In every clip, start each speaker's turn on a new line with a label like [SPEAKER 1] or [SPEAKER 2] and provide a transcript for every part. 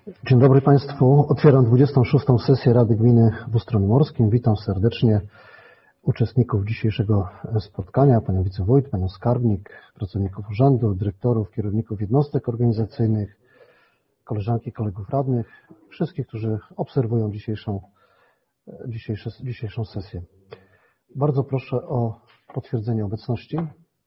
[SPEAKER 1] Dzień dobry Państwu. Otwieram 26. sesję Rady Gminy w Ustroju Morskim. Witam serdecznie uczestników dzisiejszego spotkania, panią wicewójt, panią skarbnik, pracowników urzędu, dyrektorów, kierowników jednostek organizacyjnych, koleżanki, kolegów radnych, wszystkich, którzy obserwują dzisiejszą sesję. Bardzo proszę o potwierdzenie obecności.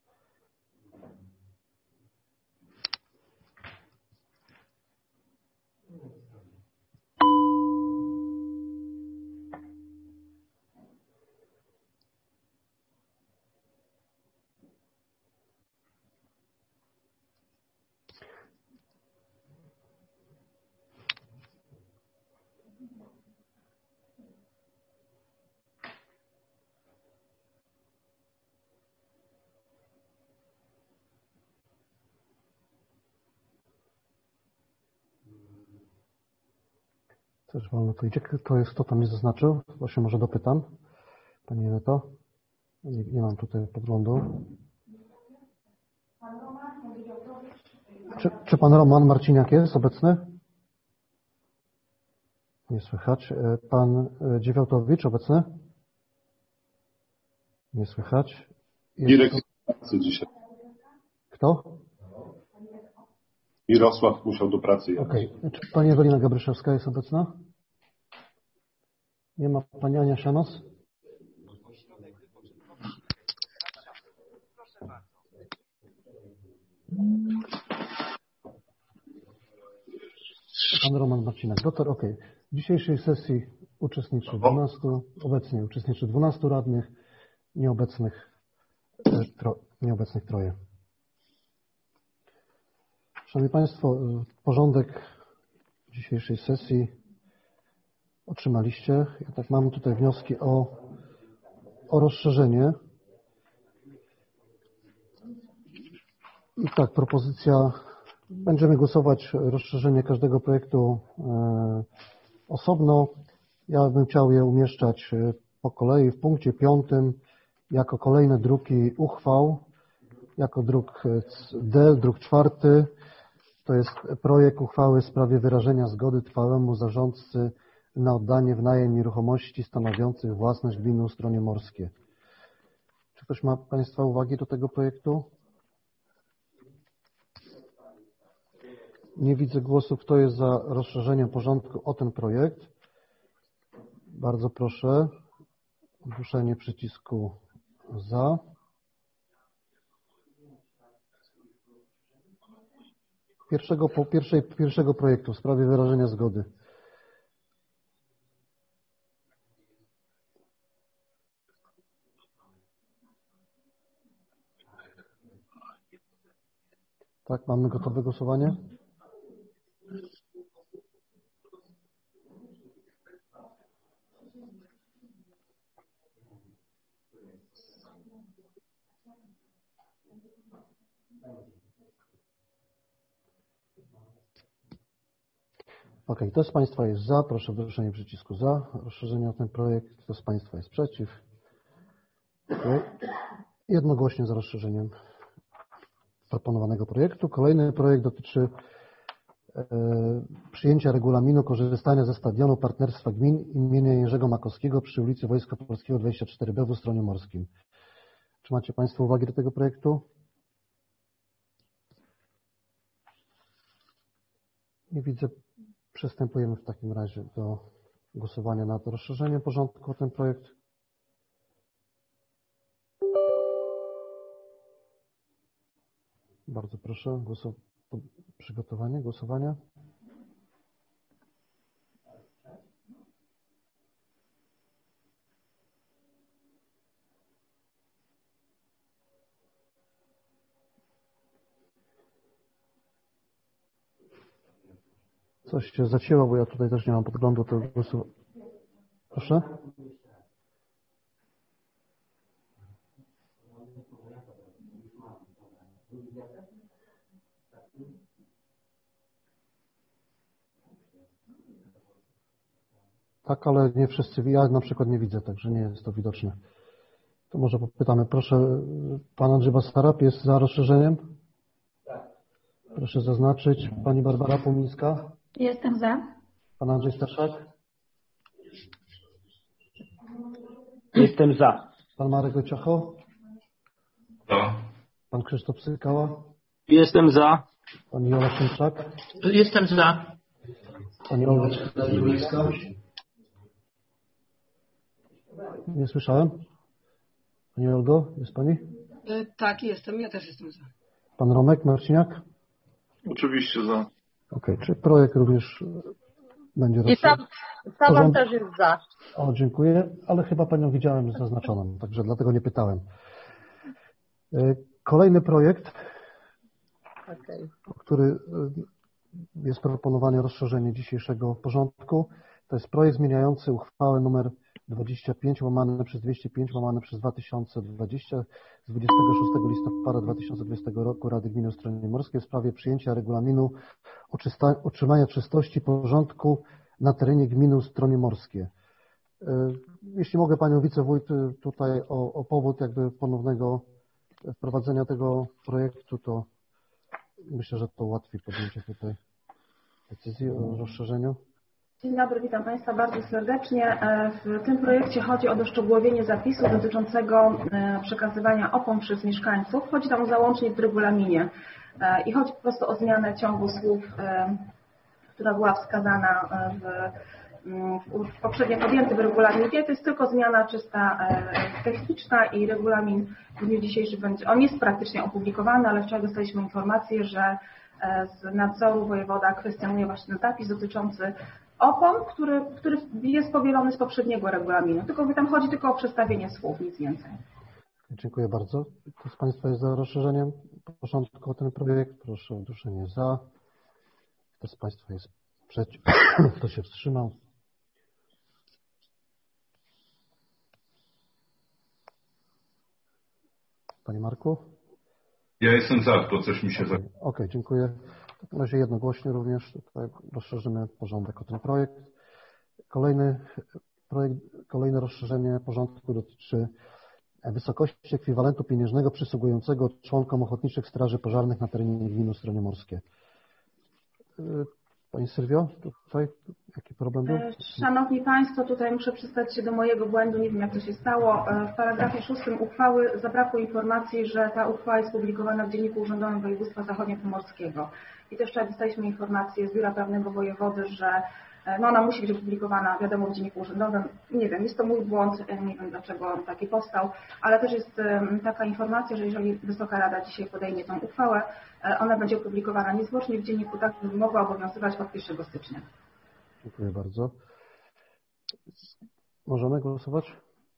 [SPEAKER 1] Też wolno to idzie. Kto tam nie zaznaczył? Właśnie może dopytam. Pani Eneto? Nie mam tutaj podglądu. Czy pan Roman Marciniak jest obecny? Nie słychać. Pan Dziewiałtowicz obecny? Nie słychać.
[SPEAKER 2] Mirek pracy dzisiaj.
[SPEAKER 1] Kto?
[SPEAKER 2] Mirosław musiał do pracy jechać.
[SPEAKER 1] Okej. Czy pani Ewelina Gabryszewska jest obecna? Nie ma pani Ania Sianos? Pan Roman Marcinak. Doktor, okej. W dzisiejszej sesji obecnie uczestniczy 12 radnych, nieobecnych troje. Szanowni Państwo, porządek dzisiejszej sesji otrzymaliście. Jednak mamy tutaj wnioski o rozszerzenie. I tak, propozycja, będziemy głosować rozszerzenie każdego projektu osobno. Ja bym chciał je umieszczać po kolei w punkcie 5 jako kolejne druki uchwał, jako druk D, druk 4. To jest projekt uchwały w sprawie wyrażenia zgody trwałemu zarządcy na oddanie w najem nieruchomości stanowiących własność gminy Ustronie Morskie. Czy ktoś ma Państwa uwagi do tego projektu? Nie widzę głosów. Kto jest za rozszerzeniem porządku o ten projekt? Bardzo proszę. Ruszenie przycisku za. Pierwszego projektu w sprawie wyrażenia zgody. Tak, mamy gotowe głosowanie? Ok, kto z Państwa jest za? Proszę o wyruszenie przycisku za. Rozszerzenie o ten projekt. Kto z Państwa jest przeciw? Okay. Jednogłośnie za rozszerzeniem proponowanego projektu. Kolejny projekt dotyczy przyjęcia regulaminu korzystania ze stadionu Partnerstwa Gmin imienia Jerzego Makowskiego przy ulicy Wojska Polskiego 24B w Ustroju Morskim. Czy macie Państwo uwagi do tego projektu? Nie widzę. Przystępujemy w takim razie do głosowania nad rozszerzeniem porządku o ten projekt. Bardzo proszę, przygotowanie głosowania. Coś się zacięło, bo ja tutaj też nie mam podglądu do głosu. Proszę? Tak, ale nie wszyscy. Ja na przykład nie widzę, także nie jest to widoczne. To może popytamy. Proszę, pan Andrzej Basarab jest za rozszerzeniem? Tak. Proszę zaznaczyć. Pani Barbara Płomińska?
[SPEAKER 3] Jestem za.
[SPEAKER 1] Pan Andrzej Staszak?
[SPEAKER 4] Jestem za.
[SPEAKER 1] Pan Marek Wojciocho?
[SPEAKER 2] Za.
[SPEAKER 1] Pan Krzysztof Sykała?
[SPEAKER 4] Jestem za.
[SPEAKER 1] Pani Jola Szymczak?
[SPEAKER 5] Jestem za.
[SPEAKER 1] Pani Olga Królewska? Nie słyszałem. Pani Olgo, jest Pani?
[SPEAKER 5] Tak, jestem. Ja też jestem za.
[SPEAKER 1] Pan Romek Marciniak?
[SPEAKER 2] Oczywiście za.
[SPEAKER 1] Okej, czy projekt również będzie
[SPEAKER 6] I sama też jest za.
[SPEAKER 1] O, dziękuję, ale chyba Panią widziałem zaznaczoną, także dlatego nie pytałem. Kolejny projekt, który jest proponowane rozszerzenie dzisiejszego porządku, to jest projekt zmieniający uchwałę nr 25/205/2020 z 26 listopada 2020 roku Rady Gminy Ostronie Morskie w sprawie przyjęcia regulaminu utrzymania czystości i porządku na terenie gminy Ostronie Morskie. Jeśli mogę Panią Wicewójt tutaj o powód jakby ponownego wprowadzenia tego projektu, to myślę, że to ułatwi podjęcie tutaj decyzji o rozszerzeniu.
[SPEAKER 7] Dzień dobry, witam Państwa bardzo serdecznie. W tym projekcie chodzi o doszczegółowienie zapisu dotyczącego przekazywania opon przez mieszkańców. Chodzi tam o załącznik w regulaminie i chodzi po prostu o zmianę ciągu słów, która była wskazana w poprzednio podjętym regulaminie. To jest tylko zmiana czysta techniczna i regulamin w dniu dzisiejszym będzie, on jest praktycznie opublikowany, ale wczoraj dostaliśmy informację, że z nadzoru wojewoda kwestionuje właśnie zapis dotyczący opon, który jest powielony z poprzedniego regulaminu. Tylko tam chodzi tylko o przestawienie słów, nic więcej.
[SPEAKER 1] Dziękuję bardzo. Kto z Państwa jest za rozszerzeniem porządku o ten projekt? Proszę o odruszenie za. Kto z Państwa jest przeciw? Kto się wstrzymał? Panie Marku?
[SPEAKER 2] Ja jestem za, to coś mi się za.
[SPEAKER 1] Okej, dziękuję. W takim razie jednogłośnie również tutaj rozszerzymy porządek o ten projekt. Kolejne rozszerzenie porządku dotyczy wysokości ekwiwalentu pieniężnego przysługującego członkom ochotniczych straży pożarnych na terenie gminy Ostronie Morskie. Pani Sylwio, tutaj jaki problem był?
[SPEAKER 7] Szanowni Państwo, tutaj muszę przyznać się do mojego błędu, nie wiem jak to się stało. W paragrafie 6 uchwały zabrakło informacji, że ta uchwała jest publikowana w Dzienniku Urzędowym Województwa Zachodniopomorskiego. I też wczoraj dostaliśmy informację z Biura Prawnego Wojewody, że ona musi być opublikowana, wiadomo, w Dzienniku Urzędowym. Nie wiem, jest to mój błąd, nie wiem dlaczego taki powstał, ale też jest taka informacja, że jeżeli Wysoka Rada dzisiaj podejmie tą uchwałę, ona będzie opublikowana niezwłocznie w dzienniku, tak by mogła obowiązywać od 1 stycznia.
[SPEAKER 1] Dziękuję bardzo. Możemy głosować?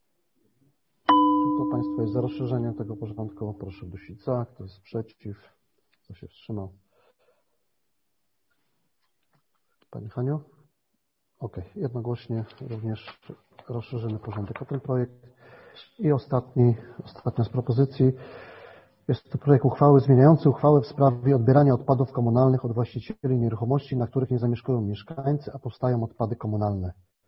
[SPEAKER 1] Kto Państwa jest za rozszerzeniem tego porządku? Proszę dusić za. Kto jest przeciw? Kto się wstrzymał? Pani Haniu? Okej, jednogłośnie również rozszerzymy porządek o ten projekt. I ostatnia z propozycji. Jest to projekt uchwały zmieniający uchwałę w sprawie odbierania odpadów komunalnych od właścicieli nieruchomości, na których nie zamieszkują mieszkańcy, a powstają odpady komunalne.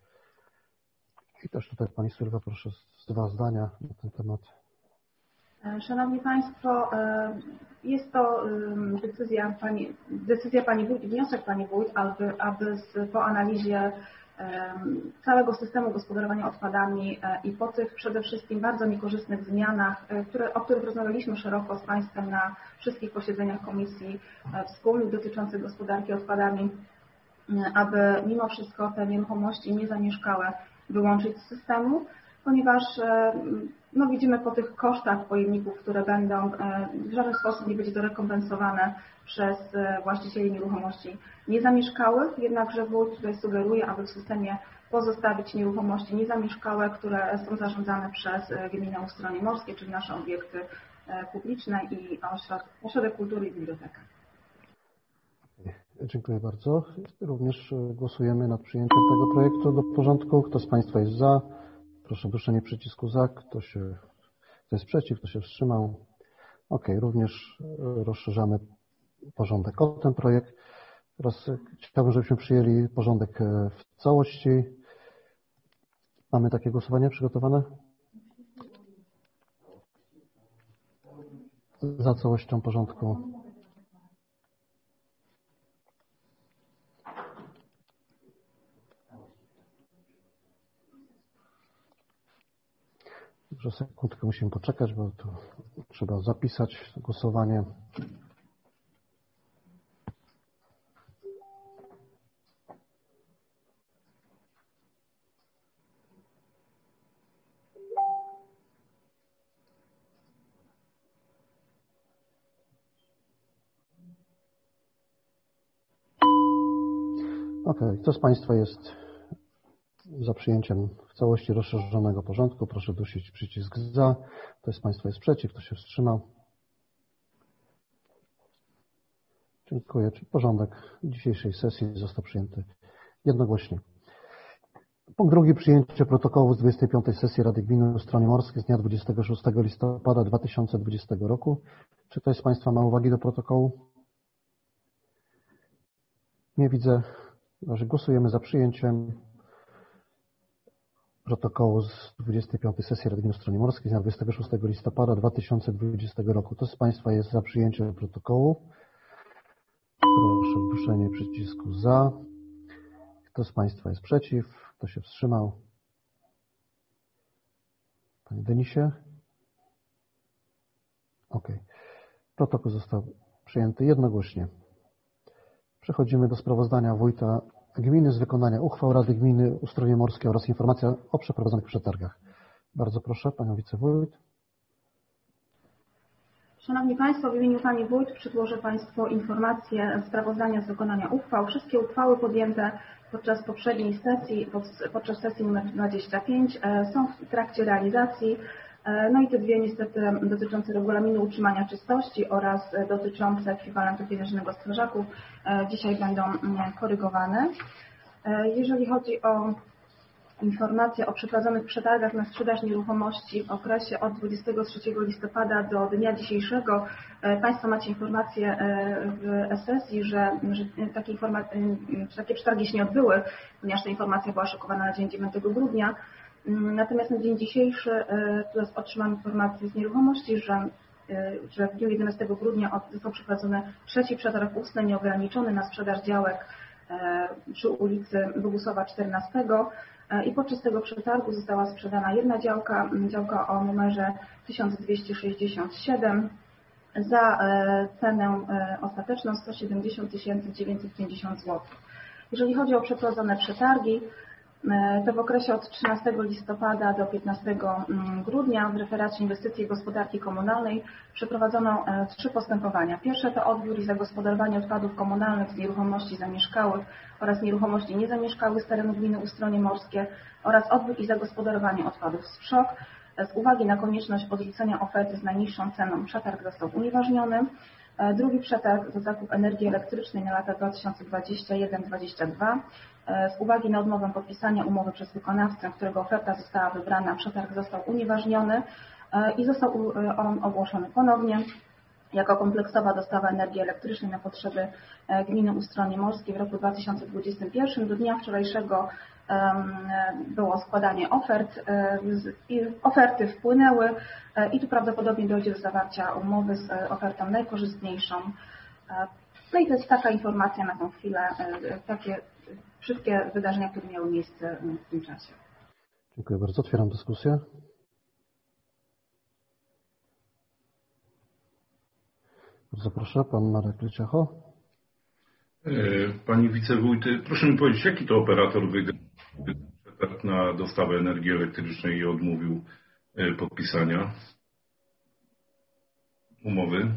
[SPEAKER 1] I też tutaj Pani Sylwia, proszę z 2 zdania na ten temat.
[SPEAKER 7] Szanowni Państwo, jest to decyzja Pani Wójt, wniosek Pani Wójt, aby po analizie całego systemu gospodarowania odpadami i po tych przede wszystkim bardzo niekorzystnych zmianach, o których rozmawialiśmy szeroko z Państwem na wszystkich posiedzeniach komisji wspólnych dotyczących gospodarki odpadami, aby mimo wszystko te nieruchomości niezamieszkałe wyłączyć z systemu, ponieważ widzimy po tych kosztach pojemników, które będą, w żaden sposób nie będzie to rekompensowane przez właścicieli nieruchomości niezamieszkałych, jednakże wójt tutaj sugeruje, aby w systemie pozostawić nieruchomości niezamieszkałe, które są zarządzane przez gminę Ostronie Morskie, czyli nasze obiekty publiczne i ośrodek kultury i biblioteka.
[SPEAKER 1] Dziękuję bardzo. Również głosujemy nad przyjęciem tego projektu do porządku. Kto z Państwa jest za? Proszę o duszenie przycisku za. Kto jest przeciw? Kto się wstrzymał? Również rozszerzamy porządek o ten projekt. Teraz chciałbym, żebyśmy przyjęli porządek w całości. Mamy takie głosowanie przygotowane? Za całością porządku. Może sekundkę musimy poczekać, bo tu trzeba zapisać głosowanie. Ok, kto z Państwa jest za przyjęciem w całości rozszerzonego porządku? Proszę dusić przycisk za. Kto z Państwa jest przeciw? Kto się wstrzymał? Dziękuję. Czy porządek dzisiejszej sesji został przyjęty jednogłośnie? Punkt drugi. Przyjęcie protokołu z 25. sesji Rady Gminy Ustronie Morskie z dnia 26 listopada 2020 roku. Czy ktoś z Państwa ma uwagi do protokołu? Nie widzę. Głosujemy za przyjęciem protokołu z 25. sesji Rady Gminy Ustronie Morskiej z dnia 26 listopada 2020 roku. Kto z Państwa jest za przyjęciem protokołu? Proszę o wduszenie przycisku za. Kto z Państwa jest przeciw? Kto się wstrzymał? Panie Denisie? OK. Protokół został przyjęty jednogłośnie. Przechodzimy do sprawozdania wójta gminy z wykonania uchwał Rady Gminy Ustronie Morskie oraz informacja o przeprowadzonych przetargach. Bardzo proszę, Panią Wicewójt.
[SPEAKER 7] Szanowni Państwo, w imieniu Pani Wójt przedłożę Państwu informację sprawozdania z wykonania uchwał. Wszystkie uchwały podjęte podczas poprzedniej sesji, podczas sesji nr 25 są w trakcie realizacji. No i te dwie niestety dotyczące regulaminu utrzymania czystości oraz dotyczące ekwiwalentu pieniężnego strażaków dzisiaj będą korygowane. Jeżeli chodzi o informacje o przeprowadzonych przetargach na sprzedaż nieruchomości w okresie od 23 listopada do dnia dzisiejszego, Państwo macie informację w sesji, że takie przetargi się nie odbyły, ponieważ ta informacja była szykowana na dzień 9 grudnia. Natomiast na dzień dzisiejszy otrzymam informację z nieruchomości, że w dniu 11 grudnia został przeprowadzony trzeci przetarg ustny nieograniczony na sprzedaż działek przy ulicy Bogusowa 14 i podczas tego przetargu została sprzedana jedna działka o numerze 1267 za cenę ostateczną 170 950 zł. Jeżeli chodzi o przeprowadzone przetargi, to w okresie od 13 listopada do 15 grudnia w referacie inwestycji i gospodarki komunalnej przeprowadzono 3 postępowania. Pierwsze to odbiór i zagospodarowanie odpadów komunalnych z nieruchomości zamieszkałych oraz nieruchomości niezamieszkałych z terenu gminy Ustronie Morskie oraz odbiór i zagospodarowanie odpadów z wszok. Z uwagi na konieczność odrzucenia oferty z najniższą ceną przetarg został unieważniony. Drugi przetarg to zakup energii elektrycznej na lata 2021-2022. Z uwagi na odmowę podpisania umowy przez wykonawcę, którego oferta została wybrana, przetarg został unieważniony i został on ogłoszony ponownie jako kompleksowa dostawa energii elektrycznej na potrzeby gminy Ustronie Morskie w roku 2021. Do dnia wczorajszego było składanie ofert i oferty wpłynęły i tu prawdopodobnie dojdzie do zawarcia umowy z ofertą najkorzystniejszą. No i to jest taka informacja na tą chwilę, takie wszystkie wydarzenia, które miały miejsce w tym czasie.
[SPEAKER 1] Dziękuję bardzo. Otwieram dyskusję. Bardzo proszę, pan Marek Leciacho.
[SPEAKER 2] Pani wicewójt, proszę mi powiedzieć, jaki to operator wygrał przetarg na dostawę energii elektrycznej i odmówił podpisania umowy?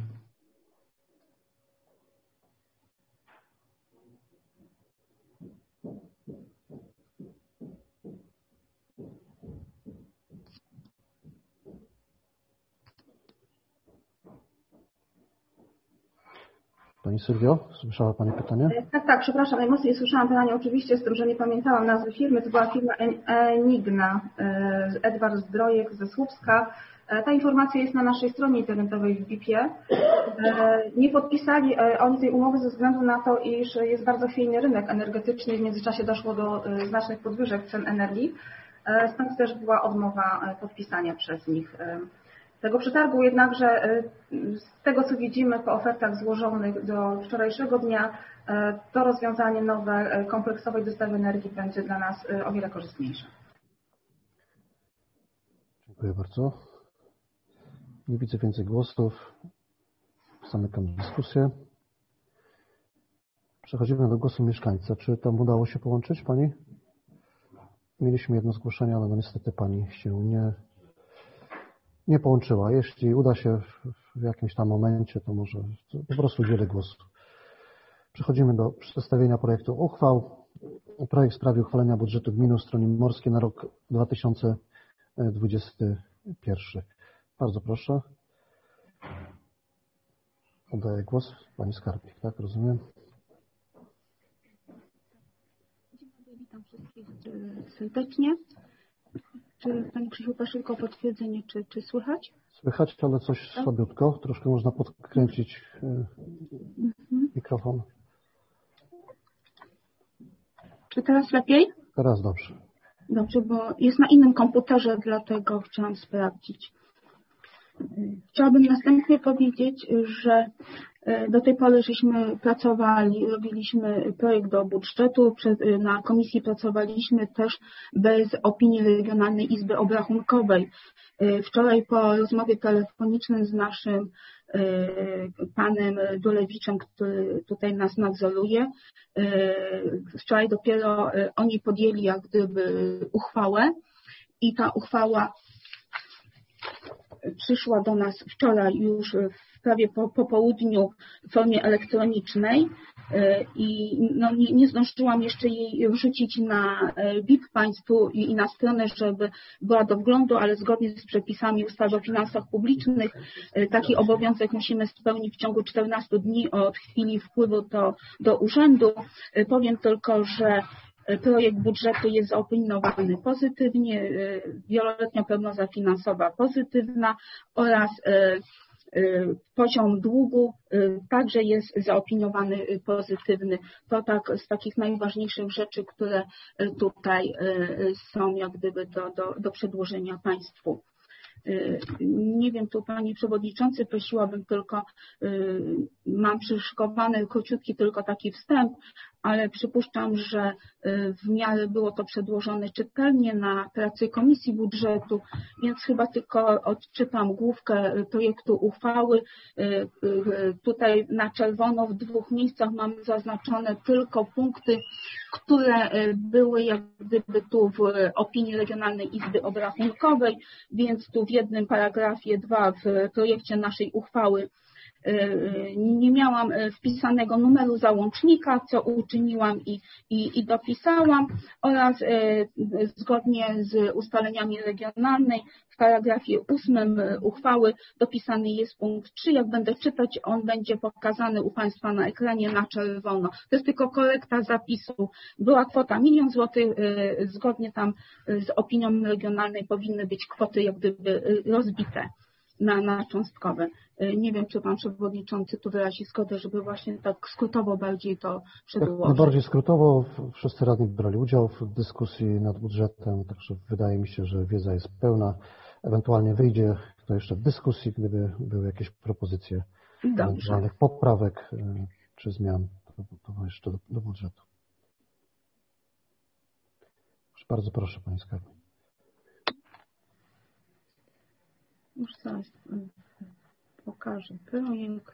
[SPEAKER 1] Pani Sylwio, słyszała Pani pytanie?
[SPEAKER 7] Tak, przepraszam, najmocniej słyszałam pytanie, oczywiście z tym, że nie pamiętałam nazwy firmy, to była firma Enigna, Edward Zdrojek ze Słupska. Ta informacja jest na naszej stronie internetowej w BIP-ie. Nie podpisali oni tej umowy ze względu na to, iż jest bardzo chwiejny rynek energetyczny i w międzyczasie doszło do znacznych podwyżek cen energii. Stąd też była odmowa podpisania przez nich tego przetargu, jednakże z tego, co widzimy po ofertach złożonych do wczorajszego dnia, to rozwiązanie nowe kompleksowej dostawy energii będzie dla nas o wiele korzystniejsze.
[SPEAKER 1] Dziękuję bardzo. Nie widzę więcej głosów. Zamykam dyskusję. Przechodzimy do głosu mieszkańca. Czy tam udało się połączyć Pani? Mieliśmy jedno zgłoszenie, ale no niestety Pani się nie połączyła. Jeśli uda się w jakimś tam momencie, to może po prostu udzielę głosu. Przechodzimy do przedstawienia projektu uchwał. Projekt w sprawie uchwalenia budżetu gminy Stronie Morskie na rok 2021. Bardzo proszę. Oddaję głos Pani Skarbnik, tak? Rozumiem.
[SPEAKER 3] Dzień dobry, witam wszystkich serdecznie. Czy Pani Krzysiu, proszę tylko o potwierdzenie, czy słychać?
[SPEAKER 1] Słychać, ale coś słabiutko. Troszkę można podkręcić mikrofon.
[SPEAKER 3] Czy teraz lepiej?
[SPEAKER 1] Teraz dobrze.
[SPEAKER 3] Dobrze, bo jest na innym komputerze, dlatego chciałam sprawdzić. Chciałabym następnie powiedzieć, że do tej pory żeśmy pracowali, robiliśmy projekt do budżetu, na komisji pracowaliśmy też bez opinii Regionalnej Izby Obrachunkowej. Wczoraj po rozmowie telefonicznej z naszym panem Dulewiczem, który tutaj nas nadzoruje, wczoraj dopiero oni podjęli jak gdyby uchwałę i ta uchwała przyszła do nas wczoraj już prawie po południu w formie elektronicznej i no, nie zdążyłam jeszcze jej wrzucić na BIP Państwu i na stronę, żeby była do wglądu, ale zgodnie z przepisami ustawy o finansach publicznych taki obowiązek musimy spełnić w ciągu 14 dni od chwili wpływu do urzędu. Powiem tylko, że projekt budżetu jest zaopiniowany pozytywnie, wieloletnia prognoza finansowa pozytywna oraz poziom długu także jest zaopiniowany pozytywny. To tak z takich najważniejszych rzeczy, które tutaj są jak gdyby do przedłożenia Państwu. Nie wiem, tu Panie Przewodniczący, prosiłabym tylko, mam przyszykowany króciutki tylko taki wstęp, ale przypuszczam, że w miarę było to przedłożone czytelnie na pracy Komisji Budżetu, więc chyba tylko odczytam główkę projektu uchwały. Tutaj na czerwono w 2 miejscach mam zaznaczone tylko punkty, które były jak gdyby tu w opinii Regionalnej Izby Obrachunkowej, więc tu w jednym paragrafie 2 w projekcie naszej uchwały nie miałam wpisanego numeru załącznika, co uczyniłam i dopisałam, oraz zgodnie z ustaleniami regionalnej w paragrafie 8 uchwały dopisany jest punkt 3. Jak będę czytać, on będzie pokazany u Państwa na ekranie na czerwono. To jest tylko korekta zapisu. Była kwota 1 000 000 złotych, zgodnie tam z opinią regionalnej powinny być kwoty jak gdyby rozbite na cząstkowe. Nie wiem, czy Pan Przewodniczący tu wyrazi zgodę, żeby właśnie tak skrótowo bardziej to przedłożyć.
[SPEAKER 1] Najbardziej skrótowo. Wszyscy radni brali udział w dyskusji nad budżetem, także wydaje mi się, że wiedza jest pełna. Ewentualnie wyjdzie to jeszcze w dyskusji, gdyby były jakieś propozycje ewentualnych poprawek czy zmian to jeszcze do budżetu. Bardzo proszę, Pani Skarbnik.
[SPEAKER 3] Już zaraz pokażę projekt.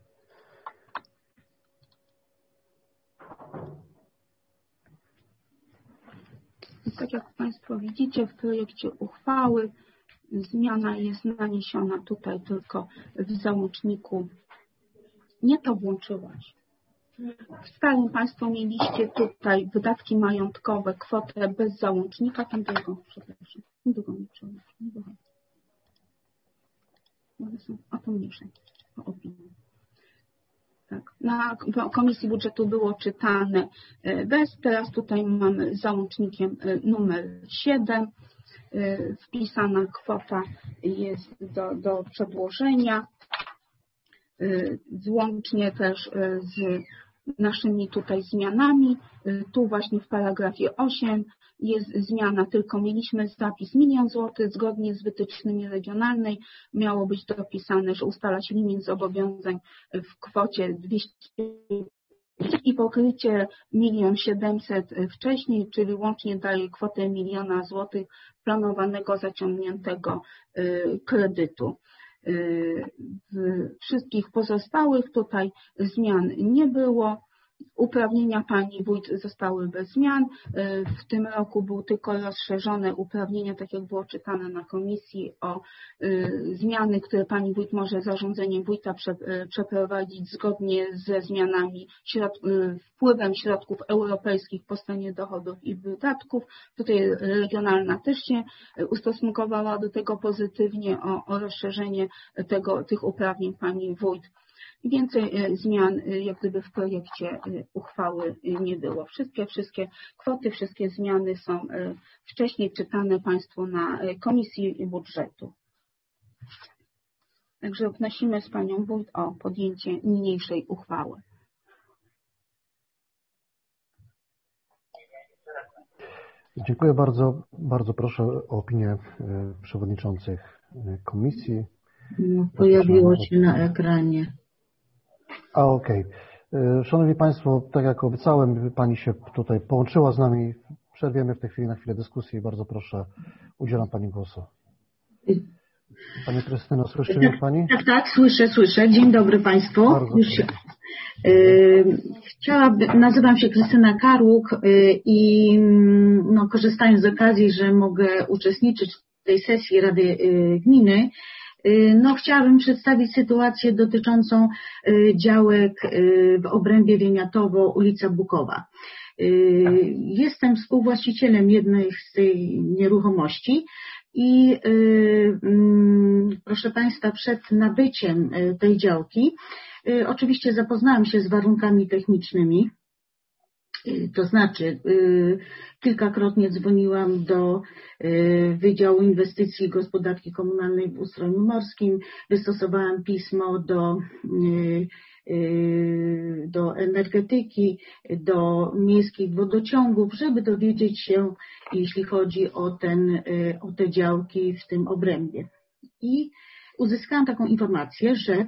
[SPEAKER 3] I tak jak Państwo widzicie, w projekcie uchwały zmiana jest naniesiona tutaj tylko w załączniku. Nie to włączyłaś. W starym Państwo mieliście tutaj wydatki majątkowe, kwotę bez załącznika. Tam drugą, przepraszam. Drugą nie przełączę. One są o to mniejsze, o opinii. Tak. Na Komisji Budżetu było czytane bez, teraz tutaj mamy załącznikiem numer 7. Wpisana kwota jest do przedłożenia. Łącznie też z naszymi tutaj zmianami. Tu właśnie w paragrafie 8 jest zmiana, tylko mieliśmy zapis 1 000 000 złotych, zgodnie z wytycznymi regionalnej miało być dopisane, że ustala się limit zobowiązań w kwocie 250 i pokrycie 1 700 000 wcześniej, czyli łącznie daje kwotę 1 000 000 złotych planowanego zaciągniętego kredytu. Wszystkich pozostałych tutaj zmian nie było. Uprawnienia pani wójt zostały bez zmian. W tym roku były tylko rozszerzone uprawnienia, tak jak było czytane na komisji, o zmiany, które pani wójt może zarządzeniem wójta przeprowadzić zgodnie ze zmianami wpływem środków europejskich po stronie dochodów i wydatków. Tutaj regionalna też się ustosunkowała do tego pozytywnie, o rozszerzenie tych uprawnień pani wójt. Więcej zmian jak gdyby w projekcie uchwały nie było. Wszystkie kwoty, wszystkie zmiany są wcześniej czytane Państwu na Komisji Budżetu. Także wnosimy z Panią Wójt o podjęcie niniejszej uchwały.
[SPEAKER 1] Dziękuję bardzo. Bardzo proszę o opinię przewodniczących komisji.
[SPEAKER 4] No, pojawiło się na ekranie.
[SPEAKER 1] Okej. Szanowni Państwo, tak jak obiecałem, Pani się tutaj połączyła z nami. Przerwiemy w tej chwili na chwilę dyskusji i bardzo proszę, udzielam Pani głosu. Pani Krystyno, słyszy mnie Pani?
[SPEAKER 4] Tak, słyszę. Dzień dobry Państwu. Nazywam się Krystyna Karłuk i korzystając z okazji, że mogę uczestniczyć w tej sesji Rady Gminy, chciałabym przedstawić sytuację dotyczącą działek w obrębie Wieniatowo, ulica Bukowa. Jestem współwłaścicielem jednej z tej nieruchomości i proszę Państwa, przed nabyciem tej działki oczywiście zapoznałam się z warunkami technicznymi. To znaczy, kilkakrotnie dzwoniłam do Wydziału Inwestycji i Gospodarki Komunalnej w Ustroju Morskim, wystosowałam pismo do energetyki, do miejskich wodociągów, żeby dowiedzieć się, jeśli chodzi o te działki w tym obrębie. I uzyskałam taką informację, że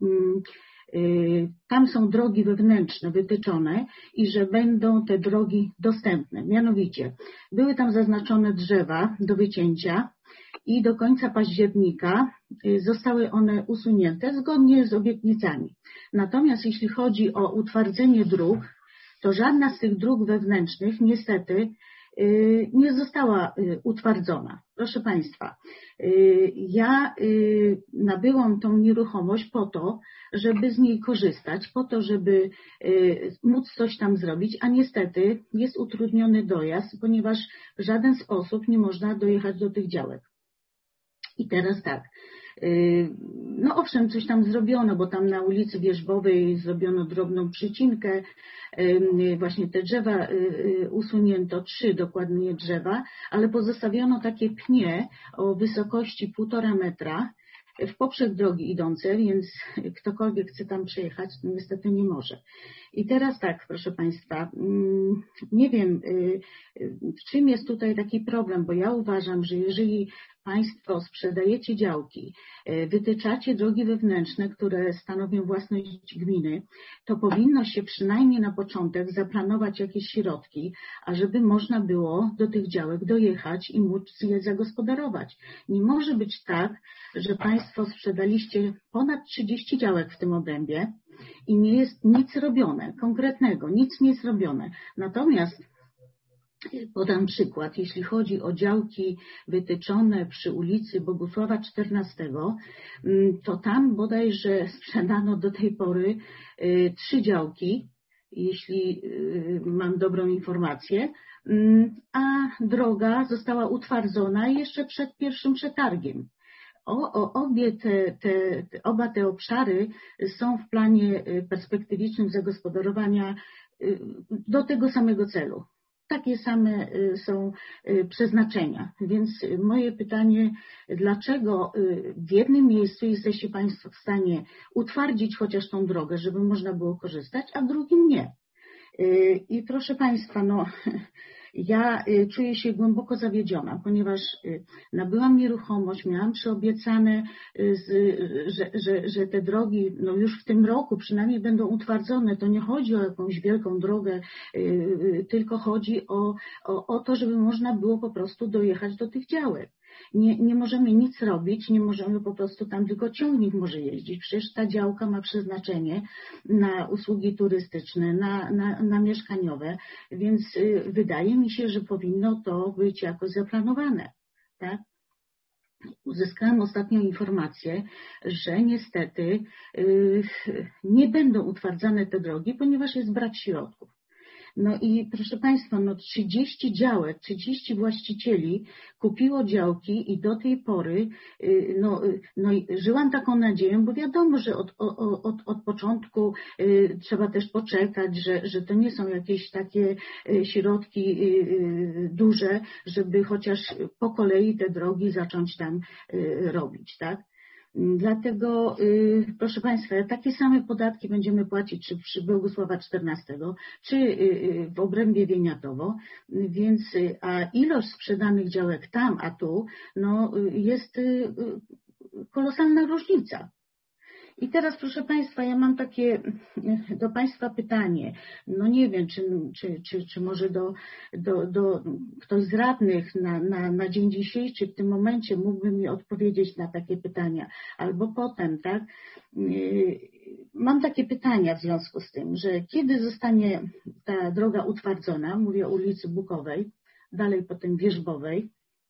[SPEAKER 4] tam są drogi wewnętrzne wytyczone i że będą te drogi dostępne. Mianowicie były tam zaznaczone drzewa do wycięcia i do końca października zostały one usunięte zgodnie z obietnicami. Natomiast jeśli chodzi o utwardzenie dróg, to żadna z tych dróg wewnętrznych niestety nie została utwardzona. Proszę Państwa, ja nabyłam tą nieruchomość po to, żeby z niej korzystać, po to, żeby móc coś tam zrobić, a niestety jest utrudniony dojazd, ponieważ w żaden sposób nie można dojechać do tych działek. I teraz tak, owszem, coś tam zrobiono, bo tam na ulicy Wierzbowej zrobiono drobną przycinkę, właśnie te drzewa usunięto, 3 dokładnie drzewa, ale pozostawiono takie pnie o wysokości 1,5 metra w poprzek drogi idące, więc ktokolwiek chce tam przejechać, to niestety nie może. I teraz tak, proszę Państwa, nie wiem, w czym jest tutaj taki problem, bo ja uważam, że jeżeli Państwo sprzedajecie działki, wytyczacie drogi wewnętrzne, które stanowią własność gminy, to powinno się przynajmniej na początek zaplanować jakieś środki, ażeby można było do tych działek dojechać i móc je zagospodarować. Nie może być tak, że Państwo sprzedaliście ponad 30 działek w tym obrębie i nie jest nic robione, konkretnego, nic nie jest robione. Natomiast podam przykład, jeśli chodzi o działki wytyczone przy ulicy Bogusława XIV, to tam bodajże sprzedano do tej pory 3 działki, jeśli mam dobrą informację, a droga została utwardzona jeszcze przed pierwszym przetargiem. Oba te obszary są w planie perspektywicznym zagospodarowania do tego samego celu. Takie same są przeznaczenia. Więc moje pytanie, dlaczego w jednym miejscu jesteście Państwo w stanie utwardzić chociaż tą drogę, żeby można było korzystać, a w drugim nie? I proszę Państwa, Ja czuję się głęboko zawiedziona, ponieważ nabyłam nieruchomość, miałam przyobiecane, że te drogi no już w tym roku przynajmniej będą utwardzone. To nie chodzi o jakąś wielką drogę, tylko chodzi o to, żeby można było po prostu dojechać do tych działek. Nie możemy nic robić, nie możemy po prostu tam, tylko ciągnik może jeździć. Przecież ta działka ma przeznaczenie na usługi turystyczne, na mieszkaniowe, więc wydaje mi się, że powinno to być jakoś zaplanowane. Tak? Uzyskałam ostatnią informację, że niestety nie będą utwardzane te drogi, ponieważ jest brak środków. No i proszę Państwa, 30 działek, 30 właścicieli kupiło działki i do tej pory żyłam taką nadzieją, bo wiadomo, że od początku trzeba też poczekać, że to nie są jakieś takie środki duże, żeby chociaż po kolei te drogi zacząć tam robić, tak? Dlatego, proszę Państwa, takie same podatki będziemy płacić czy przy Bogusława XIV, czy w obrębie Wieniatowo, więc a ilość sprzedanych działek tam, a tu, jest kolosalna różnica. I teraz, proszę Państwa, ja mam takie do Państwa pytanie. Nie wiem, czy może do ktoś z radnych na dzień dzisiejszy w tym momencie mógłby mi odpowiedzieć na takie pytania, albo potem, tak? Mam takie pytania w związku z tym, że kiedy zostanie ta droga utwardzona, mówię o ulicy Bukowej, dalej potem Wierzbowej,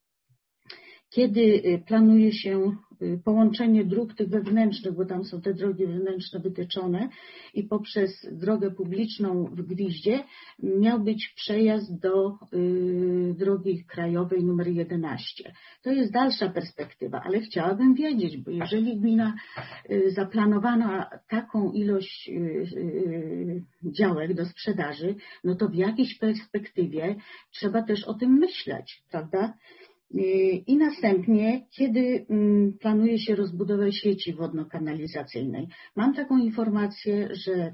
[SPEAKER 4] kiedy planuje się połączenie dróg tych wewnętrznych, bo tam są te drogi wewnętrzne wytyczone i poprzez drogę publiczną w Gwiździe miał być przejazd do drogi krajowej nr 11. To jest dalsza perspektywa, ale chciałabym wiedzieć, bo jeżeli gmina zaplanowała taką ilość działek do sprzedaży, to w jakiejś perspektywie trzeba też o tym myśleć, prawda? I następnie, kiedy planuje się rozbudowę sieci wodno-kanalizacyjnej. Mam taką informację, że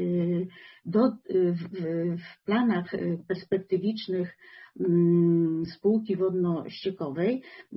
[SPEAKER 4] w planach perspektywicznych spółki wodno-ściekowej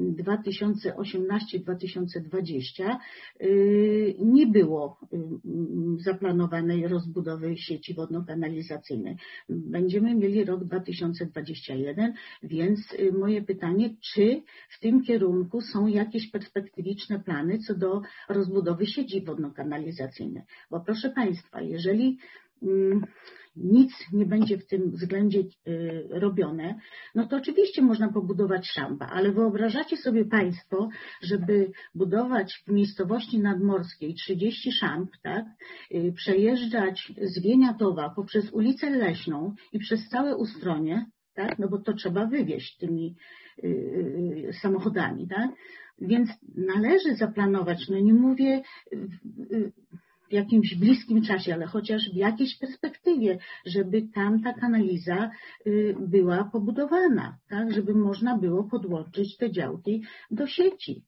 [SPEAKER 4] 2018-2020 nie było zaplanowanej rozbudowy sieci wodno-kanalizacyjnej. Będziemy mieli rok 2021, więc moje pytanie, czy w tym kierunku są jakieś perspektywiczne plany co do rozbudowy sieci wodno-kanalizacyjnej? Bo proszę Państwa, jeżeli nic nie będzie w tym względzie robione, to oczywiście można pobudować szamba, ale wyobrażacie sobie Państwo, żeby budować w miejscowości nadmorskiej 30 szamb, tak, przejeżdżać z Wieniatowa poprzez ulicę Leśną i przez całe Ustronie, tak, bo to trzeba wywieźć tymi samochodami, tak, więc należy zaplanować, nie mówię w jakimś bliskim czasie, ale chociaż w jakiejś perspektywie, żeby tam ta kanaliza była pobudowana, tak, żeby można było podłączyć te działki do sieci.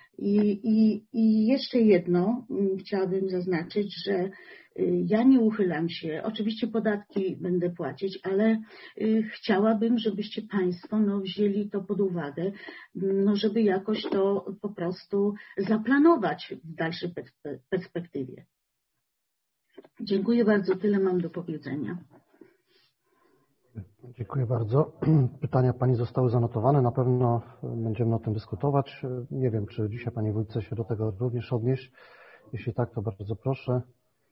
[SPEAKER 4] I jeszcze jedno chciałabym zaznaczyć, że ja nie uchylam się, oczywiście podatki będę płacić, ale chciałabym, żebyście Państwo wzięli to pod uwagę, żeby jakoś to po prostu zaplanować w dalszej perspektywie. Dziękuję bardzo, tyle mam do powiedzenia.
[SPEAKER 1] Dziękuję bardzo. Pytania Pani zostały zanotowane, na pewno będziemy o tym dyskutować. Nie wiem, czy dzisiaj Pani Wójt chce się do tego również odnieść. Jeśli tak, to bardzo proszę.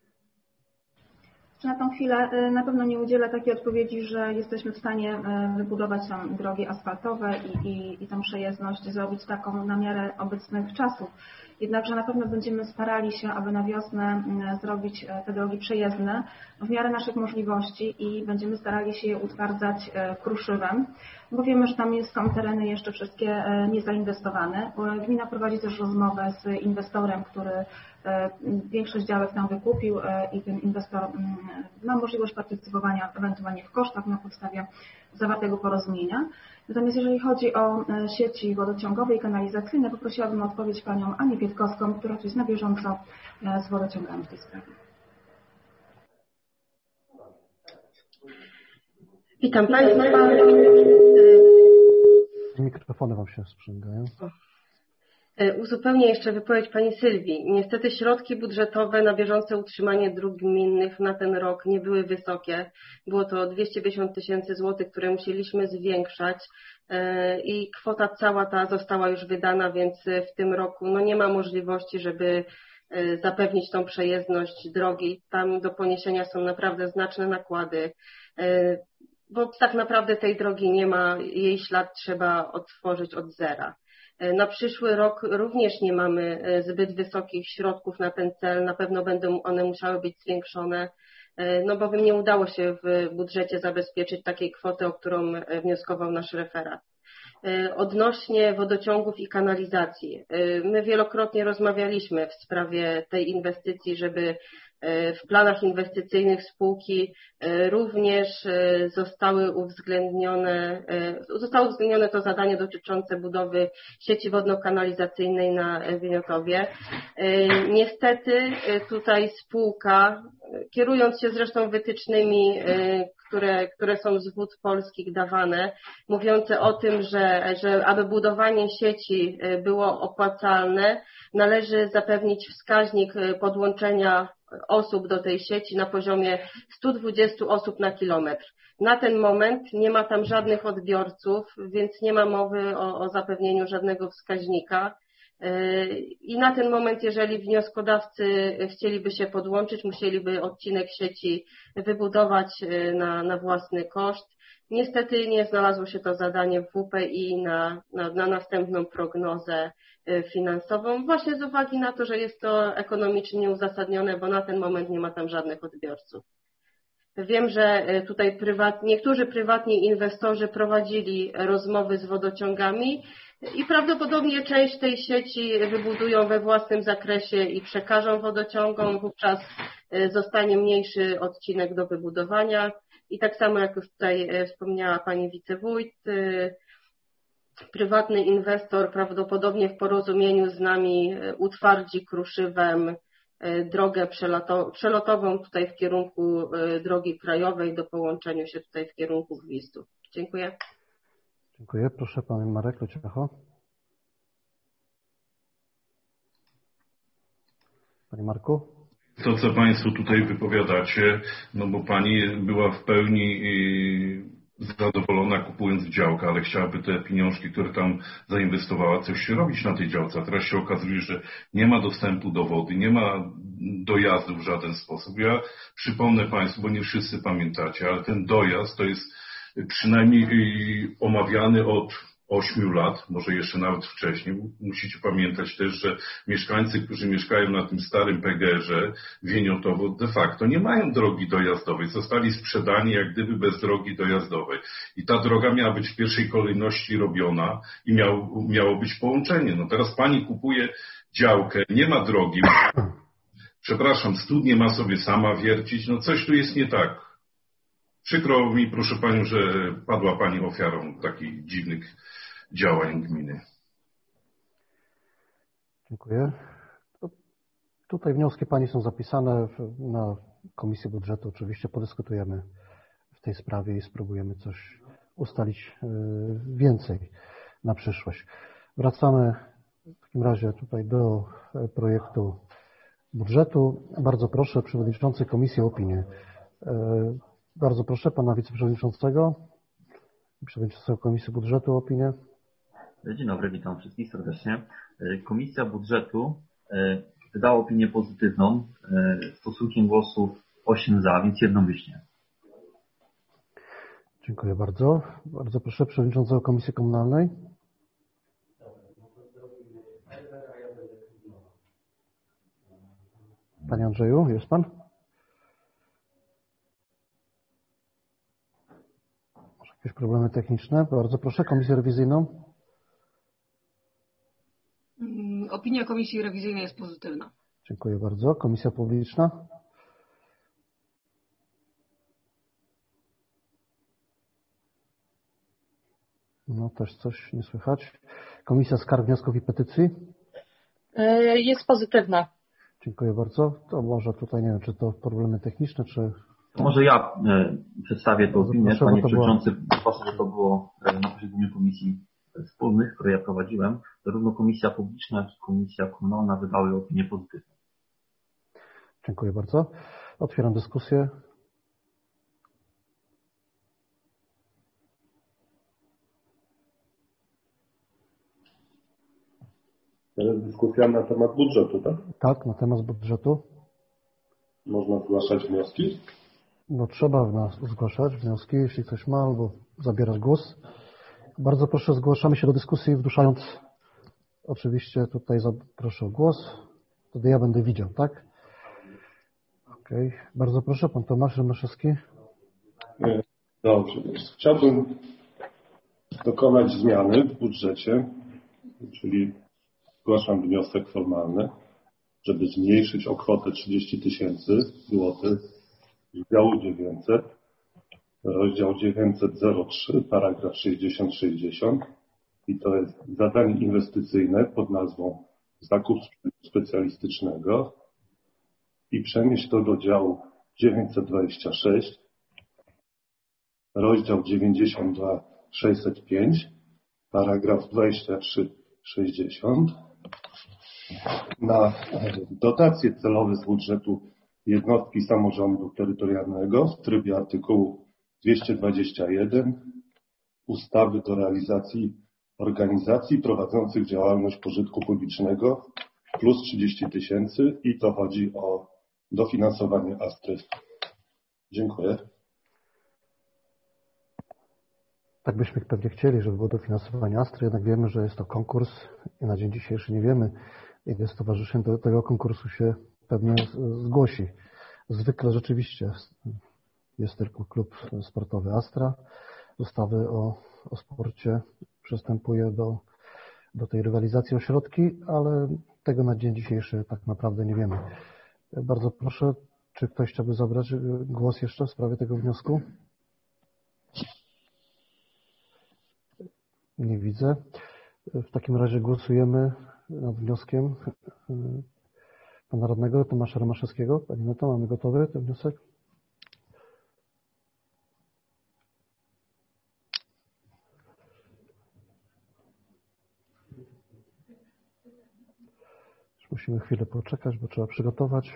[SPEAKER 7] Na tą chwilę na pewno nie udzielę takiej odpowiedzi, że jesteśmy w stanie wybudować tam drogi asfaltowe i tą przejezdność zrobić taką na miarę obecnych czasów. Jednakże na pewno będziemy starali się, aby na wiosnę zrobić te drogi przejezdne w miarę naszych możliwości i będziemy starali się je utwardzać kruszywem, bo wiemy, że tam są tereny jeszcze wszystkie niezainwestowane. Gmina prowadzi też rozmowę z inwestorem, który większość działek tam wykupił i ten inwestor ma możliwość partycypowania ewentualnie w kosztach na podstawie zawartego porozumienia. Natomiast jeżeli chodzi o sieci wodociągowe i kanalizacyjne, poprosiłabym o odpowiedź Panią Anię Pietkowską, która tu jest na bieżąco z wodociągami w tej sprawie.
[SPEAKER 8] Witam Państwa.
[SPEAKER 1] Mikrofony Wam się sprzęgają.
[SPEAKER 8] Uzupełnię jeszcze wypowiedź Pani Sylwii. Niestety środki budżetowe na bieżące utrzymanie dróg gminnych na ten rok nie były wysokie. Było to 250 000 złotych, które musieliśmy zwiększać i kwota cała ta została już wydana, więc w tym roku nie ma możliwości, żeby zapewnić tą przejezdność drogi. Tam do poniesienia są naprawdę znaczne nakłady, bo tak naprawdę tej drogi nie ma, jej ślad trzeba odtworzyć od zera. Na przyszły rok również nie mamy zbyt wysokich środków na ten cel, na pewno będą one musiały być zwiększone, bowiem nie udało się w budżecie zabezpieczyć takiej kwoty, o którą wnioskował nasz referat. Odnośnie wodociągów i kanalizacji. My wielokrotnie rozmawialiśmy w sprawie tej inwestycji, żeby w planach inwestycyjnych spółki również zostało uwzględnione to zadanie dotyczące budowy sieci wodno-kanalizacyjnej na Wieniatowie. Niestety tutaj spółka, kierując się zresztą wytycznymi, które są z Wód Polskich dawane, mówiące o tym, że aby budowanie sieci było opłacalne, należy zapewnić wskaźnik podłączenia osób do tej sieci na poziomie 120 osób na kilometr. Na ten moment nie ma tam żadnych odbiorców, więc nie ma mowy o zapewnieniu żadnego wskaźnika. I na ten moment, jeżeli wnioskodawcy chcieliby się podłączyć, musieliby odcinek sieci wybudować na własny koszt. Niestety nie znalazło się to zadanie w WPI na następną prognozę finansową, właśnie z uwagi na to, że jest to ekonomicznie uzasadnione, bo na ten moment nie ma tam żadnych odbiorców. Wiem, że tutaj niektórzy prywatni inwestorzy prowadzili rozmowy z wodociągami i prawdopodobnie część tej sieci wybudują we własnym zakresie i przekażą wodociągom, wówczas zostanie mniejszy odcinek do wybudowania. I tak samo jak już tutaj wspomniała Pani wicewójt, prywatny inwestor prawdopodobnie w porozumieniu z nami utwardzi kruszywem drogę przelotową tutaj w kierunku drogi krajowej do połączenia się tutaj w kierunku Gwizdu. Dziękuję.
[SPEAKER 1] Dziękuję. Proszę Pan Marek Leciacho. Panie Marku.
[SPEAKER 2] To, co Państwo tutaj wypowiadacie, bo Pani była w pełni zadowolona kupując działkę, ale chciałaby te pieniążki, które tam zainwestowała, coś robić na tej działce. A teraz się okazuje, że nie ma dostępu do wody, nie ma dojazdu w żaden sposób. Ja przypomnę Państwu, bo nie wszyscy pamiętacie, ale ten dojazd to jest przynajmniej omawiany od 8 lat, może jeszcze nawet wcześniej. Musicie pamiętać też, że mieszkańcy, którzy mieszkają na tym starym PGR-ze Wieniotowo, de facto nie mają drogi dojazdowej. Zostali sprzedani jak gdyby bez drogi dojazdowej. I ta droga miała być w pierwszej kolejności robiona i miało być połączenie. Teraz Pani kupuje działkę, nie ma drogi. Przepraszam, studnię ma sobie sama wiercić. Coś tu jest nie tak. Przykro mi, proszę Panią, że padła Pani ofiarą takich dziwnych działań gminy.
[SPEAKER 1] Dziękuję. Tutaj wnioski Pani są zapisane na Komisji Budżetu. Oczywiście podyskutujemy w tej sprawie i spróbujemy coś ustalić więcej na przyszłość. Wracamy w takim razie tutaj do projektu budżetu. Bardzo proszę Przewodniczący Komisji o opinię. Bardzo proszę Pana Wiceprzewodniczącego Komisji Budżetu o opinię.
[SPEAKER 9] Dzień dobry, witam wszystkich serdecznie. Komisja Budżetu wydała opinię pozytywną stosunkiem głosów 8 za, więc jednomyślnie.
[SPEAKER 1] Dziękuję bardzo. Bardzo proszę Przewodniczącego Komisji Komunalnej. Panie Andrzeju, jest Pan? Jakieś problemy techniczne? Bardzo proszę, Komisję Rewizyjną.
[SPEAKER 5] Opinia Komisji Rewizyjnej jest pozytywna.
[SPEAKER 1] Dziękuję bardzo. Komisja Publiczna. Też coś nie słychać. Komisja Skarg, Wniosków i Petycji.
[SPEAKER 6] Jest pozytywna.
[SPEAKER 1] Dziękuję bardzo. To może tutaj nie wiem, czy to problemy techniczne, czy
[SPEAKER 9] Może ja przedstawię tę opinię,
[SPEAKER 1] Proszę,
[SPEAKER 9] panie
[SPEAKER 1] bo to
[SPEAKER 9] przewodniczący. Proszę, że to było na posiedzeniu komisji wspólnych, które ja prowadziłem. Zarówno komisja publiczna, jak i komisja komunalna wydały opinię pozytywną.
[SPEAKER 1] Dziękuję bardzo. Otwieram dyskusję.
[SPEAKER 10] Teraz dyskusja na temat budżetu, tak?
[SPEAKER 1] Tak, na temat budżetu.
[SPEAKER 10] Można zgłaszać wnioski?
[SPEAKER 1] No trzeba zgłaszać wnioski, jeśli ktoś ma, albo zabierać głos. Bardzo proszę, zgłaszamy się do dyskusji, wduszając oczywiście tutaj proszę o głos. Wtedy ja będę widział, tak? Okej. Bardzo proszę, pan Tomasz Rymaszewski.
[SPEAKER 10] Dobrze. Chciałbym dokonać zmiany w budżecie, czyli zgłaszam wniosek formalny, żeby zmniejszyć o kwotę 30 000 złotych z działu 900, rozdział 903, paragraf 60-60 i to jest zadanie inwestycyjne pod nazwą zakup specjalistycznego i przenieść to do działu 926, rozdział 92-605, paragraf 23-60 na dotacje celowe z budżetu jednostki samorządu terytorialnego w trybie artykułu 221 ustawy do realizacji organizacji prowadzących działalność pożytku publicznego plus 30 000 i to chodzi o dofinansowanie Astry. Dziękuję.
[SPEAKER 1] Tak byśmy pewnie chcieli, żeby było dofinansowanie Astry, jednak wiemy, że jest to konkurs i na dzień dzisiejszy nie wiemy, ile stowarzyszeń do tego konkursu się pewnie zgłosi. Zwykle rzeczywiście jest tylko klub sportowy Astra. Z ustawy o sporcie przystępuje do tej rywalizacji o środki, ale tego na dzień dzisiejszy tak naprawdę nie wiemy. Bardzo proszę, czy ktoś chciałby zabrać głos jeszcze w sprawie tego wniosku? Nie widzę. W takim razie głosujemy nad wnioskiem pana radnego Tomasza Romaszewskiego. Pani Neto, mamy gotowy ten wniosek? Musimy chwilę poczekać, bo trzeba przygotować.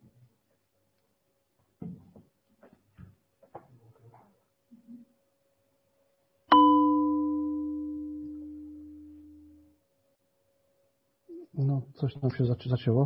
[SPEAKER 1] No, coś nam się zacięło.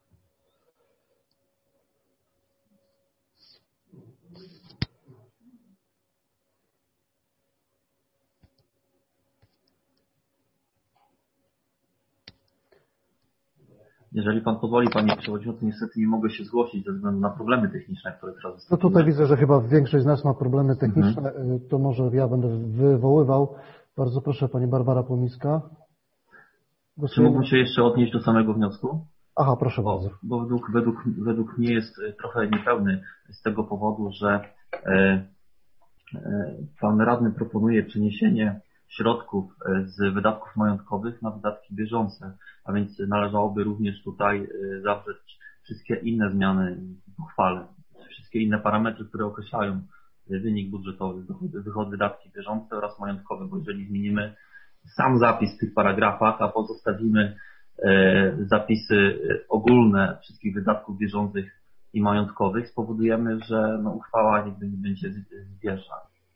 [SPEAKER 9] Jeżeli pan pozwoli, panie przewodniczący, niestety nie mogę się zgłosić ze względu na problemy techniczne, które teraz
[SPEAKER 1] No
[SPEAKER 9] wystąpiły.
[SPEAKER 1] tutaj widzę, że chyba większość z nas ma problemy techniczne. To może ja będę wywoływał. Bardzo proszę, pani Barbara Płomiska.
[SPEAKER 9] Czy mógłbym się jeszcze odnieść do samego wniosku?
[SPEAKER 1] Aha, proszę bardzo.
[SPEAKER 9] Bo według mnie jest trochę niepełny z tego powodu, że pan radny proponuje przeniesienie środków z wydatków majątkowych na wydatki bieżące, a więc należałoby również tutaj zawrzeć wszystkie inne zmiany w uchwale, wszystkie inne parametry, które określają wynik budżetowy, dochody, wydatki bieżące oraz majątkowe, bo jeżeli zmienimy sam zapis w tych paragrafach, a pozostawimy zapisy ogólne wszystkich wydatków bieżących i majątkowych, spowodujemy, że uchwała nigdy nie będzie zbieżna.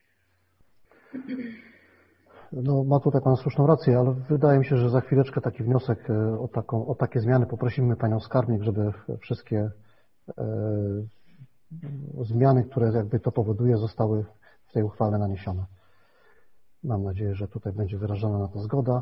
[SPEAKER 1] No, ma tutaj pan słuszną rację, ale wydaje mi się, że za chwileczkę taki wniosek o takie zmiany poprosimy panią skarbnik, żeby wszystkie zmiany, które jakby to powoduje, zostały w tej uchwale naniesione. Mam nadzieję, że tutaj będzie wyrażona na to zgoda.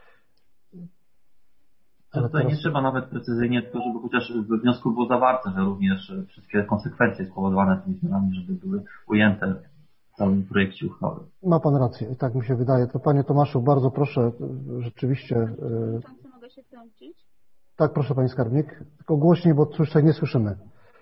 [SPEAKER 9] Ale tutaj nie trzeba nawet precyzyjnie, tylko żeby chociaż w wniosku było zawarte, że również wszystkie konsekwencje spowodowane tymi zmianami, żeby były ujęte w całym projekcie uchwały.
[SPEAKER 1] Ma pan rację i tak mi się wydaje. To panie Tomaszu, bardzo proszę, rzeczywiście.
[SPEAKER 3] Mogę się wtrącić?
[SPEAKER 1] Tak, proszę pani skarbnik, tylko głośniej, bo tutaj nie słyszymy.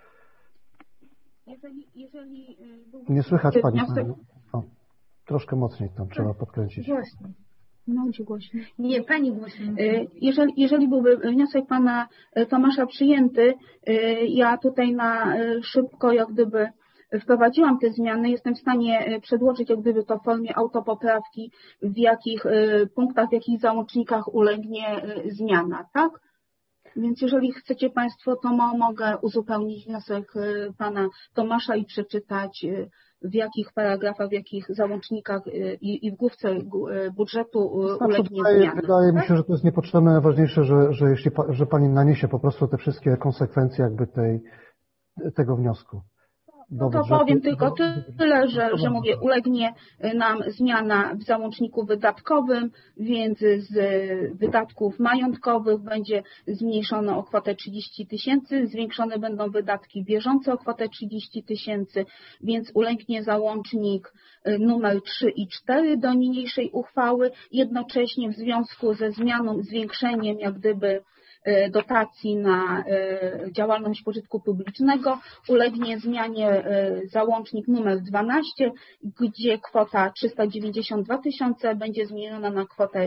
[SPEAKER 3] Jeżeli
[SPEAKER 1] nie słychać pani.
[SPEAKER 3] Wniosek...
[SPEAKER 1] O, troszkę mocniej tam trzeba podkręcić.
[SPEAKER 3] Głośniej. No, głośniej.
[SPEAKER 6] Nie, pani głośniej.
[SPEAKER 3] Jeżeli byłby wniosek pana Tomasza przyjęty, ja tutaj na szybko jak gdyby wprowadziłam te zmiany, jestem w stanie przedłożyć jak gdyby to w formie autopoprawki, w jakich punktach, w jakich załącznikach ulegnie zmiana, tak? Więc jeżeli chcecie Państwo, to mogę uzupełnić wniosek Pana Tomasza i przeczytać, w jakich paragrafach, w jakich załącznikach i w główce budżetu ulegnie zmiana.
[SPEAKER 1] Wydaje mi się, że to jest niepotrzebne. Najważniejsze, że Pani naniesie po prostu te wszystkie konsekwencje jakby tego wniosku.
[SPEAKER 3] No to powiem tylko tyle, że mówię, ulegnie nam zmiana w załączniku wydatkowym, więc z wydatków majątkowych będzie zmniejszone o kwotę 30 000, zwiększone będą wydatki bieżące o kwotę 30 000, więc ulegnie załącznik numer 3 i 4 do niniejszej uchwały. Jednocześnie w związku ze zmianą, zwiększeniem jak gdyby dotacji na działalność pożytku publicznego ulegnie zmianie załącznik numer 12, gdzie kwota 392 000 będzie zmieniona na kwotę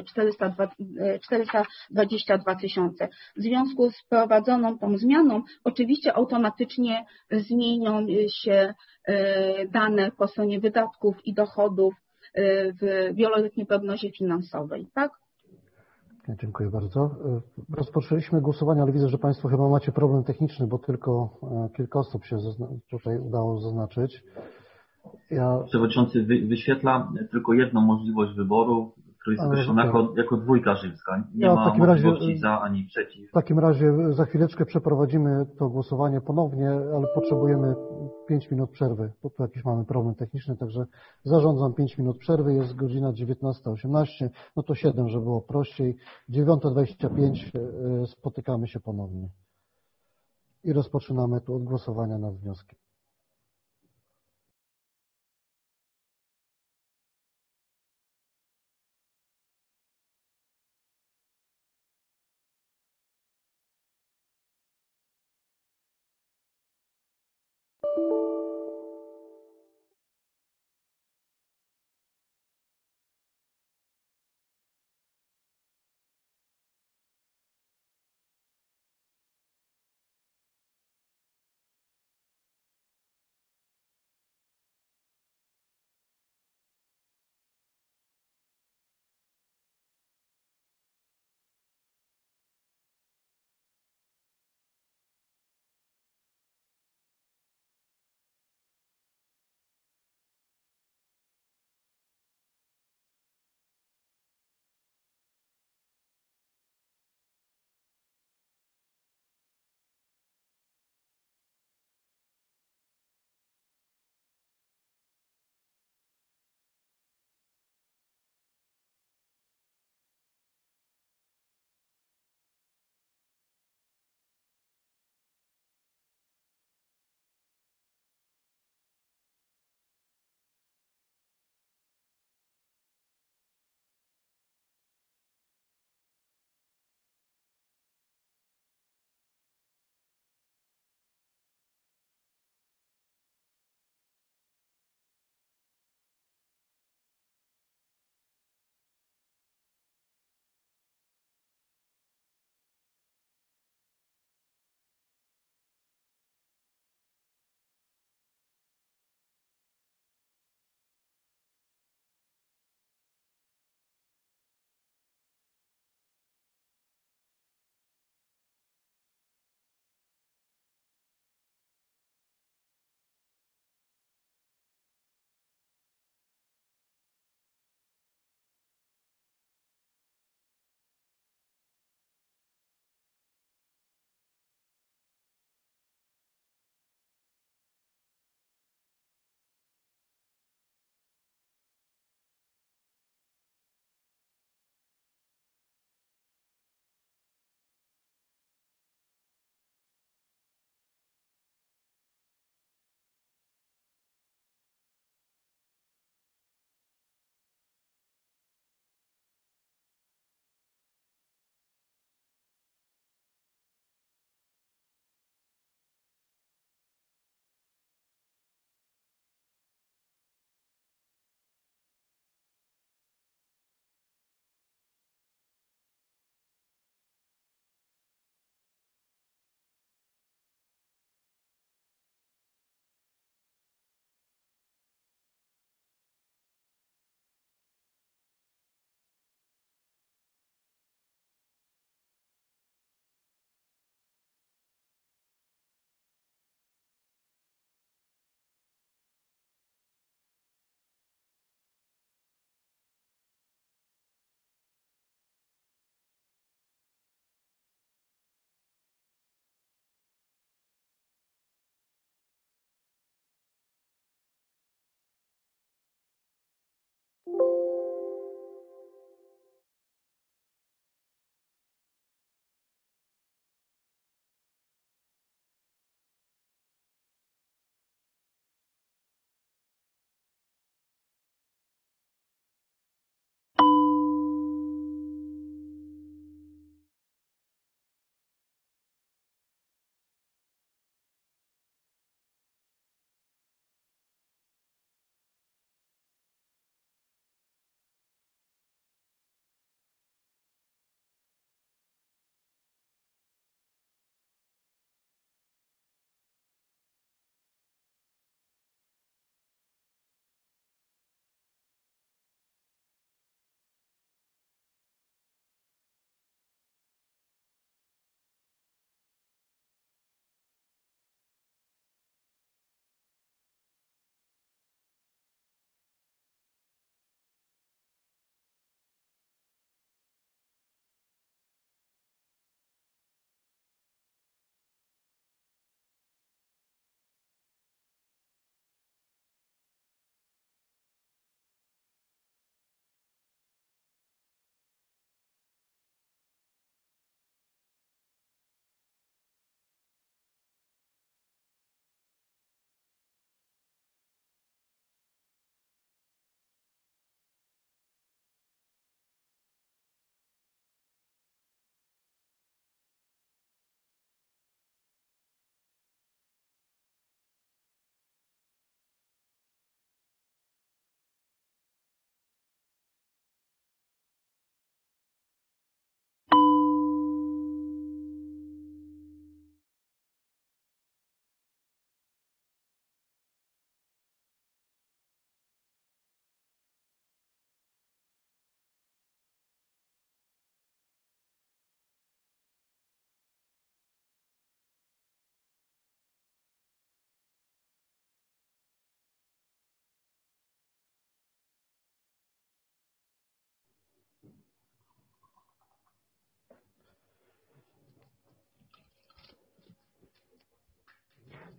[SPEAKER 3] 422 000. W związku z wprowadzoną tą zmianą oczywiście automatycznie zmienią się dane po stronie wydatków i dochodów w wieloletniej prognozie finansowej, tak?
[SPEAKER 1] Dziękuję bardzo. Rozpoczęliśmy głosowanie, ale widzę, że Państwo chyba macie problem techniczny, bo tylko kilka osób się tutaj udało zaznaczyć.
[SPEAKER 9] Przewodniczący wyświetla tylko jedną możliwość wyboru, który jest określony jako dwójka rzymska. Nie ma możliwości za ani przeciw.
[SPEAKER 1] W takim razie za chwileczkę przeprowadzimy to głosowanie ponownie, ale potrzebujemy 5 minut przerwy, bo tu jakiś mamy problem techniczny, także zarządzam 5 minut przerwy, jest godzina 19:18, no to 7, żeby było prościej. 9:25 spotykamy się ponownie i rozpoczynamy tu od głosowania nad wnioskiem.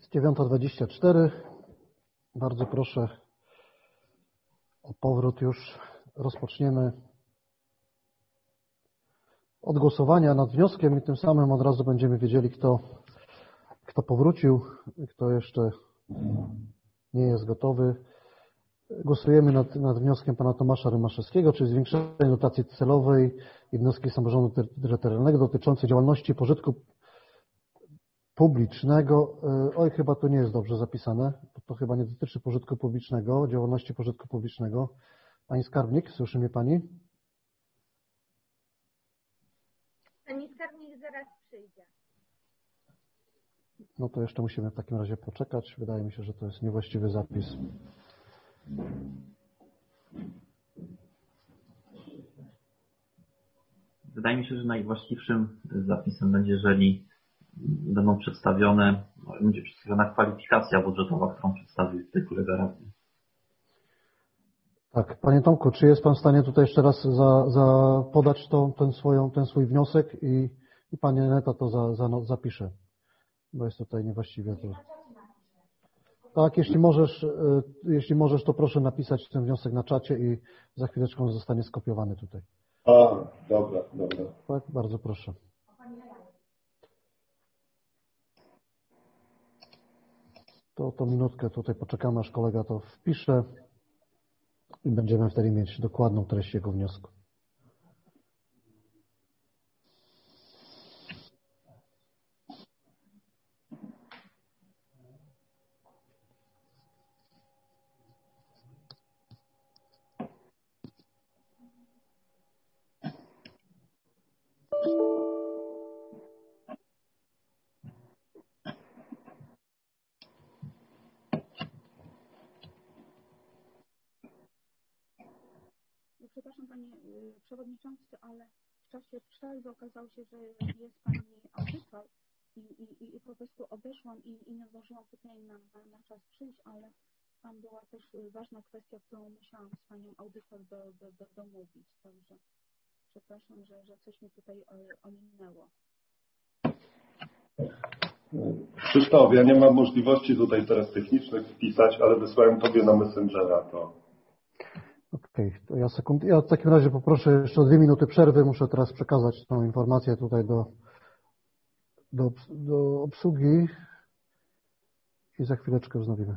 [SPEAKER 1] Jest 9:24. Bardzo proszę o powrót już. Rozpoczniemy od głosowania nad wnioskiem i tym samym od razu będziemy wiedzieli, kto powrócił, kto jeszcze nie jest gotowy. Głosujemy nad wnioskiem pana Tomasza Rymaszewskiego, czyli zwiększenie dotacji celowej jednostki samorządu terytorialnego dotyczącej działalności pożytku publicznego. Oj, chyba to nie jest dobrze zapisane. To chyba nie dotyczy pożytku publicznego, działalności pożytku publicznego. Pani skarbnik, słyszy mnie pani?
[SPEAKER 6] Pani skarbnik zaraz przyjdzie.
[SPEAKER 1] No to jeszcze musimy w takim razie poczekać. Wydaje mi się, że to jest niewłaściwy zapis.
[SPEAKER 9] Wydaje mi się, że najwłaściwszym zapisem będzie, jeżeli będzie przedstawiona kwalifikacja budżetowa, którą przedstawił tutaj kolega radny.
[SPEAKER 1] Tak, panie Tomku, czy jest pan w stanie tutaj jeszcze raz podać ten swój wniosek i pani Aneta to zapisze, bo jest tutaj niewłaściwie. Tak, jeśli możesz, to proszę napisać ten wniosek na czacie i za chwileczkę on zostanie skopiowany tutaj.
[SPEAKER 10] A, dobra.
[SPEAKER 1] Tak, bardzo proszę. To minutkę tutaj poczekamy, aż kolega to wpisze i będziemy wtedy mieć dokładną treść jego wniosku.
[SPEAKER 3] Przepraszam Panie Przewodniczący, ale w czasie przerwy okazało się, że jest Pani audytor i po prostu odeszłam i nie zdążyłam tutaj na czas przyjść, ale tam była też ważna kwestia, którą musiałam z Panią audytor domówić. Także przepraszam, że coś mi tutaj ominęło.
[SPEAKER 10] Krzysztof, ja nie mam możliwości tutaj teraz technicznych wpisać, ale wysłałem Tobie na Messengera to.
[SPEAKER 1] Okej, to ja w takim razie poproszę jeszcze o 2 minuty przerwy. Muszę teraz przekazać tą informację tutaj do obsługi i za chwileczkę wznowimy.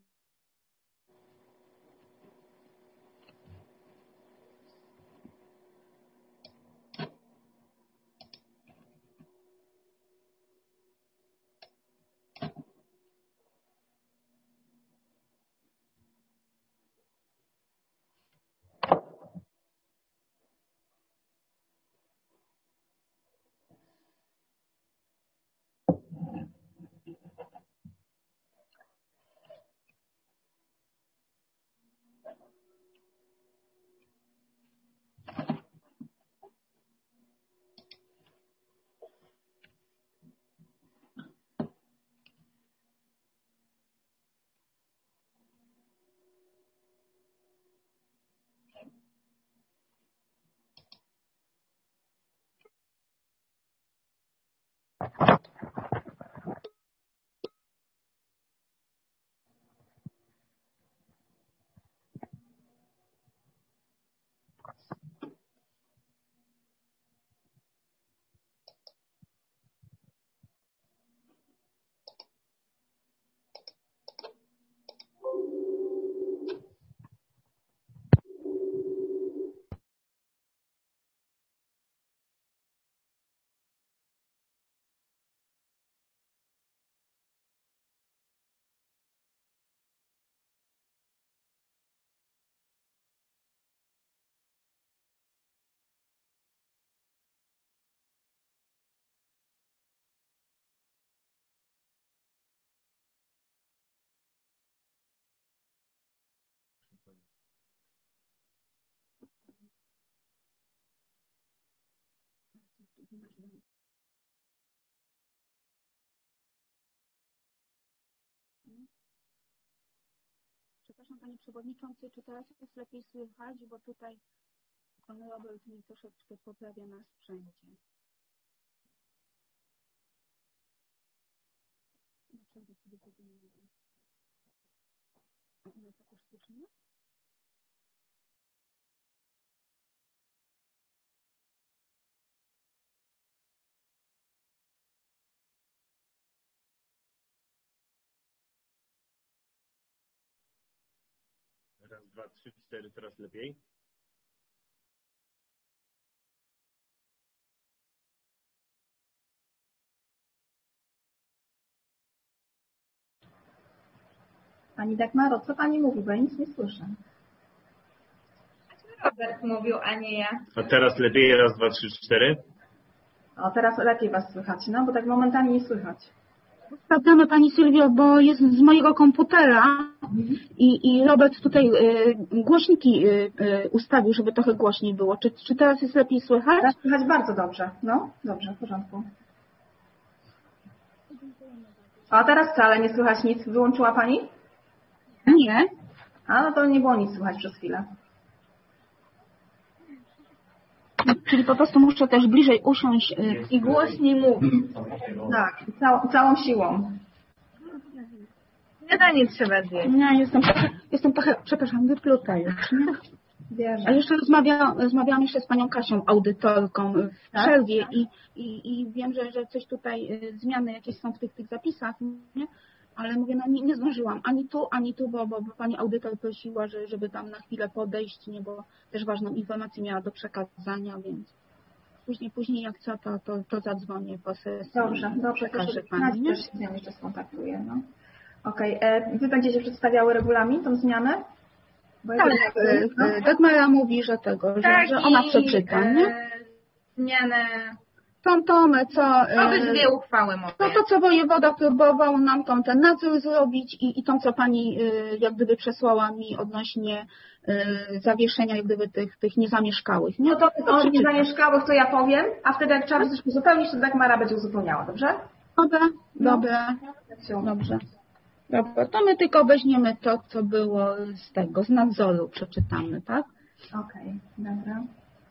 [SPEAKER 3] Przepraszam Panie Przewodniczący, czy teraz jest lepiej słychać, bo tutaj Pan Robert mi troszeczkę poprawia na sprzęcie.
[SPEAKER 11] Raz, dwa, trzy, cztery, teraz lepiej.
[SPEAKER 7] Pani Dagmaro, co Pani mówi, bo ja nic nie słyszę.
[SPEAKER 6] Robert mówił, a nie ja.
[SPEAKER 11] A teraz lepiej, raz, dwa, trzy, cztery.
[SPEAKER 7] O, teraz lepiej Was słychać, no bo tak momentami nie słychać.
[SPEAKER 3] Sprawdzamy Pani Sylwio, bo jest z mojego komputera i Robert tutaj głośniki ustawił, żeby trochę głośniej było. Czy teraz jest lepiej słychać?
[SPEAKER 7] Teraz słychać bardzo dobrze. No, dobrze, w porządku. A teraz wcale nie słychać nic. Wyłączyła Pani?
[SPEAKER 3] Nie.
[SPEAKER 7] A, no to nie było nic słychać przez chwilę.
[SPEAKER 3] Czyli po prostu muszę też bliżej usiąść i głośniej mówić.
[SPEAKER 7] Tak, całą siłą.
[SPEAKER 6] Śniadanie trzeba zjeść.
[SPEAKER 3] Nie, jestem trochę, przepraszam, wypluta już. Nie?
[SPEAKER 7] Wierzę.
[SPEAKER 3] A jeszcze rozmawiałam jeszcze z panią Kasią, audytorką w przerwie i wiem, że coś tutaj, zmiany jakieś są w tych zapisach, nie? Ale mówię, no nie zdążyłam ani tu, bo pani audytor prosiła, żeby tam na chwilę podejść, nie, bo też ważną informację miała do przekazania, więc później jak co, to zadzwonię po sesji.
[SPEAKER 7] Dobrze,
[SPEAKER 3] Przekażę
[SPEAKER 7] pani,
[SPEAKER 3] pani.
[SPEAKER 7] też się z nią jeszcze skontaktuję. No. Okej, Wy będziecie przedstawiały regulamin, tą zmianę? Bo
[SPEAKER 3] Tak, Dagmara mówi, że że ona przeczyta, nie?
[SPEAKER 6] Zmianę.
[SPEAKER 3] Obydwie
[SPEAKER 6] uchwały mówię.
[SPEAKER 3] To, co wojewoda próbował nam ten nadzór zrobić i tą, co pani jak gdyby przesłała mi odnośnie zawieszenia jak gdyby tych niezamieszkałych. Nie?
[SPEAKER 7] No to o niezamieszkałych to ja powiem, a wtedy jak trzeba by coś uzupełnić, to Dagmara będzie uzupełniała, dobrze?
[SPEAKER 3] Dobra. To my tylko weźmiemy to, co było z nadzoru, przeczytamy, tak?
[SPEAKER 7] Okej, dobra.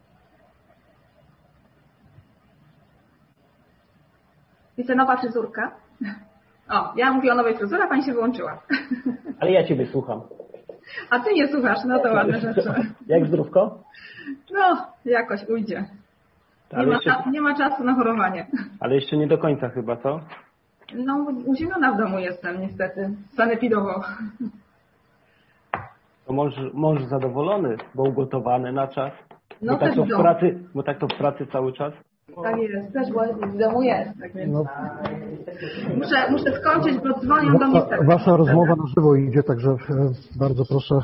[SPEAKER 7] Widzę nowa fryzurka. O, ja mówię o nowej fryzurze, a pani się wyłączyła.
[SPEAKER 12] Ale ja Ciebie słucham.
[SPEAKER 7] A Ty nie słuchasz, no to ładne rzeczy.
[SPEAKER 12] Jak zdrówko?
[SPEAKER 7] No, jakoś ujdzie. Nie ma czasu na chorowanie.
[SPEAKER 12] Ale jeszcze nie do końca chyba, co?
[SPEAKER 7] No, uziemiona w domu jestem niestety, sanepidowo.
[SPEAKER 12] To mąż zadowolony, bo ugotowany na czas.
[SPEAKER 7] No
[SPEAKER 12] bo tak to w pracy cały czas.
[SPEAKER 7] Tak jest, też w domu jest, tak więc muszę skończyć, bo dzwonią do mnie.
[SPEAKER 1] Wasza rozmowa na żywo idzie, także bardzo proszę.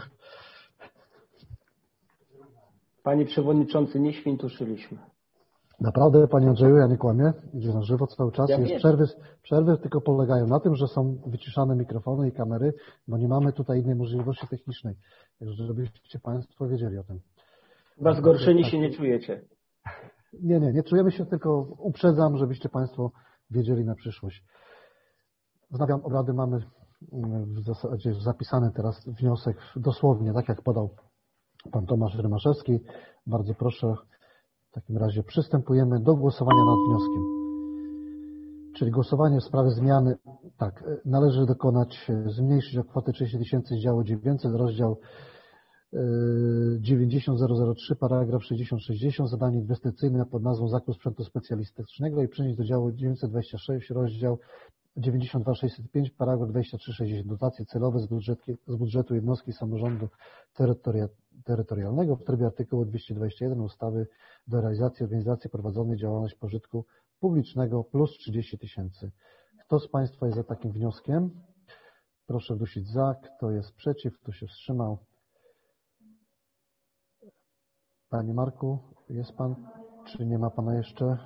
[SPEAKER 12] Panie Przewodniczący, nie świętuszyliśmy.
[SPEAKER 1] Naprawdę, Panie Andrzeju, ja nie kłamię, idzie na żywo cały czas.
[SPEAKER 12] Ja
[SPEAKER 1] Przerwy tylko polegają na tym, że są wyciszane mikrofony i kamery, bo nie mamy tutaj innej możliwości technicznej. Także żebyście Państwo wiedzieli o tym.
[SPEAKER 12] Chyba zgorszeni się nie czujecie.
[SPEAKER 1] Nie czujemy się, tylko uprzedzam, żebyście Państwo wiedzieli na przyszłość. Wznawiam obrady, mamy w zasadzie zapisany teraz wniosek dosłownie, tak jak podał Pan Tomasz Rymaszewski. Bardzo proszę, w takim razie przystępujemy do głosowania nad wnioskiem. Czyli głosowanie w sprawie zmiany, tak, należy dokonać, zmniejszyć o kwotę 30 000 z działu 900, rozdział 90003, paragraf 6060, zadanie inwestycyjne pod nazwą Zakup sprzętu specjalistycznego i przenieść do działu 926, rozdział 92605, paragraf 2360, dotacje celowe z budżetu jednostki samorządu terytorialnego w trybie artykułu 221 ustawy do realizacji organizacji prowadzonej działalność pożytku publicznego plus 30 000. Kto z Państwa jest za takim wnioskiem? Proszę wdusić za. Kto jest przeciw? Kto się wstrzymał? Panie Marku, jest Pan? Czy nie ma Pana jeszcze?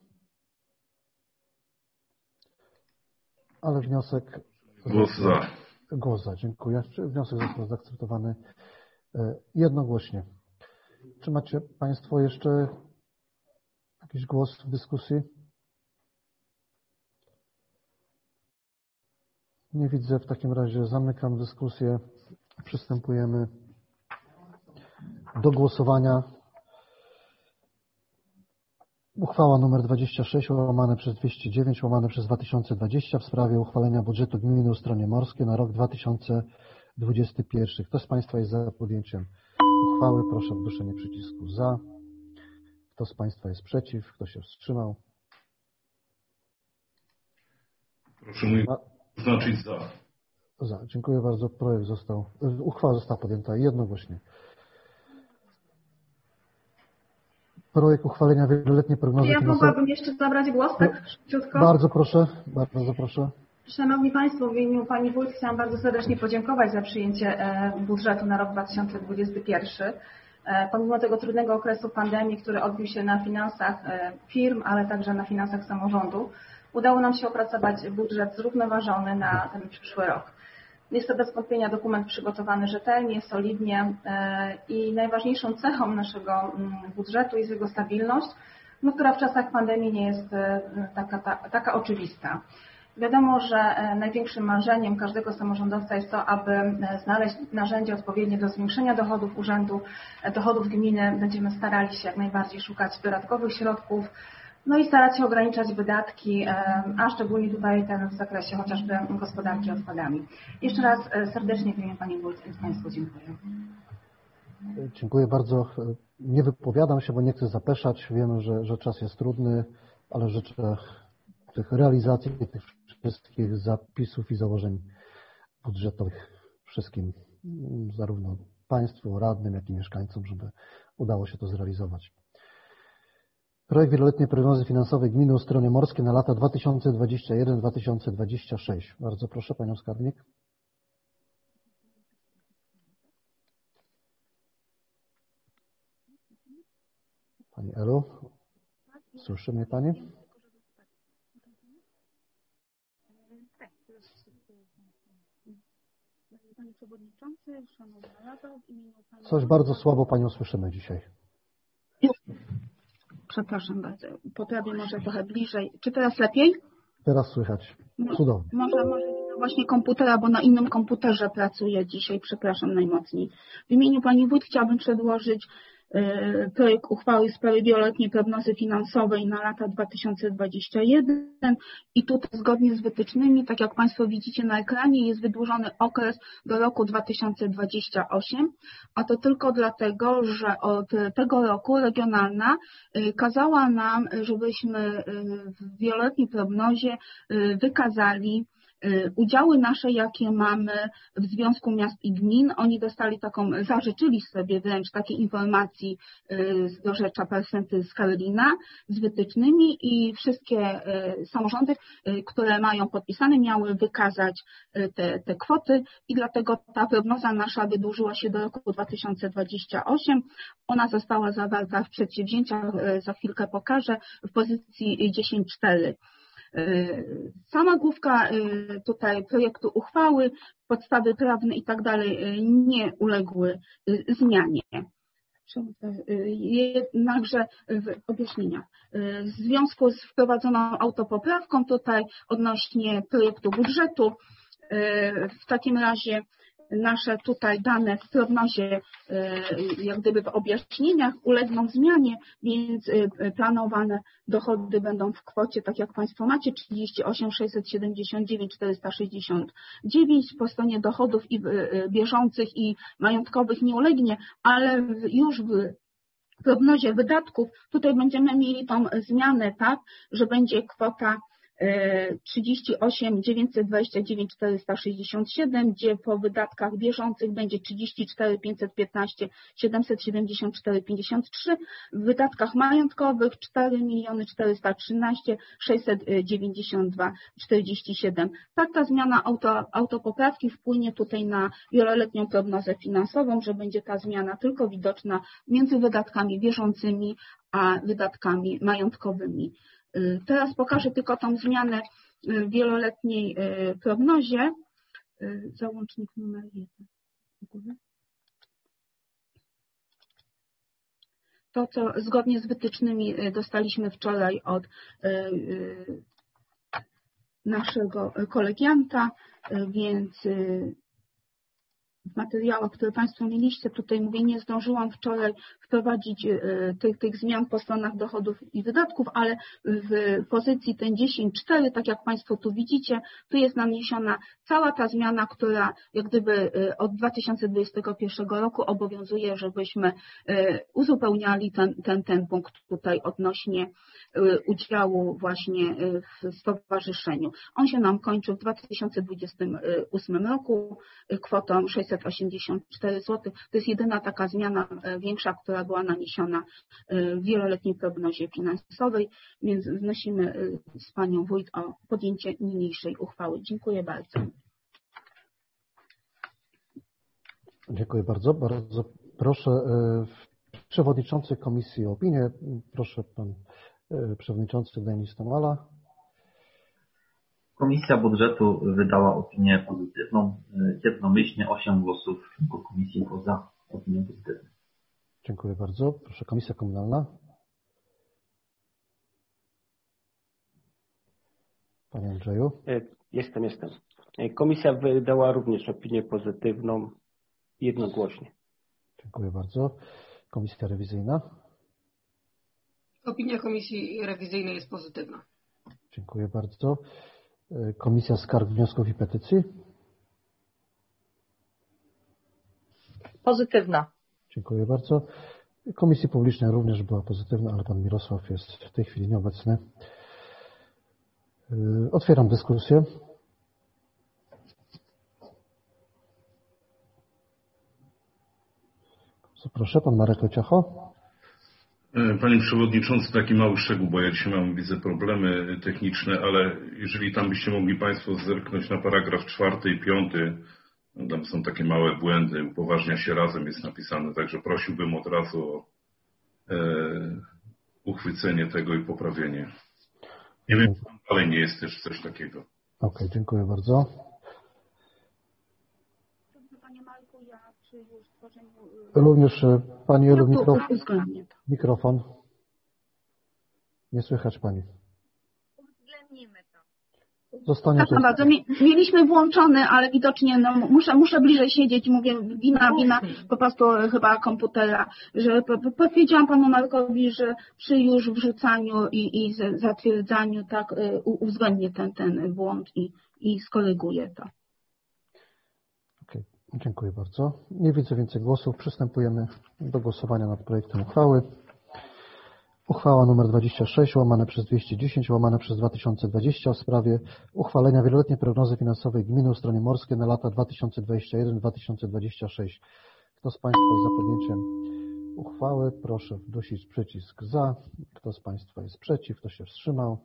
[SPEAKER 1] Ale wniosek... Głos za, dziękuję. Wniosek został zaakceptowany jednogłośnie. Czy macie Państwo jeszcze jakiś głos w dyskusji? Nie widzę. W takim razie zamykam dyskusję. Przystępujemy do głosowania. Uchwała nr 26 łamane przez 209 łamane przez 2020 w sprawie uchwalenia budżetu gminy Ustronie Morskie na rok 2021. Kto z Państwa jest za podjęciem uchwały? Proszę o wduszenie przycisku za. Kto z Państwa jest przeciw? Kto się wstrzymał?
[SPEAKER 2] Proszę mój oznaczyć za.
[SPEAKER 1] Za. Dziękuję bardzo. Uchwała została podjęta jednogłośnie. Projekt uchwalenia wieloletniej prognozy
[SPEAKER 7] Ja
[SPEAKER 1] finansowej.
[SPEAKER 7] mogłabym jeszcze zabrać głos, tak szybciutko?
[SPEAKER 1] Bardzo proszę, bardzo proszę.
[SPEAKER 7] Szanowni Państwo, w imieniu Pani Wójt chciałam bardzo serdecznie podziękować za przyjęcie budżetu na rok 2021. Pomimo tego trudnego okresu pandemii, który odbił się na finansach firm, ale także na finansach samorządu, udało nam się opracować budżet zrównoważony na ten przyszły rok. Jest to bez wątpienia dokument przygotowany rzetelnie, solidnie i najważniejszą cechą naszego budżetu jest jego stabilność, która w czasach pandemii nie jest taka oczywista. Wiadomo, że największym marzeniem każdego samorządowca jest to, aby znaleźć narzędzie odpowiednie do zwiększenia dochodów urzędu, dochodów gminy. Będziemy starali się jak najbardziej szukać dodatkowych środków, no i starać się ograniczać wydatki, a szczególnie tutaj ten w zakresie chociażby gospodarki odpadami. Jeszcze raz serdecznie w imieniu Pani Wójt Państwu dziękuję.
[SPEAKER 1] Dziękuję bardzo. Nie wypowiadam się, bo nie chcę zapeszać. Wiemy, że czas jest trudny, ale życzę tych realizacji, tych wszystkich zapisów i założeń budżetowych wszystkim, zarówno Państwu, radnym, jak i mieszkańcom, żeby udało się to zrealizować. Projekt wieloletniej prognozy finansowej gminy Ustronie Morskie na lata 2021-2026. Bardzo proszę Panią Skarbnik. Pani Elu, słyszy mnie Pani?
[SPEAKER 3] Panie Przewodniczący, Szanowna Rado, w imieniu Pani...
[SPEAKER 1] Coś bardzo słabo Panią słyszymy dzisiaj.
[SPEAKER 3] Przepraszam bardzo, poprawię może trochę bliżej. Czy teraz lepiej?
[SPEAKER 1] Teraz słychać. Cudownie.
[SPEAKER 3] Może właśnie komputera, bo na innym komputerze pracuję dzisiaj, przepraszam najmocniej. W imieniu Pani Wójt chciałabym przedłożyć projekt uchwały w sprawie wieloletniej prognozy finansowej na lata 2021 i tutaj zgodnie z wytycznymi, tak jak Państwo widzicie na ekranie, jest wydłużony okres do roku 2028, a to tylko dlatego, że od tego roku regionalna kazała nam, żebyśmy w wieloletniej prognozie wykazali udziały nasze, jakie mamy w Związku Miast i Gmin. Oni dostali zażyczyli sobie wręcz takiej informacji z dorzecza Persenty z Karolina z wytycznymi i wszystkie samorządy, które mają podpisane, miały wykazać te kwoty i dlatego ta prognoza nasza wydłużyła się do roku 2028. Ona została zawarta w przedsięwzięciach, za chwilkę pokażę, w pozycji 10.4. Sama główka tutaj projektu uchwały, podstawy prawne i tak dalej nie uległy zmianie. Jednakże w objaśnieniach. W związku z wprowadzoną autopoprawką tutaj odnośnie projektu budżetu, w takim razie nasze tutaj dane w prognozie, jak gdyby w objaśnieniach ulegną zmianie, więc planowane dochody będą w kwocie, tak jak Państwo macie, 38 679 469. Po stronie dochodów i bieżących i majątkowych nie ulegnie, ale już w prognozie wydatków tutaj będziemy mieli tą zmianę tak, że będzie kwota 38 929 467, gdzie po wydatkach bieżących będzie 34 515 774 53, w wydatkach majątkowych 4 413 692 47. Taka zmiana autopoprawki wpłynie tutaj na wieloletnią prognozę finansową, że będzie ta zmiana tylko widoczna między wydatkami bieżącymi a wydatkami majątkowymi. Teraz pokażę tylko tą zmianę w wieloletniej prognozie. Załącznik numer 1. To, co zgodnie z wytycznymi dostaliśmy wczoraj od naszego kolegianta, więc materiałach, które Państwo mieliście. Tutaj mówię, nie zdążyłam wczoraj wprowadzić tych zmian po stronach dochodów i wydatków, ale w pozycji ten 10.4, tak jak Państwo tu widzicie, tu jest naniesiona cała ta zmiana, która jak gdyby od 2021 roku obowiązuje, żebyśmy uzupełniali ten punkt tutaj odnośnie udziału właśnie w stowarzyszeniu. On się nam kończy w 2028 roku kwotą 684 zł. To jest jedyna taka zmiana większa, która była naniesiona w wieloletniej prognozie finansowej, więc wnosimy z Panią Wójt o podjęcie niniejszej uchwały. Dziękuję bardzo.
[SPEAKER 1] Dziękuję bardzo. Bardzo proszę przewodniczący komisji o opinię. Proszę pan przewodniczący Denis Tomala.
[SPEAKER 9] Komisja Budżetu wydała opinię pozytywną. Jednomyślnie 8 głosów w komisji było za opinią pozytywną.
[SPEAKER 1] Dziękuję bardzo. Proszę Komisja Komunalna. Panie Andrzeju.
[SPEAKER 12] Jestem. Komisja wydała również opinię pozytywną jednogłośnie.
[SPEAKER 1] Dziękuję bardzo. Komisja Rewizyjna.
[SPEAKER 5] Opinia Komisji Rewizyjnej jest pozytywna.
[SPEAKER 1] Dziękuję bardzo. Komisja Skarg, Wniosków i Petycji.
[SPEAKER 13] Pozytywna.
[SPEAKER 1] Dziękuję bardzo. Komisji Publicznej również była pozytywna, ale pan Mirosław jest w tej chwili nieobecny. Otwieram dyskusję. Proszę, pan Marek Ociacho.
[SPEAKER 2] Panie Przewodniczący, taki mały szczegół, bo ja dzisiaj widzę problemy techniczne, ale jeżeli tam byście mogli Państwo zerknąć na paragraf 4 i 5, tam są takie małe błędy, upoważnia się razem jest napisane, także prosiłbym od razu o uchwycenie tego i poprawienie. Nie wiem, ale nie jest też coś takiego.
[SPEAKER 1] Okej, dziękuję bardzo.
[SPEAKER 3] Panie Marku, ja przy już tworzeniu...
[SPEAKER 1] Również Pani Elu, mikrofon. Nie słychać Pani.
[SPEAKER 6] Uwzględnimy to.
[SPEAKER 1] Zostanie
[SPEAKER 3] Przepraszam bardzo, mieliśmy włączony, ale widocznie muszę bliżej siedzieć, mówię, wina po prostu chyba komputera, że powiedziałam Panu Markowi, że przy już wrzucaniu i zatwierdzaniu tak uwzględnię ten błąd i skoryguję to.
[SPEAKER 1] Okej, dziękuję bardzo. Nie widzę więcej głosów. Przystępujemy do głosowania nad projektem uchwały. Uchwała nr 26 łamane przez 210 łamane przez 2020 w sprawie uchwalenia wieloletniej prognozy finansowej gminy Ustronie Morskie na lata 2021-2026. Kto z Państwa jest za podjęciem uchwały, proszę wdusić przycisk za. Kto z Państwa jest przeciw, kto się wstrzymał?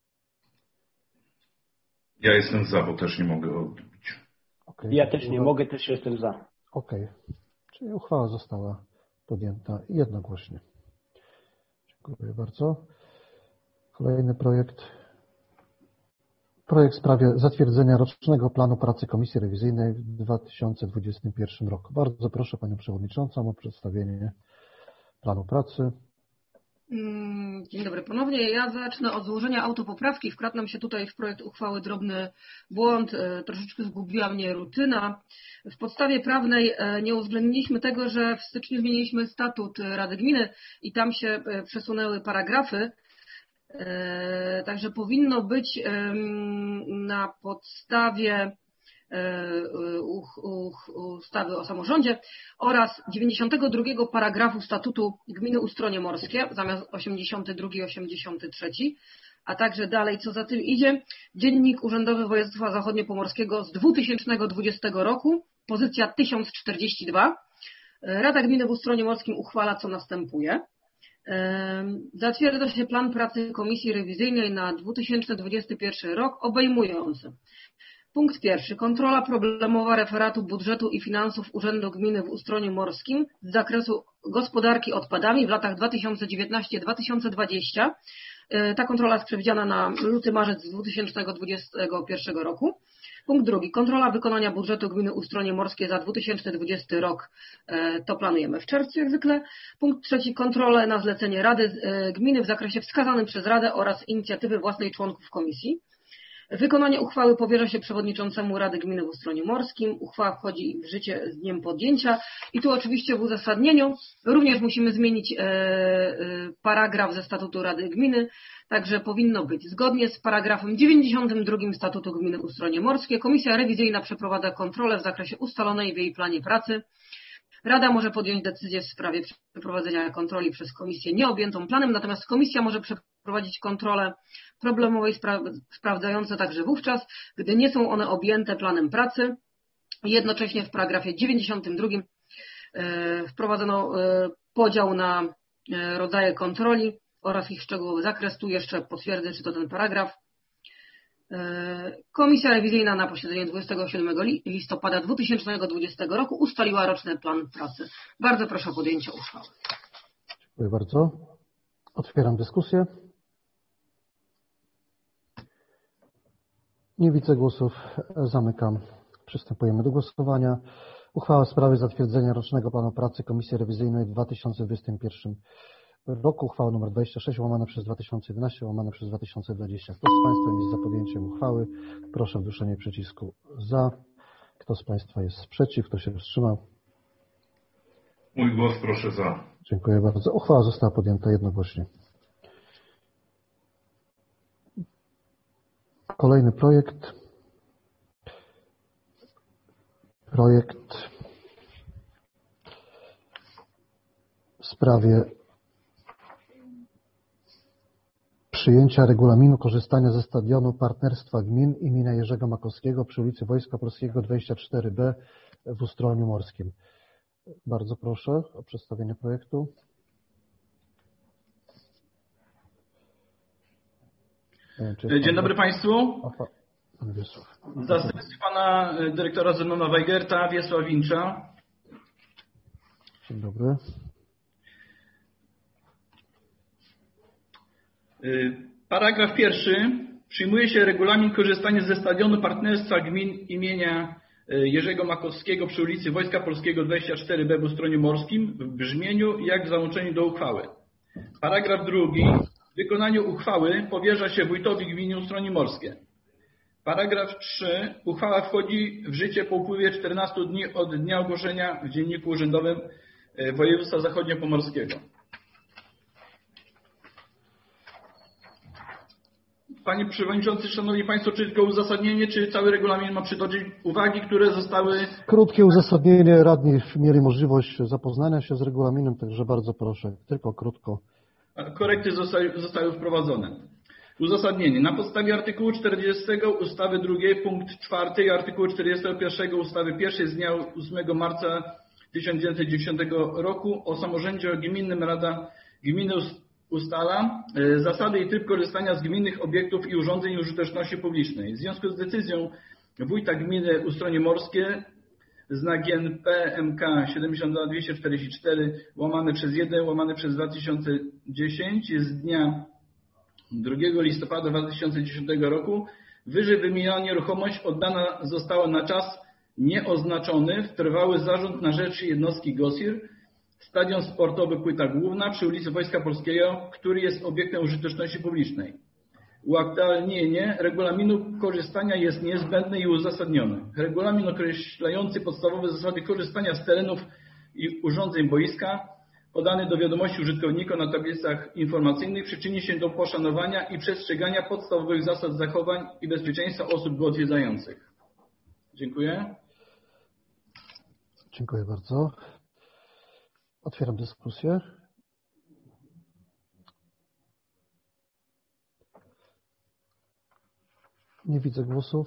[SPEAKER 2] Ja jestem za, bo też nie mogę odbić.
[SPEAKER 12] Okay. Ja też nie mogę, też jestem za.
[SPEAKER 1] Okej. Czyli uchwała została podjęta jednogłośnie. Dziękuję bardzo. Kolejny projekt. Projekt w sprawie zatwierdzenia rocznego planu pracy Komisji Rewizyjnej w 2021 roku. Bardzo proszę Panią Przewodniczącą o przedstawienie planu pracy.
[SPEAKER 5] Dzień dobry ponownie. Ja zacznę od złożenia autopoprawki. Wkradł nam się tutaj w projekt uchwały drobny błąd. Troszeczkę zgubiła mnie rutyna. W podstawie prawnej nie uwzględniliśmy tego, że w styczniu zmieniliśmy statut Rady Gminy i tam się przesunęły paragrafy. Także powinno być na podstawie ustawy o samorządzie oraz 92 paragrafu statutu gminy Ustronie Morskie zamiast 82 i 83, a także dalej, co za tym idzie, Dziennik Urzędowy Województwa Zachodniopomorskiego z 2020 roku, pozycja 1042. Rada Gminy w Ustronie Morskim uchwala, co następuje. Zatwierdza się plan pracy Komisji Rewizyjnej na 2021 rok obejmujący punkt pierwszy. Kontrola problemowa referatu budżetu i finansów Urzędu Gminy w Ustronie Morskim z zakresu gospodarki odpadami w latach 2019-2020. Ta kontrola jest przewidziana na luty-marzec 2021 roku. Punkt drugi. Kontrola wykonania budżetu Gminy Ustronie Morskie za 2020 rok. To planujemy w czerwcu jak zwykle. Punkt trzeci. Kontrolę na zlecenie Rady Gminy w zakresie wskazanym przez Radę oraz inicjatywy własnej członków komisji. Wykonanie uchwały powierza się przewodniczącemu Rady Gminy w Ustroniu Morskim. Uchwała wchodzi w życie z dniem podjęcia i tu oczywiście w uzasadnieniu również musimy zmienić paragraf ze statutu Rady Gminy, także powinno być zgodnie z paragrafem 92 statutu Gminy Ustronie Morskie. Komisja rewizyjna przeprowadza kontrolę w zakresie ustalonej w jej planie pracy. Rada może podjąć decyzję w sprawie przeprowadzenia kontroli przez komisję nieobjętą planem, natomiast komisja może przeprowadzić kontrole problemowe i sprawdzające także wówczas, gdy nie są one objęte planem pracy. Jednocześnie w paragrafie 92 wprowadzono podział na rodzaje kontroli oraz ich szczegółowy zakres. Tu jeszcze potwierdzę, czy to ten paragraf. Komisja rewizyjna na posiedzeniu 27 listopada 2020 roku ustaliła roczny plan pracy. Bardzo proszę o podjęcie uchwały.
[SPEAKER 1] Dziękuję bardzo. Otwieram dyskusję. Nie widzę głosów. Zamykam. Przystępujemy do głosowania. Uchwała w sprawie zatwierdzenia rocznego planu pracy Komisji Rewizyjnej w 2021 roku. Uchwała nr 26 /2011/2020. Kto z Państwa jest za podjęciem uchwały? Proszę o wduszenie przycisku za. Kto z Państwa jest przeciw? Kto się wstrzymał?
[SPEAKER 2] Mój głos proszę za. Dziękuję
[SPEAKER 1] bardzo. Uchwała została podjęta jednogłośnie. Kolejny projekt. W sprawie przyjęcia regulaminu korzystania ze stadionu Partnerstwa Gmin imienia Jerzego Makowskiego przy ulicy Wojska Polskiego 24B w Ustroniu Morskim. Bardzo proszę o przedstawienie projektu.
[SPEAKER 13] Dzień dobry Państwu. W zastępstwie Pana Dyrektora Zenona Weigerta, Wiesław Wincza.
[SPEAKER 1] Dzień dobry.
[SPEAKER 13] Paragraf pierwszy. Przyjmuje się regulamin korzystania ze stadionu Partnerstwa Gmin imienia Jerzego Makowskiego przy ulicy Wojska Polskiego 24B w Ustroniu Morskim w brzmieniu jak w załączeniu do uchwały. Paragraf drugi. Wykonanie uchwały powierza się wójtowi gminy Ustronie Morskie. Paragraf 3. Uchwała wchodzi w życie po upływie 14 dni od dnia ogłoszenia w Dzienniku Urzędowym Województwa Zachodniopomorskiego. Panie Przewodniczący, Szanowni Państwo, czy tylko uzasadnienie, czy cały regulamin ma przytoczyć uwagi, które zostały...
[SPEAKER 1] Krótkie uzasadnienie. Radni mieli możliwość zapoznania się z regulaminem, także bardzo proszę, tylko krótko.
[SPEAKER 13] Korekty zostały wprowadzone. Uzasadnienie. Na podstawie artykułu 40 ustawy 2 punkt 4 i artykułu 41 ustawy 1 z dnia 8 marca 1990 roku o samorządzie gminnym Rada Gminy ustala zasady i tryb korzystania z gminnych obiektów i urządzeń użyteczności publicznej. W związku z decyzją wójta gminy Ustronie Morskie znak GNP-MK 72244/1/2010 z dnia 2 listopada 2010 roku wyżej wymieniona nieruchomość oddana została na czas nieoznaczony w trwały zarząd na rzecz jednostki GOSIR Stadion Sportowy Płyta Główna przy ulicy Wojska Polskiego, który jest obiektem użyteczności publicznej. Uaktualnienie regulaminu korzystania jest niezbędne i uzasadnione. Regulamin określający podstawowe zasady korzystania z terenów i urządzeń boiska podany do wiadomości użytkownika na tablicach informacyjnych przyczyni się do poszanowania i przestrzegania podstawowych zasad zachowań i bezpieczeństwa osób go odwiedzających. Dziękuję.
[SPEAKER 1] Dziękuję bardzo. Otwieram dyskusję. Nie widzę głosów.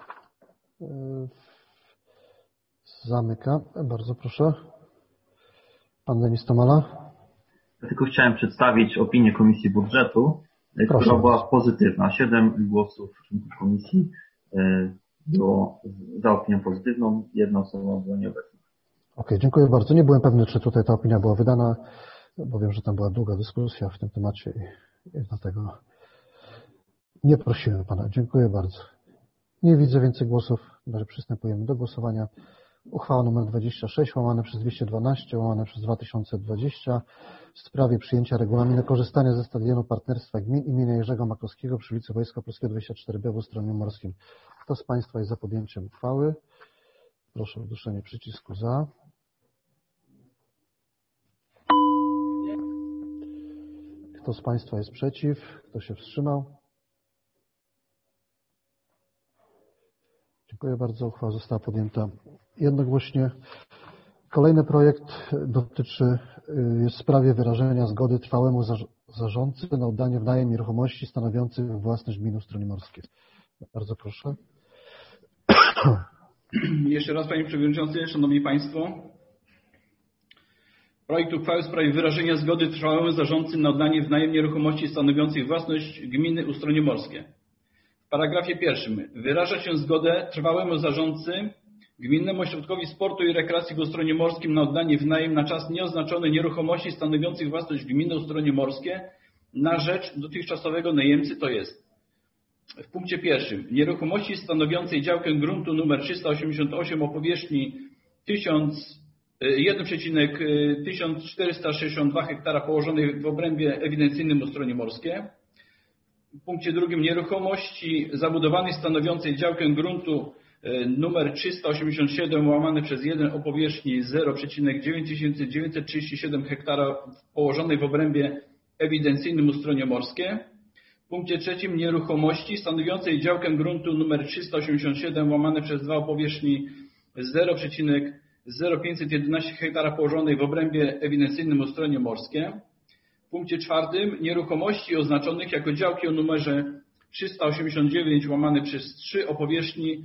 [SPEAKER 1] Zamykam. Bardzo proszę. Pan Denis Tomala.
[SPEAKER 9] Ja tylko chciałem przedstawić opinię Komisji Budżetu, która była pozytywna. 7 głosów członków komisji było za opinią pozytywną, 1 osoba była nieobecna.
[SPEAKER 1] Okej, dziękuję bardzo. Nie byłem pewny, czy tutaj ta opinia była wydana, bo wiem, że tam była długa dyskusja w tym temacie i dlatego nie prosiłem Pana. Dziękuję bardzo. Nie widzę więcej głosów, także przystępujemy do głosowania. Uchwała nr 26 łamane przez 212 łamane przez 2020 w sprawie przyjęcia regulaminu korzystania ze stadionu Partnerstwa Gmin imienia Jerzego Makowskiego przy ulicy Wojska Polskiego 24B w Ustroniu Morskim. Kto z Państwa jest za podjęciem uchwały? Proszę o wduszenie przycisku za. Kto z Państwa jest przeciw? Kto się wstrzymał? Dziękuję bardzo. Uchwała została podjęta jednogłośnie. Kolejny projekt jest w sprawie wyrażenia zgody trwałemu zarządcy na oddanie w najem nieruchomości stanowiących własność gminy Ustronie Morskie. Bardzo proszę.
[SPEAKER 13] Jeszcze raz, Panie Przewodniczący, Szanowni Państwo. Projekt uchwały w sprawie wyrażenia zgody trwałemu zarządcy na oddanie w najem nieruchomości stanowiących własność gminy Ustronie Morskie. W paragrafie 1. Wyraża się zgodę trwałemu zarządcy Gminnemu Ośrodkowi Sportu i Rekreacji w Ustronie Morskim na oddanie w najem na czas nieoznaczony nieruchomości stanowiących własność gminy Ustronie Morskie na rzecz dotychczasowego najemcy, to jest w punkcie 1. Nieruchomości stanowiącej działkę gruntu nr 388 o powierzchni 1,1462 hektara położonej w obrębie ewidencyjnym Ustronie Morskie. W punkcie 2. Nieruchomości zabudowanej stanowiącej działkę gruntu numer 387 łamane przez 1 o powierzchni 0,9937 hektara położonej w obrębie ewidencyjnym Ustronie Morskie. W punkcie 3. Nieruchomości stanowiącej działkę gruntu numer 387 łamane przez 2 o powierzchni 0,0511 hektara położonej w obrębie ewidencyjnym Ustronie Morskie. W punkcie 4. Nieruchomości oznaczonych jako działki o numerze 389 łamane przez 3 o powierzchni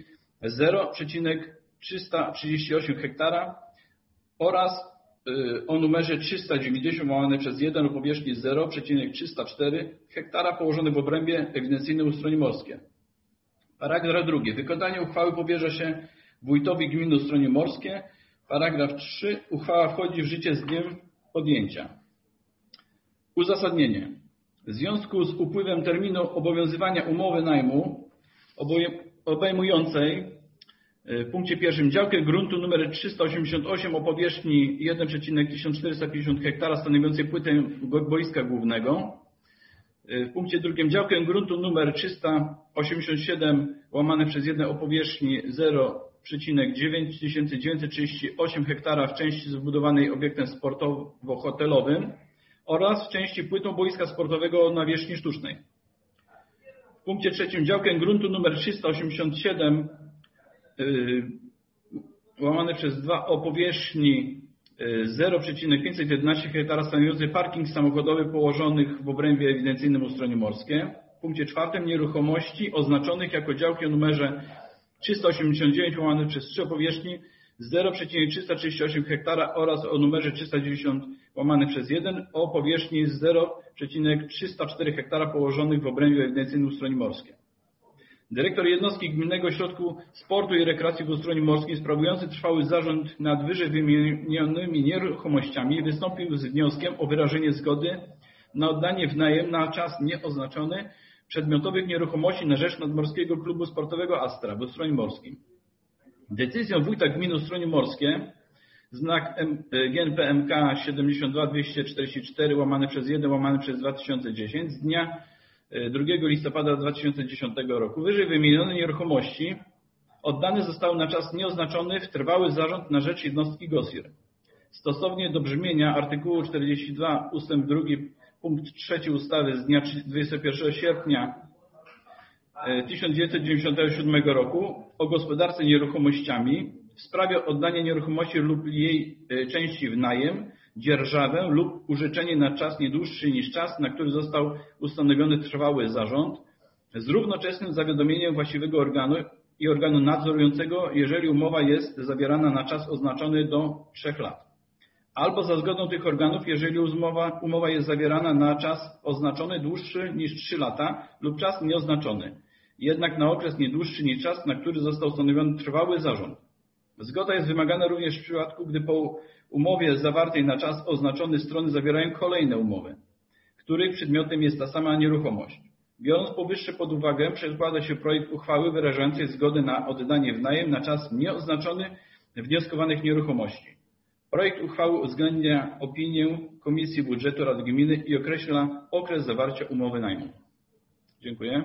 [SPEAKER 13] 0,338 hektara oraz o numerze 390 łamane przez 1 o powierzchni 0,304 hektara położone w obrębie ewidencyjnym Ustronie Morskie. Paragraf 2. Wykonanie uchwały powierza się wójtowi gminy Ustronie Morskie. Paragraf 3. Uchwała wchodzi w życie z dniem podjęcia. Uzasadnienie. W związku z upływem terminu obowiązywania umowy najmu obejmującej w punkcie 1 działkę gruntu nr 388 o powierzchni 1,1450 hektara stanowiącej płytę boiska głównego. W punkcie 2 działkę gruntu nr 387 łamane przez 1 o powierzchni 0,9938 hektara w części zbudowanej obiektem sportowo-hotelowym oraz w części płytą boiska sportowego o nawierzchni sztucznej. W punkcie 3 działkę gruntu nr 387 łamane przez 2 o powierzchni 0,511 hektara stanowiący parking samochodowy położonych w obrębie ewidencyjnym Ustronie Morskie. W punkcie 4 nieruchomości oznaczonych jako działki o numerze 389 łamane przez 3 o powierzchni 0,338 hektara oraz o numerze 390 łamane przez 1 o powierzchni 0,304 hektara położonych w obrębie ewidencyjnym Ustronie Morskie. Dyrektor jednostki Gminnego Ośrodku Sportu i Rekreacji w Ustronie Morskim sprawujący trwały zarząd nad wyżej wymienionymi nieruchomościami wystąpił z wnioskiem o wyrażenie zgody na oddanie w najem na czas nieoznaczony przedmiotowych nieruchomości na rzecz Nadmorskiego Klubu Sportowego Astra w Ustronie Morskim. Decyzją wójta gminy Ustronie Morskie znak GNPMK 72244 łamane przez 1 łamane przez 2010 z dnia 2 listopada 2010 roku wyżej wymienione nieruchomości oddane zostały na czas nieoznaczony w trwały zarząd na rzecz jednostki GOSIR. Stosownie do brzmienia artykułu 42 ust. 2 punkt 3 ustawy z dnia 21 sierpnia 1997 roku o gospodarce nieruchomościami w sprawie oddania nieruchomości lub jej części w najem, dzierżawę lub użyczenie na czas nie dłuższy niż czas, na który został ustanowiony trwały zarząd, z równoczesnym zawiadomieniem właściwego organu i organu nadzorującego, jeżeli umowa jest zawierana na czas oznaczony do 3 lat. Albo za zgodą tych organów, jeżeli umowa jest zawierana na czas oznaczony dłuższy niż 3 lata lub czas nieoznaczony, jednak na okres nie dłuższy niż czas, na który został ustanowiony trwały zarząd. Zgoda jest wymagana również w przypadku, gdy po umowie zawartej na czas oznaczony strony zawierają kolejne umowy, których przedmiotem jest ta sama nieruchomość. Biorąc powyższe pod uwagę, przedkłada się projekt uchwały wyrażającej zgodę na oddanie w najem na czas nieoznaczony wnioskowanych nieruchomości. Projekt uchwały uwzględnia opinię Komisji Budżetu Rady Gminy i określa okres zawarcia umowy najmu. Dziękuję.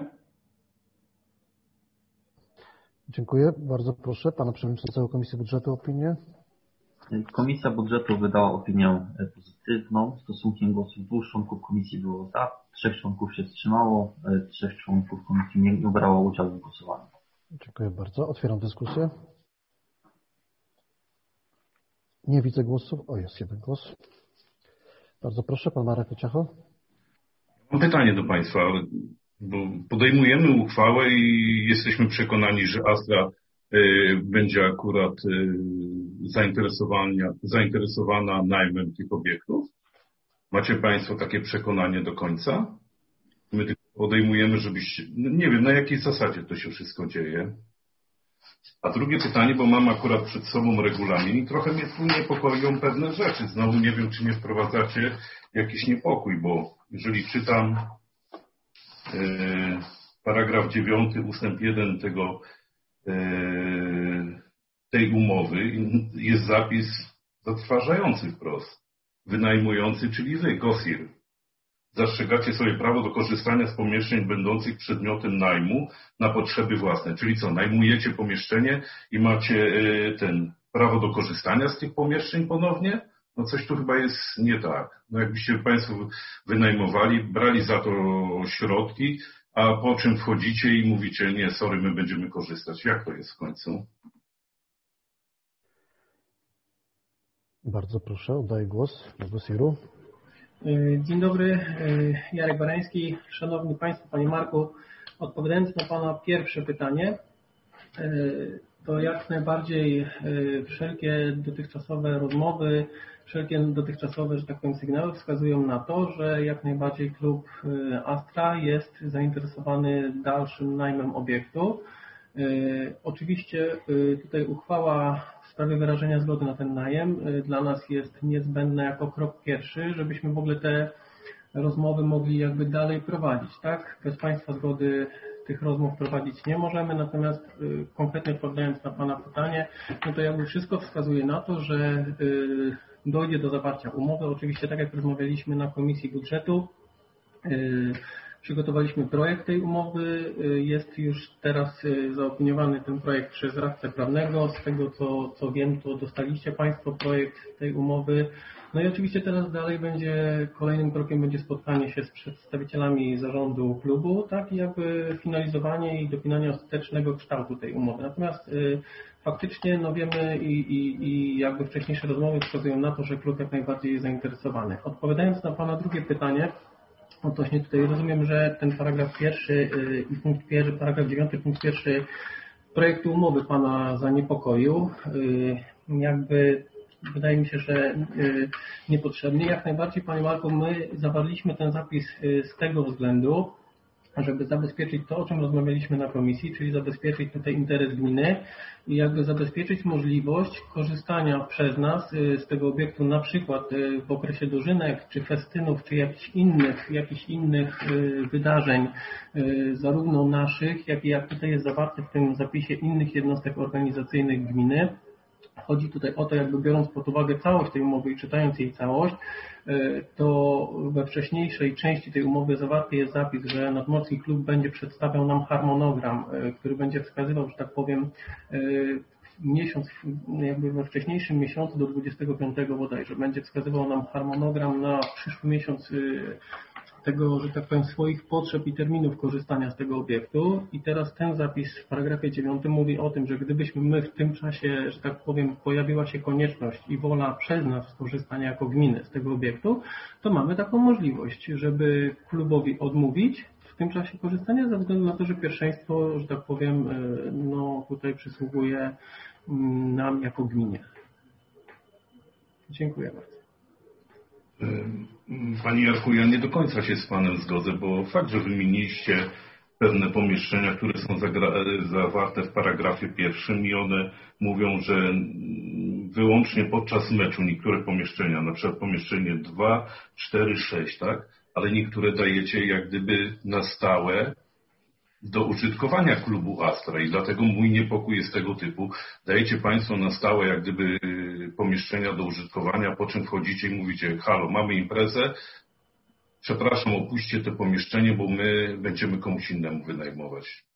[SPEAKER 1] Dziękuję. Bardzo proszę pana przewodniczącego Komisji Budżetu o opinię.
[SPEAKER 9] Komisja Budżetu wydała opinię pozytywną. Stosunkiem głosów 2 członków komisji było za, 3 członków się wstrzymało, 3 członków komisji nie brało udziału w głosowaniu.
[SPEAKER 1] Dziękuję bardzo. Otwieram dyskusję. Nie widzę głosów. O, jest jeden głos. Bardzo proszę, pan Marek Ciacho.
[SPEAKER 2] Mam pytanie do państwa, bo podejmujemy uchwałę i jesteśmy przekonani, że Astra będzie akurat zainteresowana najmem tych obiektów. Macie państwo takie przekonanie do końca? My tylko podejmujemy, żebyście... Nie wiem, na jakiej zasadzie to się wszystko dzieje. A drugie pytanie, bo mam akurat przed sobą regulamin i trochę mnie tu niepokoją pewne rzeczy. Znowu nie wiem, czy nie wprowadzacie jakiś niepokój, bo jeżeli czytam paragraf 9 ustęp 1 tej umowy, jest zapis zatrważający wprost. Wynajmujący, czyli wy, GOSIR. Zastrzegacie sobie prawo do korzystania z pomieszczeń będących przedmiotem najmu na potrzeby własne. Czyli co, najmujecie pomieszczenie i macie prawo do korzystania z tych pomieszczeń ponownie? No coś tu chyba jest nie tak. No jakbyście państwo wynajmowali, brali za to środki, a po czym wchodzicie i mówicie, nie, sorry, my będziemy korzystać. Jak to jest w końcu?
[SPEAKER 1] Bardzo proszę, oddaję głos do GOSIR-u.
[SPEAKER 14] Dzień dobry, Jarek Barański. Szanowni Państwo, Panie Marku, odpowiadając na Pana pierwsze pytanie, to jak najbardziej wszelkie dotychczasowe rozmowy, wszelkie dotychczasowe, że tak powiem, sygnały wskazują na to, że jak najbardziej klub Astra jest zainteresowany dalszym najmem obiektu. Oczywiście tutaj uchwała w sprawie wyrażenia zgody na ten najem dla nas jest niezbędna jako krok pierwszy, żebyśmy w ogóle te rozmowy mogli jakby dalej prowadzić, tak? Bez Państwa zgody tych rozmów prowadzić nie możemy, natomiast konkretnie odpowiadając na Pana pytanie, no to jakby wszystko wskazuje na to, że dojdzie do zawarcia umowy. Oczywiście tak jak rozmawialiśmy na Komisji Budżetu, przygotowaliśmy projekt tej umowy, jest już teraz zaopiniowany ten projekt przez radcę prawnego. Z tego co wiem, to dostaliście Państwo projekt tej umowy. No i oczywiście teraz dalej kolejnym krokiem będzie spotkanie się z przedstawicielami zarządu klubu, tak, i jakby finalizowanie i dopinanie ostatecznego kształtu tej umowy. Natomiast faktycznie no wiemy i jakby wcześniejsze rozmowy wskazują na to, że klub jak najbardziej jest zainteresowany. Odpowiadając na Pana drugie pytanie, odnośnie tutaj rozumiem, że ten paragraf pierwszy i punkt pierwszy, paragraf 9, punkt pierwszy projektu umowy Pana zaniepokoił. Jakby wydaje mi się, że niepotrzebnie. Jak najbardziej, Panie Marku, my zawarliśmy ten zapis z tego względu, żeby zabezpieczyć to, o czym rozmawialiśmy na komisji, czyli zabezpieczyć tutaj interes gminy i jakby zabezpieczyć możliwość korzystania przez nas z tego obiektu na przykład w okresie dożynek, czy festynów, czy jakichś innych wydarzeń, zarówno naszych, jak tutaj jest zawarte w tym zapisie innych jednostek organizacyjnych gminy. Chodzi tutaj o to, jakby biorąc pod uwagę całość tej umowy i czytając jej całość, to we wcześniejszej części tej umowy zawarty jest zapis, że Nadmorski Klub będzie przedstawiał nam harmonogram, który będzie wskazywał, że tak powiem, miesiąc, jakby we wcześniejszym miesiącu do 25 bodajże, będzie wskazywał nam harmonogram na przyszły miesiąc tego, że tak powiem, swoich potrzeb i terminów korzystania z tego obiektu. I teraz ten zapis w paragrafie 9 mówi o tym, że gdybyśmy my w tym czasie, że tak powiem, pojawiła się konieczność i wola przez nas skorzystania jako gminy z tego obiektu, to mamy taką możliwość, żeby klubowi odmówić w tym czasie korzystania ze względu na to, że pierwszeństwo, że tak powiem, no tutaj przysługuje nam jako gminie. Dziękuję bardzo.
[SPEAKER 2] Panie Jarku, ja nie do końca się z Panem zgodzę, bo fakt, że wymieniliście pewne pomieszczenia, które są zawarte w paragrafie pierwszym i one mówią, że wyłącznie podczas meczu niektóre pomieszczenia, na przykład pomieszczenie 2, 4, 6, tak? Ale niektóre dajecie jak gdyby na stałe do użytkowania klubu Astra i dlatego mój niepokój jest tego typu. Dajecie Państwo na stałe jak gdyby pomieszczenia do użytkowania, po czym wchodzicie i mówicie: halo, mamy imprezę, przepraszam, opuśćcie to pomieszczenie, bo my będziemy komuś innemu wynajmować.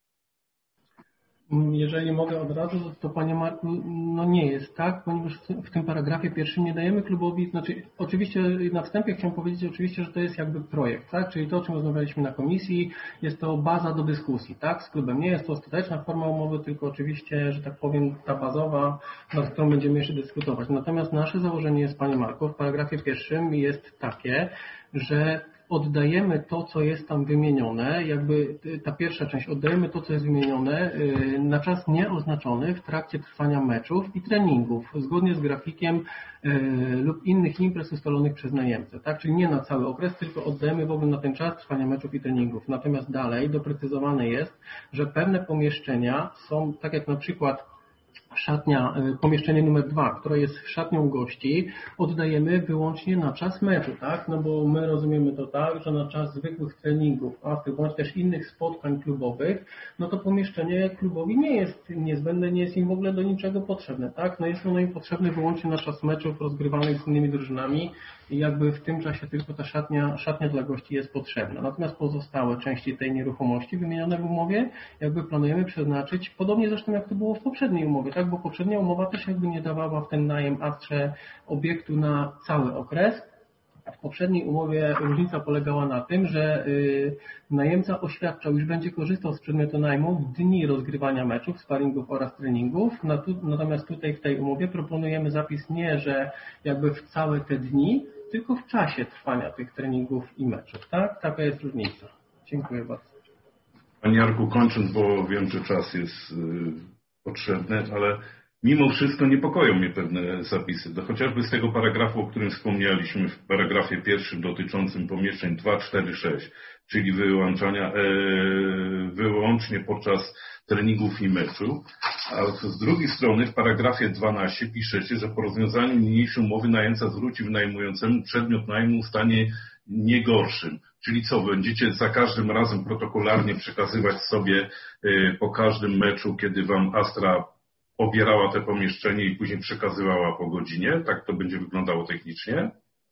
[SPEAKER 14] Jeżeli mogę od razu, to Panie Marku, no nie jest tak, ponieważ w tym paragrafie pierwszym nie dajemy klubowi, znaczy oczywiście na wstępie chciałem powiedzieć oczywiście, że to jest jakby projekt, tak, czyli to, o czym rozmawialiśmy na komisji, jest to baza do dyskusji, tak, z klubem. Nie jest to ostateczna forma umowy, tylko oczywiście, że tak powiem, ta bazowa, nad którą będziemy jeszcze dyskutować. Natomiast nasze założenie jest, Panie Marku, w paragrafie pierwszym jest takie, że oddajemy to, co jest tam wymienione, jakby ta pierwsza część, oddajemy to, co jest wymienione na czas nieoznaczony w trakcie trwania meczów i treningów, zgodnie z grafikiem lub innych imprez ustalonych przez najemcę, tak? Czyli nie na cały okres, tylko oddajemy w ogóle na ten czas trwania meczów i treningów. Natomiast dalej doprecyzowane jest, że pewne pomieszczenia są, tak jak na przykład szatnia, pomieszczenie numer 2, które jest szatnią gości, oddajemy wyłącznie na czas meczu, tak? No bo my rozumiemy to tak, że na czas zwykłych treningów, bądź też innych spotkań klubowych, no to pomieszczenie klubowi nie jest niezbędne, nie jest im w ogóle do niczego potrzebne, tak? No jest ono im potrzebne wyłącznie na czas meczów rozgrywanych z innymi drużynami i jakby w tym czasie tylko ta szatnia dla gości jest potrzebna. Natomiast pozostałe części tej nieruchomości wymienione w umowie jakby planujemy przeznaczyć, podobnie zresztą jak to było w poprzedniej umowie, tak? Bo poprzednia umowa też jakby nie dawała w ten najem Astrze obiektu na cały okres. W poprzedniej umowie różnica polegała na tym, że najemca oświadczał, iż będzie korzystał z przedmiotu najmu w dni rozgrywania meczów, sparingów oraz treningów. Natomiast tutaj w tej umowie proponujemy zapis nie, że jakby w całe te dni, tylko w czasie trwania tych treningów i meczów. Tak? Taka jest różnica. Dziękuję bardzo.
[SPEAKER 2] Panie Jarku, kończąc, bo wiem, że czas jest potrzebny, ale mimo wszystko niepokoją mnie pewne zapisy. Chociażby z tego paragrafu, o którym wspomnieliśmy w paragrafie pierwszym dotyczącym pomieszczeń 2, 4, 6, czyli wyłącznie podczas treningów i meczu. A z drugiej strony w paragrafie 12 piszecie, że po rozwiązaniu niniejszej umowy najemca zwróci wynajmującemu przedmiot najmu w stanie nie gorszym. Czyli co, będziecie za każdym razem protokolarnie przekazywać sobie po każdym meczu, kiedy wam Astra obierała te pomieszczenie i później przekazywała po godzinie? Tak to będzie wyglądało technicznie?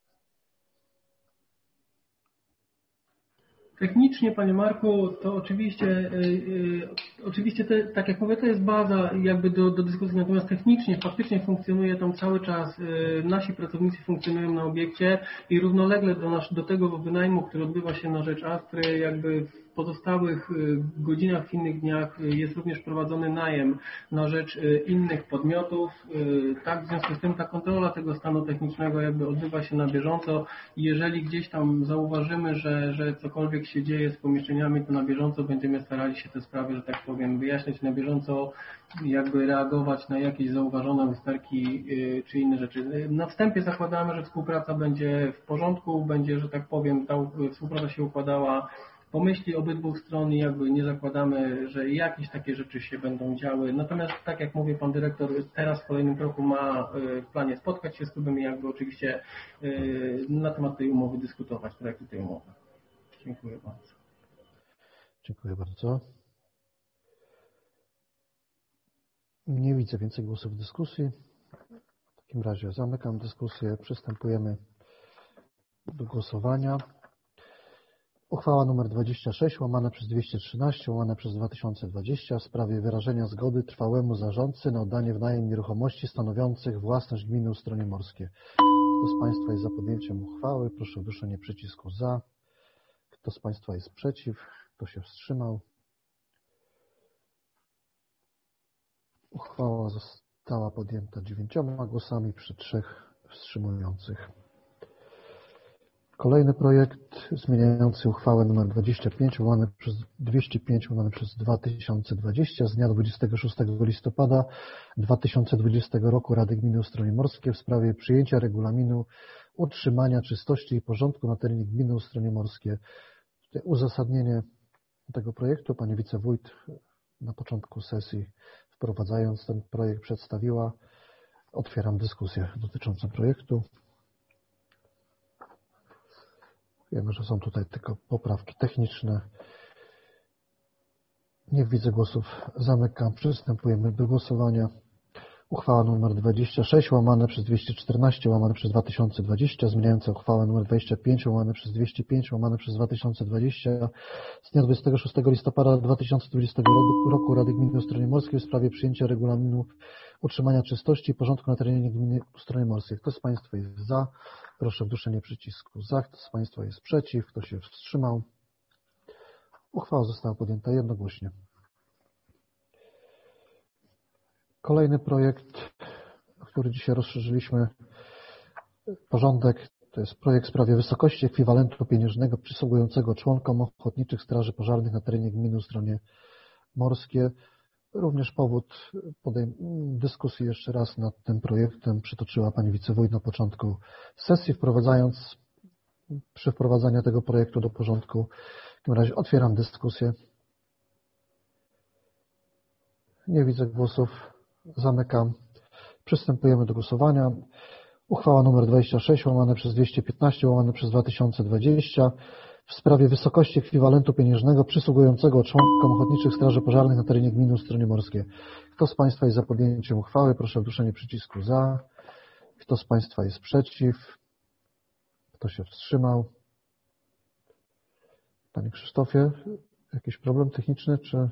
[SPEAKER 14] Technicznie, Panie Marku, to oczywiście tak jak mówię, to jest baza jakby do dyskusji, natomiast technicznie, faktycznie funkcjonuje tam cały czas, nasi pracownicy funkcjonują na obiekcie i równolegle do tego wynajmu, który odbywa się na rzecz Astry, jakby w pozostałych godzinach, w innych dniach jest również prowadzony najem na rzecz innych podmiotów. Tak, w związku z tym ta kontrola tego stanu technicznego jakby odbywa się na bieżąco. Jeżeli gdzieś tam zauważymy, że cokolwiek się dzieje z pomieszczeniami, to na bieżąco będziemy starali się te sprawy, że tak powiem, wyjaśniać na bieżąco, jakby reagować na jakieś zauważone usterki czy inne rzeczy. Na wstępie zakładamy, że współpraca będzie w porządku, będzie, że tak powiem, ta współpraca się układała po myśli obydwu stron i jakby nie zakładamy, że jakieś takie rzeczy się będą działy. Natomiast tak jak mówi Pan Dyrektor, teraz w kolejnym kroku ma w planie spotkać się z klubem i jakby oczywiście na temat tej umowy dyskutować, projektu tej umowy. Dziękuję bardzo.
[SPEAKER 1] Dziękuję bardzo. Nie widzę więcej głosów w dyskusji. W takim razie zamykam dyskusję. Przystępujemy do głosowania. Uchwała nr 26 łamane przez 213 łamane przez 2020 w sprawie wyrażenia zgody trwałemu zarządcy na oddanie w najem nieruchomości stanowiących własność gminy Ustronie Morskie. Kto z Państwa jest za podjęciem uchwały? Proszę o duszenie przycisku za. Kto z Państwa jest przeciw? Kto się wstrzymał? Uchwała została podjęta 9 głosami przy 3 wstrzymujących. Kolejny projekt zmieniający uchwałę nr 25 łamane przez 205 łamane przez 2020 z dnia 26 listopada 2020 roku Rady Gminy Ustronie Morskie w sprawie przyjęcia regulaminu utrzymania czystości i porządku na terenie Gminy Ustronie Morskie. Uzasadnienie tego projektu pani wicewójt na początku sesji, wprowadzając ten projekt, przedstawiła. Otwieram dyskusję dotyczącą projektu. Wiemy, że są tutaj tylko poprawki techniczne. Nie widzę głosów. Zamykam. Przystępujemy do głosowania. Uchwała nr 26 łamane przez 214 łamane przez 2020 zmieniająca uchwałę nr 25 łamane przez 205 łamane przez 2020 z dnia 26 listopada 2020 roku Rady Gminy Ustronie Morskiej w sprawie przyjęcia regulaminu utrzymania czystości i porządku na terenie gminy Ustronie Morskiej. Kto z Państwa jest za? Proszę o wduszenie przycisku za. Kto z Państwa jest przeciw? Kto się wstrzymał? Uchwała została podjęta jednogłośnie. Kolejny projekt, który dzisiaj rozszerzyliśmy porządek, to jest projekt w sprawie wysokości ekwiwalentu pieniężnego przysługującego członkom Ochotniczych Straży Pożarnych na terenie gminy Ustronie Morskie. Również powód dyskusji jeszcze raz nad tym projektem przytoczyła Pani Wicewójt na początku sesji, przy wprowadzaniu tego projektu do porządku. W takim razie otwieram dyskusję. Nie widzę głosów. Zamykam. Przystępujemy do głosowania. Uchwała nr 26 łamane przez 215 łamane przez 2020 w sprawie wysokości ekwiwalentu pieniężnego przysługującego członkom Ochotniczych Straży Pożarnych na terenie gminy Ustronie Morskie. Kto z Państwa jest za podjęciem uchwały? Proszę o wduszenie przycisku za. Kto z Państwa jest przeciw? Kto się wstrzymał? Panie Krzysztofie, jakiś problem techniczny, czy...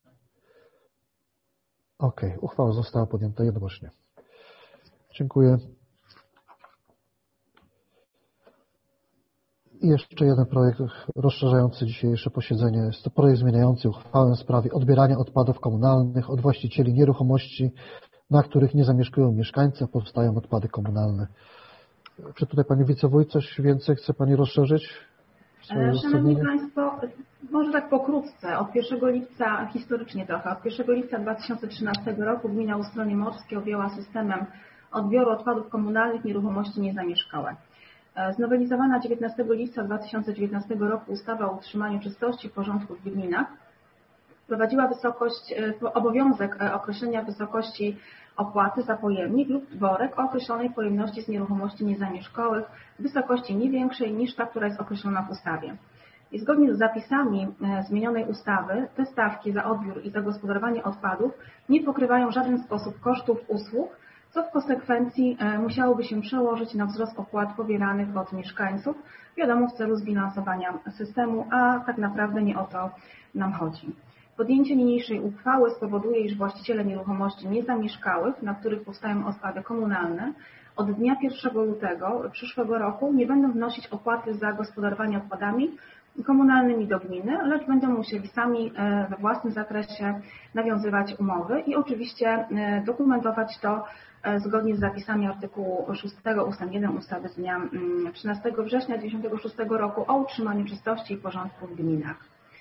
[SPEAKER 1] Okej, uchwała została podjęta jednogłośnie. Dziękuję. I jeszcze jeden projekt rozszerzający dzisiejsze posiedzenie. Jest to projekt zmieniający uchwałę w sprawie odbierania odpadów komunalnych od właścicieli nieruchomości, na których nie zamieszkują mieszkańcy, a powstają odpady komunalne. Czy tutaj Pani Wicewójt coś więcej chce Pani rozszerzyć?
[SPEAKER 7] Szanowni Państwo, może tak pokrótce. Od 1 lipca, historycznie trochę, od 1 lipca 2013 roku gmina Ustronie Morskie objęła systemem odbioru odpadów komunalnych nieruchomości niezamieszkałe. Znowelizowana 19 lipca 2019 roku ustawa o utrzymaniu czystości i porządku w gminach wprowadziła obowiązek określenia wysokości opłaty za pojemnik lub worek o określonej pojemności z nieruchomości niezamieszkałych w wysokości nie większej niż ta, która jest określona w ustawie. I zgodnie z zapisami zmienionej ustawy te stawki za odbiór i zagospodarowanie odpadów nie pokrywają w żaden sposób kosztów usług, co w konsekwencji musiałoby się przełożyć na wzrost opłat pobieranych od mieszkańców, wiadomo, w celu zbilansowania systemu, a tak naprawdę nie o to nam chodzi. Podjęcie niniejszej uchwały spowoduje, iż właściciele nieruchomości niezamieszkałych, na których powstają odpady komunalne, od dnia 1 lutego przyszłego roku nie będą wnosić opłaty za gospodarowanie odpadami komunalnymi do gminy, lecz będą musieli sami we własnym zakresie nawiązywać umowy i oczywiście dokumentować to zgodnie z zapisami artykułu 6 ust. 1 ustawy z dnia 13 września 1996 roku o utrzymaniu czystości i porządku w gminach.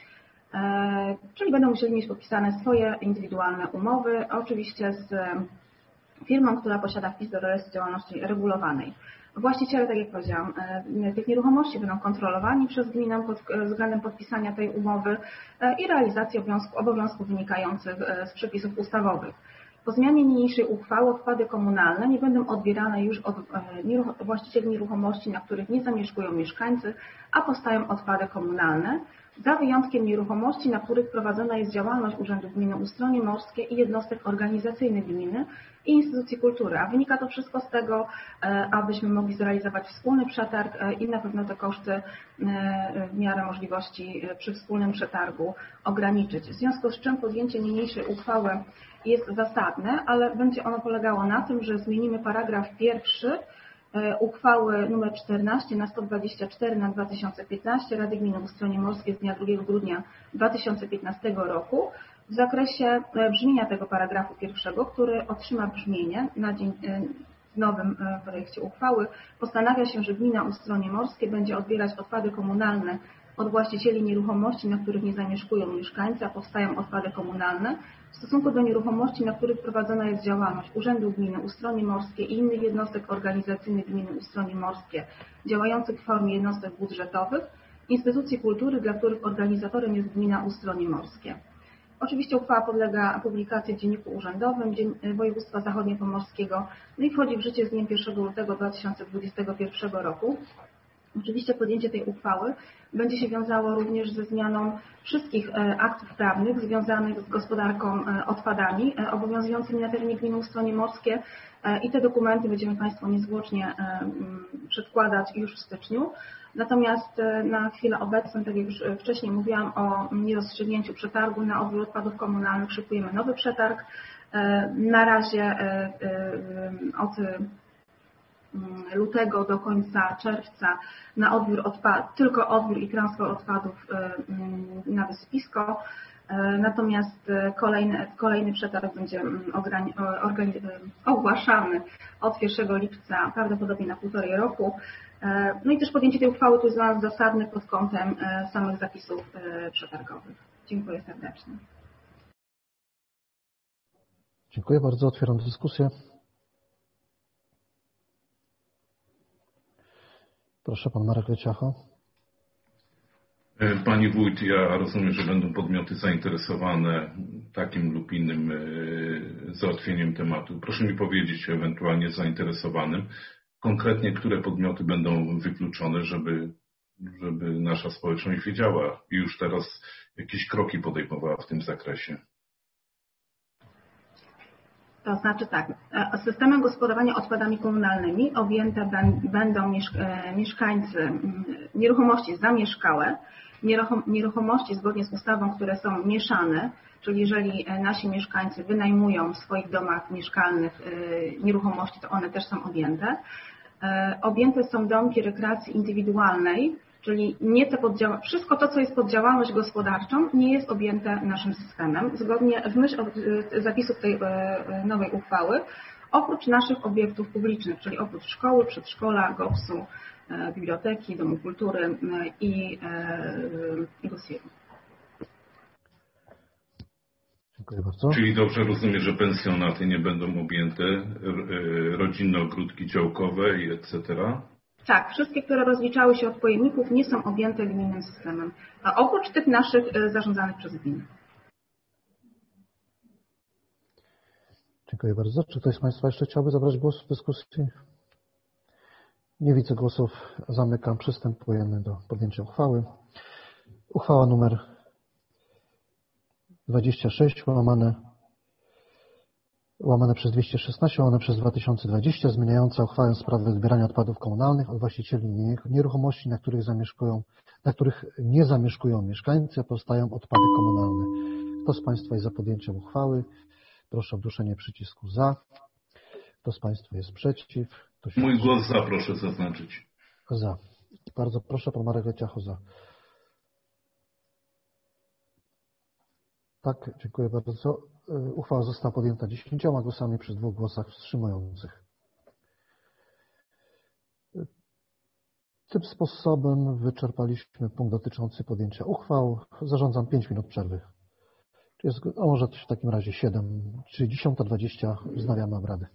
[SPEAKER 7] Czyli będą musieli mieć podpisane swoje indywidualne umowy, oczywiście z firmą, która posiada wpis do rejestru działalności regulowanej. Właściciele, tak jak powiedziałam, tych nieruchomości będą kontrolowani przez gminę pod względem podpisania tej umowy i realizacji obowiązków wynikających z przepisów ustawowych. Po zmianie niniejszej uchwały odpady komunalne nie będą odbierane już od właścicieli nieruchomości, na których nie zamieszkują mieszkańcy, a powstają odpady komunalne, za wyjątkiem nieruchomości, na których prowadzona jest działalność Urzędu Gminy Ustronie Morskie i jednostek organizacyjnych gminy i instytucji kultury. A wynika to wszystko z tego, abyśmy mogli zrealizować wspólny przetarg i na pewno te koszty w miarę możliwości przy wspólnym przetargu ograniczyć. W związku z czym podjęcie niniejszej uchwały jest zasadne, ale będzie ono polegało na tym, że zmienimy paragraf 1 uchwały nr 14 na 124 na 2015 Rady Gminy Ustronie Morskie z dnia 2 grudnia 2015 roku w zakresie brzmienia tego paragrafu 1, który otrzyma brzmienie na dzień w nowym projekcie uchwały. Postanawia się, że Gmina Ustronie Morskie będzie odbierać odpady komunalne od właścicieli nieruchomości, na których nie zamieszkują mieszkańcy, a powstają odpady komunalne, w stosunku do nieruchomości, na których prowadzona jest działalność Urzędu Gminy Ustronie Morskie i innych jednostek organizacyjnych Gminy Ustronie Morskie działających w formie jednostek budżetowych, instytucji kultury, dla których organizatorem jest Gmina Ustronie Morskie. Oczywiście uchwała podlega publikacji w Dzienniku Urzędowym Województwa Zachodniopomorskiego, no i wchodzi w życie z dniem 1 lutego 2021 roku. Oczywiście podjęcie tej uchwały będzie się wiązało również ze zmianą wszystkich aktów prawnych związanych z gospodarką odpadami obowiązującymi na terenie gminy Ustronie Morskie i te dokumenty będziemy Państwu niezwłocznie przedkładać już w styczniu. Natomiast na chwilę obecną, tak jak już wcześniej mówiłam o nierozstrzygnięciu przetargu na odbiór odpadów komunalnych, szykujemy nowy przetarg. Na razie od lutego do końca czerwca na odbiór tylko odbiór i transfer odpadów na wysypisko. Natomiast kolejny przetarg będzie ogłaszany od 1 lipca, prawdopodobnie na 1,5 roku. No i też podjęcie tej uchwały to jest dla nas zasadne pod kątem samych zapisów przetargowych. Dziękuję serdecznie.
[SPEAKER 1] Dziękuję bardzo. Otwieram dyskusję. Proszę, pan Marek Leciacho.
[SPEAKER 2] Pani wójt, ja rozumiem, że będą podmioty zainteresowane takim lub innym załatwieniem tematu. Proszę mi powiedzieć ewentualnie zainteresowanym, konkretnie które podmioty będą wykluczone, żeby nasza społeczność wiedziała i już teraz jakieś kroki podejmowała w tym zakresie.
[SPEAKER 7] To znaczy tak, systemem gospodarowania odpadami komunalnymi objęte będą mieszkańcy nieruchomości zamieszkałe, nieruchomości zgodnie z ustawą, które są mieszane, czyli jeżeli nasi mieszkańcy wynajmują w swoich domach mieszkalnych nieruchomości, to one też są objęte. Objęte są domki rekreacji indywidualnej, czyli nie te wszystko to, co jest pod działalność gospodarczą, nie jest objęte naszym systemem, zgodnie w myśl zapisów tej nowej uchwały, oprócz naszych obiektów publicznych, czyli oprócz szkoły, przedszkola, GOPS-u, biblioteki, domu kultury i GOSIR-u.
[SPEAKER 1] Dziękuję bardzo.
[SPEAKER 2] Czyli dobrze rozumiem, że pensjonaty nie będą objęte, rodzinne ogródki działkowe i etc.
[SPEAKER 7] Tak, wszystkie, które rozliczały się od pojemników, nie są objęte gminnym systemem, a oprócz tych naszych zarządzanych przez gminę.
[SPEAKER 1] Dziękuję bardzo. Czy ktoś z Państwa jeszcze chciałby zabrać głos w dyskusji? Nie widzę głosów. Zamykam. Przystępujemy do podjęcia uchwały. Uchwała numer 26 łamane przez 216, łamane przez 2020, zmieniająca uchwałę w sprawie zbierania odpadów komunalnych od właścicieli nieruchomości, na których nie zamieszkują mieszkańcy, a powstają odpady komunalne. Kto z Państwa jest za podjęciem uchwały? Proszę o wduszenie przycisku za. Kto z Państwa jest przeciw?
[SPEAKER 2] Mój głos za, proszę zaznaczyć.
[SPEAKER 1] Za. Bardzo proszę, pan Marek Leciacho za. Tak, dziękuję bardzo. Uchwała została podjęta 10 głosami przy 2 głosach wstrzymujących. Tym sposobem wyczerpaliśmy punkt dotyczący podjęcia uchwał. Zarządzam 5 minut przerwy. A może w takim razie 7, czyli 10:20 wznawiamy obrady.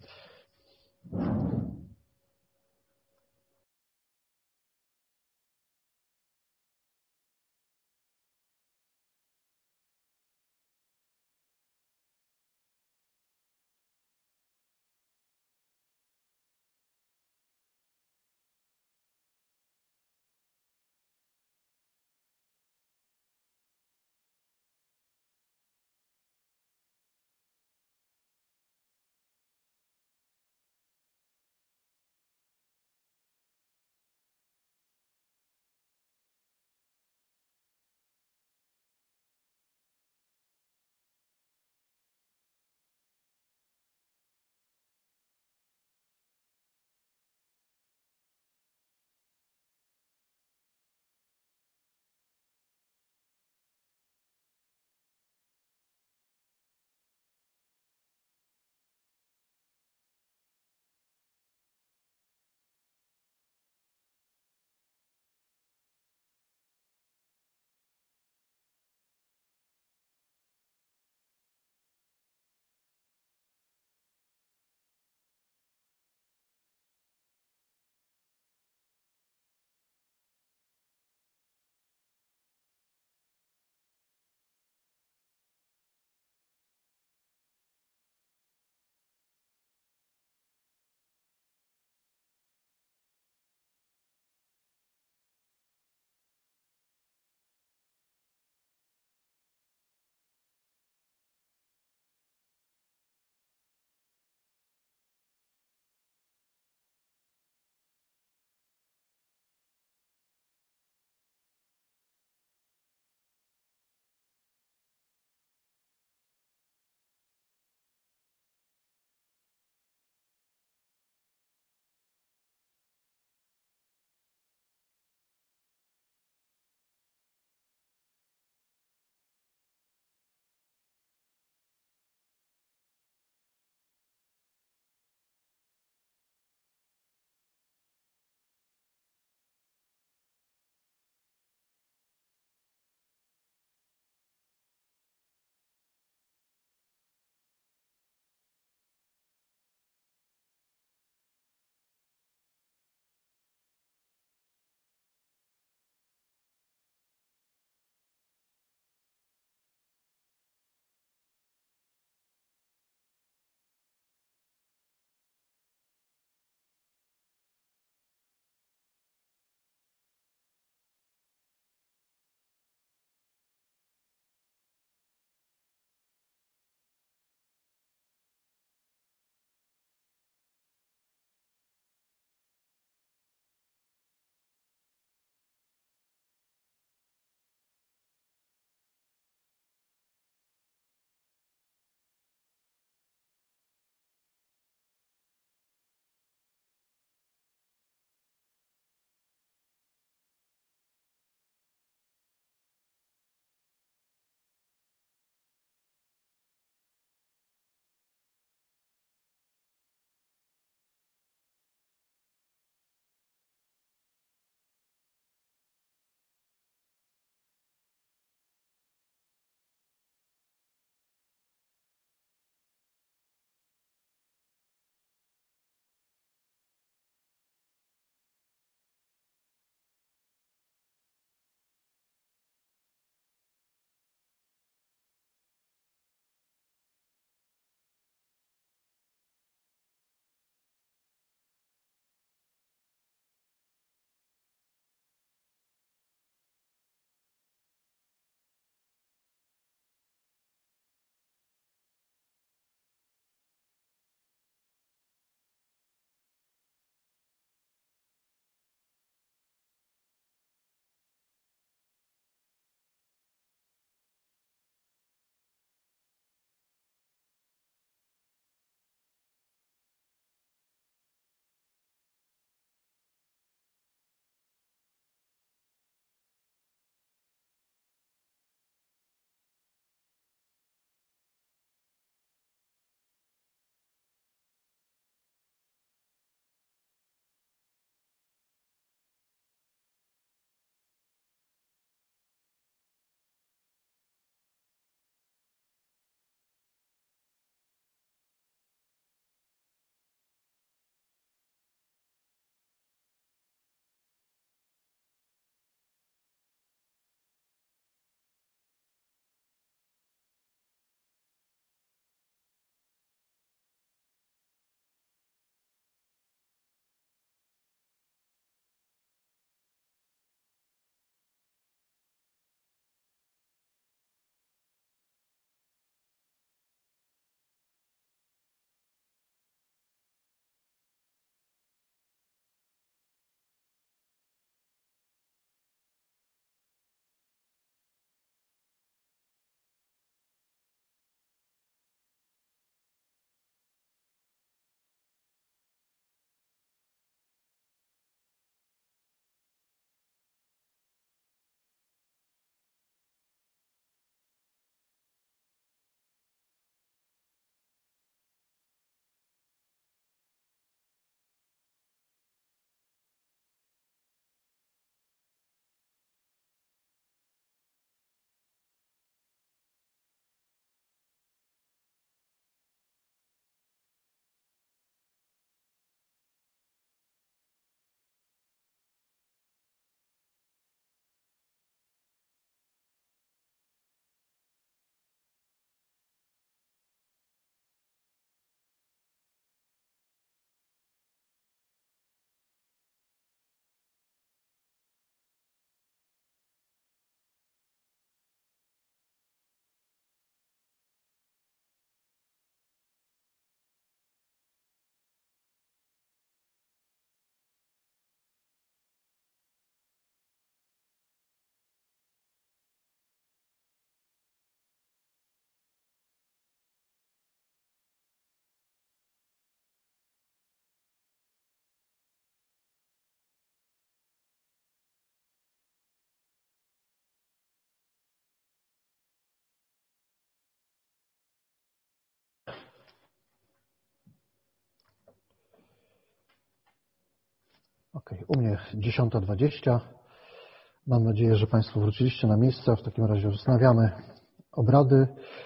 [SPEAKER 1] Okej, u mnie 10:20. Mam nadzieję, że Państwo wróciliście na miejsce. W takim razie wznawiamy obrady.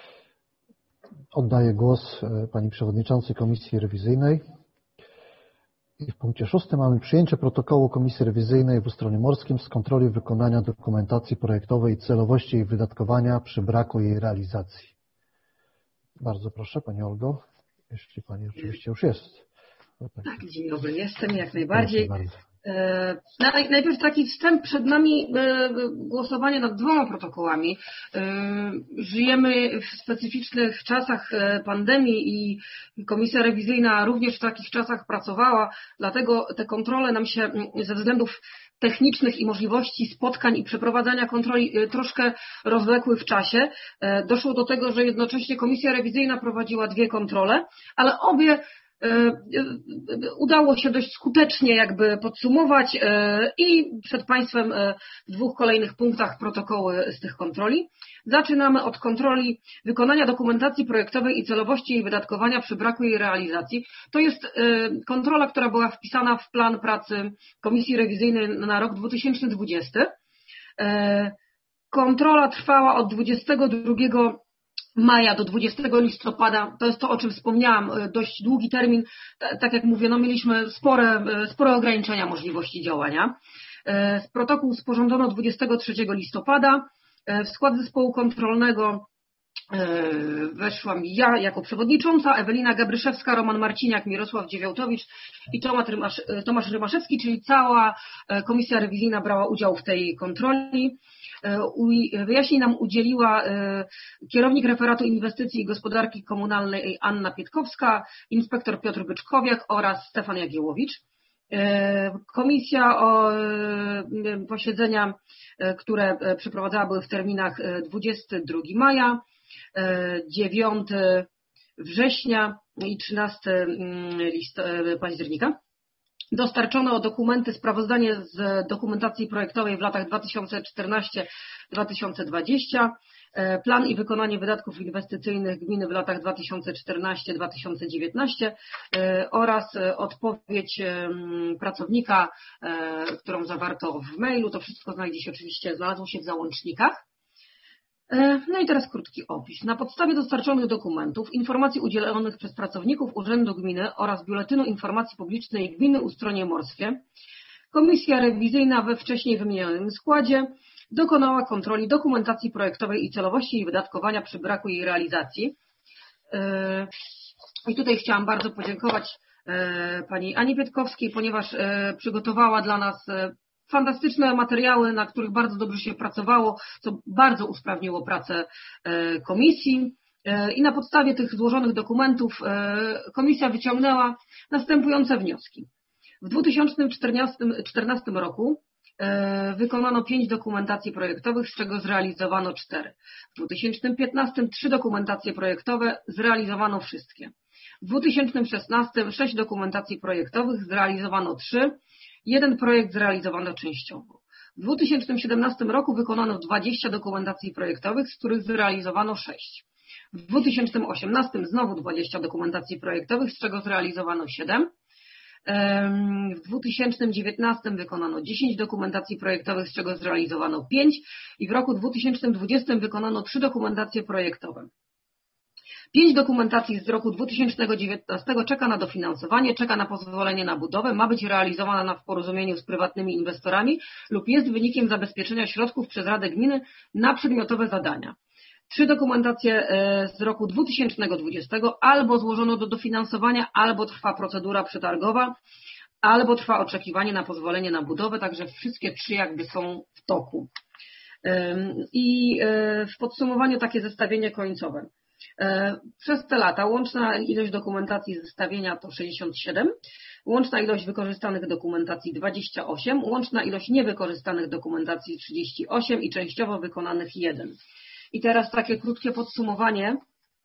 [SPEAKER 1] Oddaję głos Pani Przewodniczącej Komisji Rewizyjnej. I w punkcie 6 mamy przyjęcie protokołu Komisji Rewizyjnej w Ustronie Morskim z kontroli wykonania dokumentacji projektowej i celowości jej wydatkowania przy braku jej realizacji. Bardzo proszę Pani Olgo, jeśli Pani oczywiście już jest.
[SPEAKER 5] Tak, dzień dobry, jestem jak najbardziej. Najpierw taki wstęp, przed nami głosowanie nad 2 protokołami. Żyjemy w specyficznych czasach pandemii i Komisja Rewizyjna również w takich czasach pracowała, dlatego te kontrole nam się ze względów technicznych i możliwości spotkań i przeprowadzania kontroli troszkę rozwlekły w czasie. Doszło do tego, że jednocześnie Komisja Rewizyjna prowadziła 2 kontrole, ale obie udało się dość skutecznie jakby podsumować i przed Państwem w 2 kolejnych punktach protokoły z tych kontroli. Zaczynamy od kontroli wykonania dokumentacji projektowej i celowości jej wydatkowania przy braku jej realizacji. To jest kontrola, która była wpisana w plan pracy Komisji Rewizyjnej na rok 2020. Kontrola trwała od 22 maja do 20 listopada, to jest to, o czym wspomniałam, dość długi termin, tak jak mówię, mieliśmy spore ograniczenia możliwości działania. Protokół sporządzono 23 listopada, w skład zespołu kontrolnego weszłam ja jako przewodnicząca, Ewelina Gabryszewska, Roman Marciniak, Mirosław Dziewiałtowicz i Tomasz Rymaszewski, czyli cała Komisja Rewizyjna brała udział w tej kontroli. Wyjaśnień nam udzieliła kierownik referatu inwestycji i gospodarki komunalnej Anna Pietkowska, inspektor Piotr Byczkowiak oraz Stefan Jagiełowicz. Komisja posiedzenia, które przeprowadzała, były w terminach 22 maja, 9 września i 13 października. Dostarczono dokumenty, sprawozdanie z dokumentacji projektowej w latach 2014-2020, plan i wykonanie wydatków inwestycyjnych gminy w latach 2014-2019 oraz odpowiedź pracownika, którą zawarto w mailu. To wszystko znalazło się w załącznikach. No i teraz krótki opis. Na podstawie dostarczonych dokumentów, informacji udzielonych przez pracowników Urzędu Gminy oraz Biuletynu Informacji Publicznej Gminy Ustronie Morskie, Komisja Rewizyjna we wcześniej wymienionym składzie dokonała kontroli dokumentacji projektowej i celowości jej wydatkowania przy braku jej realizacji. I tutaj chciałam bardzo podziękować pani Ani Pietkowskiej, ponieważ przygotowała dla nas fantastyczne materiały, na których bardzo dobrze się pracowało, co bardzo usprawniło pracę komisji. I na podstawie tych złożonych dokumentów komisja wyciągnęła następujące wnioski. W 2014 roku wykonano 5 dokumentacji projektowych, z czego zrealizowano 4. W 2015 3 dokumentacje projektowe, zrealizowano wszystkie. W 2016 6 dokumentacji projektowych, zrealizowano 3. 1 projekt zrealizowano częściowo. W 2017 roku wykonano 20 dokumentacji projektowych, z których zrealizowano 6. W 2018 znowu 20 dokumentacji projektowych, z czego zrealizowano 7. W 2019 wykonano 10 dokumentacji projektowych, z czego zrealizowano 5 i w roku 2020 wykonano 3 dokumentacje projektowe. 5 dokumentacji z roku 2019 czeka na dofinansowanie, czeka na pozwolenie na budowę, ma być realizowana w porozumieniu z prywatnymi inwestorami lub jest wynikiem zabezpieczenia środków przez Radę Gminy na przedmiotowe zadania. 3 dokumentacje z roku 2020 albo złożono do dofinansowania, albo trwa procedura przetargowa, albo trwa oczekiwanie na pozwolenie na budowę, także wszystkie 3 jakby są w toku. I w podsumowaniu takie zestawienie końcowe. Przez te lata łączna ilość dokumentacji zestawienia to 67, łączna ilość wykorzystanych dokumentacji 28, łączna ilość niewykorzystanych dokumentacji 38 i częściowo wykonanych 1. I teraz takie krótkie podsumowanie,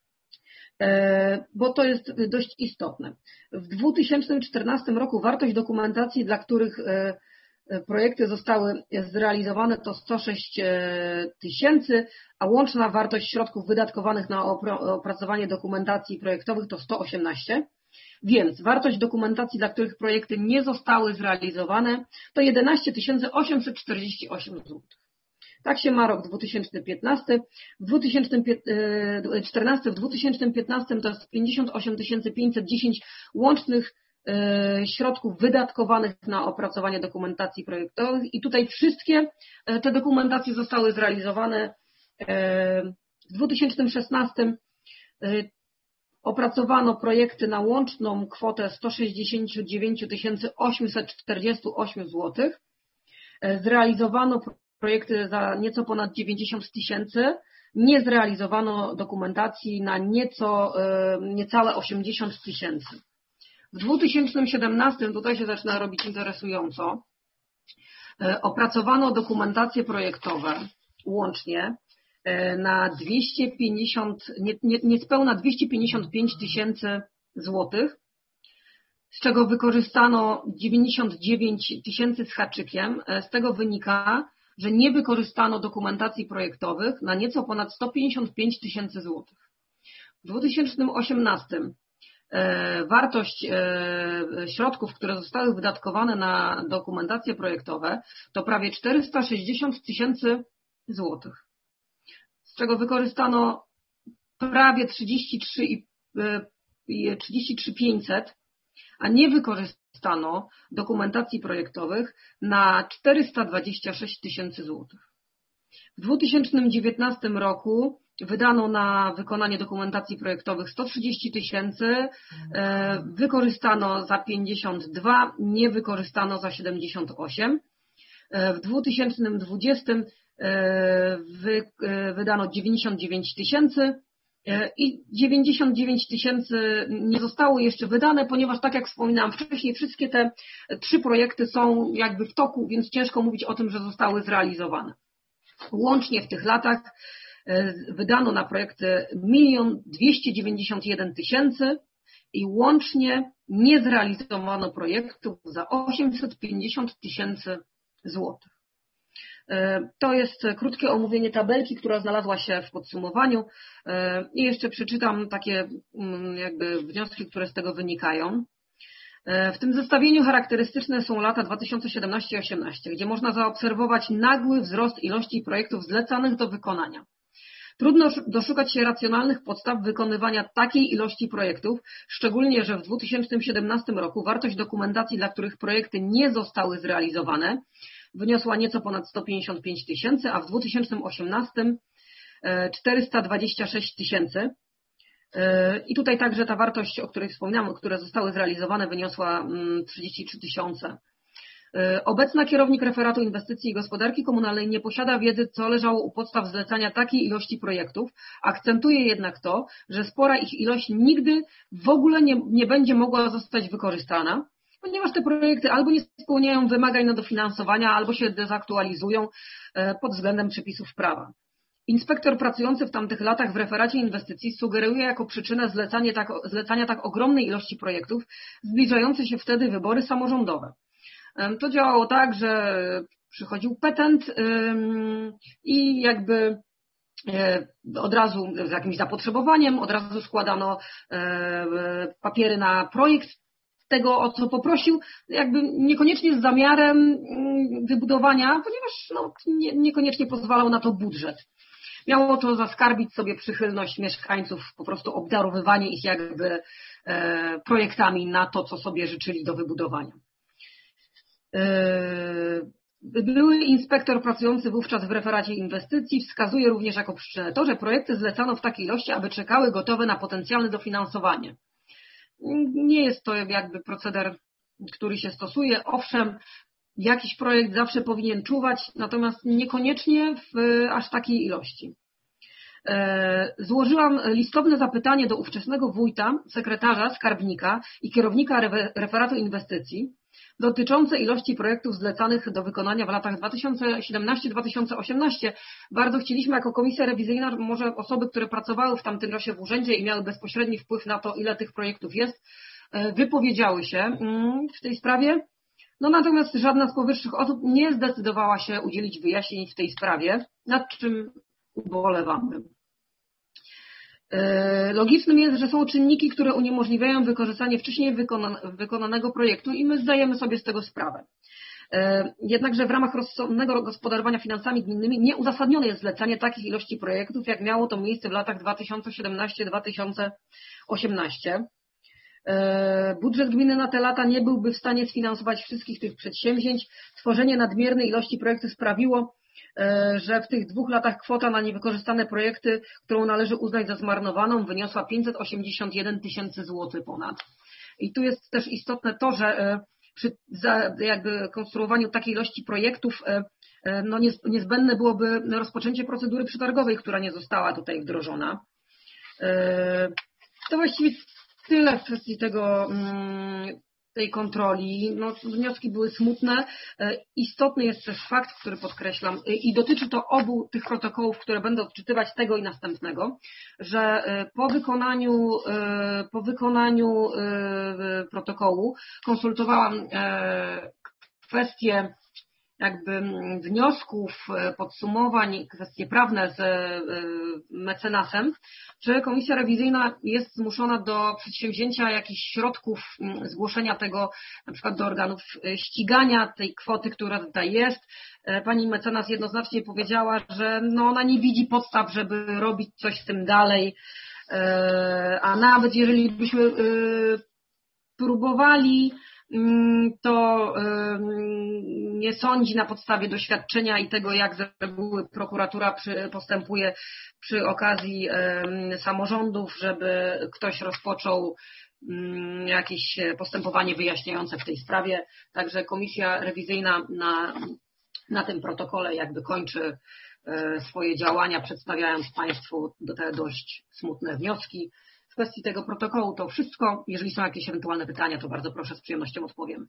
[SPEAKER 5] bo to jest dość istotne. W 2014 roku wartość dokumentacji, dla których projekty zostały zrealizowane, to 106 000, a łączna wartość środków wydatkowanych na opracowanie dokumentacji projektowych to 118. Więc wartość dokumentacji, dla których projekty nie zostały zrealizowane, to 11 848 zł. Tak się ma rok 2015. W 2014, w 2015 to jest 58 510 łącznych środków wydatkowanych na opracowanie dokumentacji projektowych i tutaj wszystkie te dokumentacje zostały zrealizowane. W 2016 opracowano projekty na łączną kwotę 169 848 zł. Zrealizowano projekty za nieco ponad 90 000. Nie zrealizowano dokumentacji na niecałe 80 000. W 2017, tutaj się zaczyna robić interesująco, opracowano dokumentacje projektowe łącznie na 250, niespełna 255 000 złotych, z czego wykorzystano 99 000 z haczykiem. Z tego wynika, że nie wykorzystano dokumentacji projektowych na nieco ponad 155 000 złotych. W 2018 wartość środków, które zostały wydatkowane na dokumentacje projektowe, to prawie 460 000 złotych, z czego wykorzystano prawie 33 500, a nie wykorzystano dokumentacji projektowych na 426 000 złotych. W 2019 roku wydano na wykonanie dokumentacji projektowych 130 000, wykorzystano za 52, nie wykorzystano za 78. W 2020 wydano 99 000 i 99 000 nie zostało jeszcze wydane, ponieważ tak jak wspominałam wcześniej, wszystkie te 3 projekty są jakby w toku, więc ciężko mówić o tym, że zostały zrealizowane. Łącznie w tych latach wydano na projekty 1 291 000 i łącznie nie zrealizowano projektów za 850 000 złotych. To jest krótkie omówienie tabelki, która znalazła się w podsumowaniu i jeszcze przeczytam takie jakby wnioski, które z tego wynikają. W tym zestawieniu charakterystyczne są lata 2017-18, gdzie można zaobserwować nagły wzrost ilości projektów zlecanych do wykonania. Trudno doszukać się racjonalnych podstaw wykonywania takiej ilości projektów, szczególnie, że w 2017 roku wartość dokumentacji, dla których projekty nie zostały zrealizowane, wyniosła nieco ponad 155 000, a w 2018 426 000. I tutaj także ta wartość, o której wspomniałam, które zostały zrealizowane, wyniosła 33 000. Obecna kierownik referatu inwestycji i gospodarki komunalnej nie posiada wiedzy, co leżało u podstaw zlecania takiej ilości projektów. Akcentuje jednak to, że spora ich ilość nigdy w ogóle nie będzie mogła zostać wykorzystana, ponieważ te projekty albo nie spełniają wymagań na dofinansowania, albo się dezaktualizują pod względem przepisów prawa. Inspektor pracujący w tamtych latach w referacie inwestycji sugeruje jako przyczynę zlecania tak ogromnej ilości projektów zbliżające się wtedy wybory samorządowe. To działało tak, że przychodził petent i jakby od razu z jakimś zapotrzebowaniem, od razu składano papiery na projekt tego, o co poprosił, jakby niekoniecznie z zamiarem wybudowania, ponieważ niekoniecznie pozwalał na to budżet. Miało to zaskarbić sobie przychylność mieszkańców, po prostu obdarowywanie ich jakby projektami na to, co sobie życzyli do wybudowania. Były inspektor pracujący wówczas w referacie inwestycji wskazuje również jako przyczynę to, że projekty zlecano w takiej ilości, aby czekały gotowe na potencjalne dofinansowanie. Nie jest to jakby proceder, który się stosuje. Owszem, jakiś projekt zawsze powinien czuwać, natomiast niekoniecznie w aż takiej ilości. Złożyłam listowne zapytanie do ówczesnego wójta, sekretarza, skarbnika i kierownika referatu inwestycji dotyczące ilości projektów zlecanych do wykonania w latach 2017-2018. Bardzo chcieliśmy jako komisja rewizyjna, może osoby, które pracowały w tamtym czasie w urzędzie i miały bezpośredni wpływ na to, ile tych projektów jest, wypowiedziały się w tej sprawie. Natomiast żadna z powyższych osób nie zdecydowała się udzielić wyjaśnień w tej sprawie, nad czym ubolewamy. Logicznym jest, że są czynniki, które uniemożliwiają wykorzystanie wcześniej wykonanego projektu i my zdajemy sobie z tego sprawę. Jednakże w ramach rozsądnego gospodarowania finansami gminnymi nieuzasadnione jest zlecanie takich ilości projektów, jak miało to miejsce w latach 2017-2018. Budżet gminy na te lata nie byłby w stanie sfinansować wszystkich tych przedsięwzięć. Tworzenie nadmiernej ilości projektów sprawiło, że w tych 2 latach kwota na niewykorzystane projekty, którą należy uznać za zmarnowaną, wyniosła 581 000 złotych ponad. I tu jest też istotne to, że przy jakby konstruowaniu takiej ilości projektów no niezbędne byłoby rozpoczęcie procedury przetargowej, która nie została tutaj wdrożona. To właściwie tyle w kwestii tej kontroli. No, wnioski były smutne. Istotny jest też fakt, który podkreślam, i dotyczy to obu tych protokołów, które będę odczytywać, tego i następnego, że po wykonaniu protokołu konsultowałam kwestie jakby wniosków, podsumowań, kwestie prawne z mecenasem, czy komisja rewizyjna jest zmuszona do przedsięwzięcia jakichś środków zgłoszenia tego na przykład do organów ścigania tej kwoty, która tutaj jest. Pani mecenas jednoznacznie powiedziała, że no ona nie widzi podstaw, żeby robić coś z tym dalej, a nawet jeżeli byśmy próbowali, to nie sądzi na podstawie doświadczenia i tego, jak z reguły prokuratura postępuje przy okazji samorządów, żeby ktoś rozpoczął jakieś postępowanie wyjaśniające w tej sprawie. Także komisja rewizyjna na tym protokole jakby kończy swoje działania, przedstawiając Państwu te dość smutne wnioski. W kwestii tego protokołu to wszystko. Jeżeli są jakieś ewentualne pytania, to bardzo proszę, z przyjemnością odpowiem.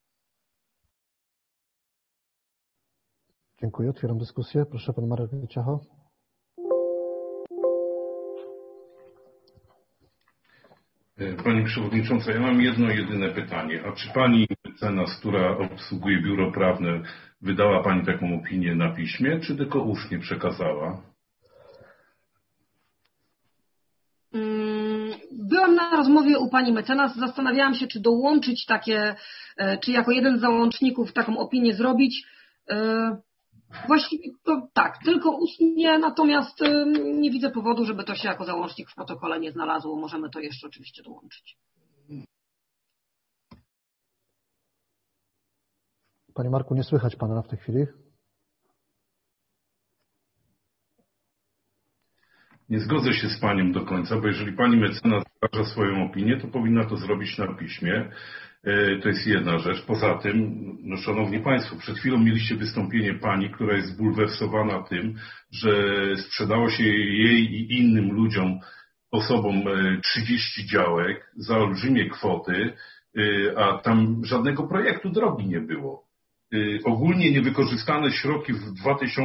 [SPEAKER 1] Dziękuję. Otwieram dyskusję. Proszę, pan Marek Ciacho.
[SPEAKER 2] Pani Przewodnicząca, ja mam jedno jedyne pytanie. A czy Pani mecenas, która obsługuje biuro prawne, wydała Pani taką opinię na piśmie, czy tylko ustnie przekazała?
[SPEAKER 5] Byłam na rozmowie u pani mecenas, zastanawiałam się, czy dołączyć takie, czy jako jeden z załączników taką opinię zrobić. Właściwie to tak, tylko ustnie, natomiast nie widzę powodu, żeby to się jako załącznik w protokole nie znalazło. Możemy to jeszcze oczywiście dołączyć.
[SPEAKER 1] Panie Marku, nie słychać Pana w tej chwili.
[SPEAKER 2] Nie zgodzę się z Panią do końca, bo jeżeli Pani mecenas wyraża swoją opinię, to powinna to zrobić na piśmie. To jest jedna rzecz. Poza tym, no, Szanowni Państwo, przed chwilą mieliście wystąpienie Pani, która jest zbulwersowana tym, że sprzedało się jej i innym ludziom, osobom 30 działek za olbrzymie kwoty, a tam żadnego projektu drogi nie było. Ogólnie niewykorzystane środki w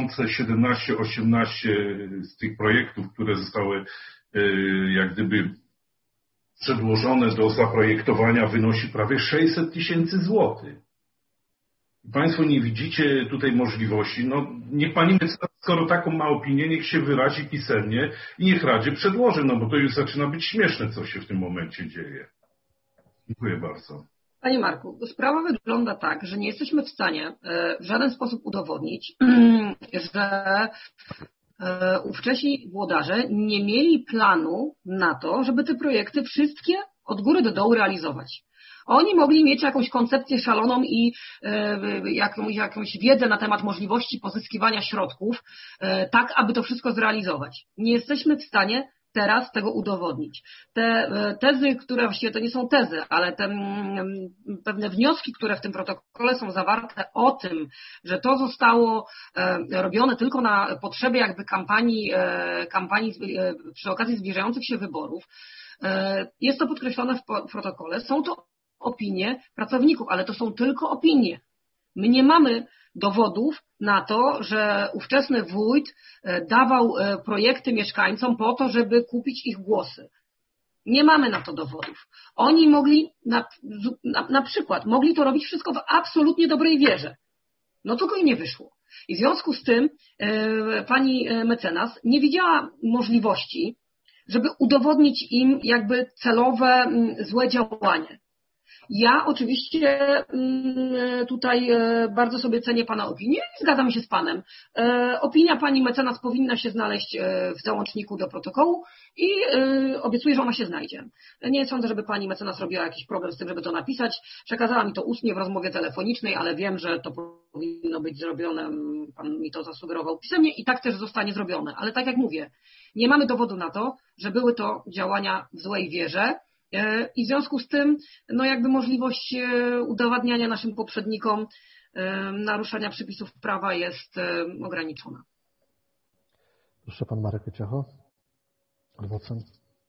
[SPEAKER 2] 2017-18 z tych projektów, które zostały jak gdyby przedłożone do zaprojektowania, wynosi prawie 600 000 złotych. Państwo nie widzicie tutaj możliwości. No, niech Pani mecenas, skoro taką ma opinię, niech się wyrazi pisemnie i niech Radzie przedłoży, no bo to już zaczyna być śmieszne, co się w tym momencie dzieje. Dziękuję bardzo.
[SPEAKER 5] Panie Marku, sprawa wygląda tak, że nie jesteśmy w stanie w żaden sposób udowodnić, że ówcześni włodarze nie mieli planu na to, żeby te projekty wszystkie od góry do dołu realizować. Oni mogli mieć jakąś koncepcję szaloną i jakąś wiedzę na temat możliwości pozyskiwania środków, tak aby to wszystko zrealizować. Nie jesteśmy w stanie teraz tego udowodnić. Te tezy, które właściwie to nie są tezy, ale te pewne wnioski, które w tym protokole są zawarte o tym, że to zostało robione tylko na potrzeby jakby kampanii przy okazji zbliżających się wyborów, jest to podkreślone w protokole. Są to opinie pracowników, ale to są tylko opinie. My nie mamy dowodów na to, że ówczesny wójt dawał projekty mieszkańcom po to, żeby kupić ich głosy. Nie mamy na to dowodów. Oni mogli na przykład mogli to robić wszystko w absolutnie dobrej wierze. No tylko im nie wyszło. I w związku z tym pani mecenas nie widziała możliwości żeby udowodnić im jakby celowe, złe działanie. Ja oczywiście tutaj bardzo sobie cenię Pana opinię i zgadzam się z Panem. Opinia Pani mecenas powinna się znaleźć w załączniku do protokołu i obiecuję, że ona się znajdzie. Nie sądzę, żeby Pani mecenas robiła jakiś problem z tym, żeby to napisać. Przekazała mi to ustnie w rozmowie telefonicznej, ale wiem, że to powinno być zrobione, Pan mi to zasugerował pisemnie i tak też zostanie zrobione. Ale tak jak mówię, nie mamy dowodu na to, że były to działania w złej wierze. I w związku z tym, no jakby możliwość udowadniania naszym poprzednikom naruszania przepisów prawa jest ograniczona.
[SPEAKER 1] Proszę pan Marek Ciacho. Adwokat.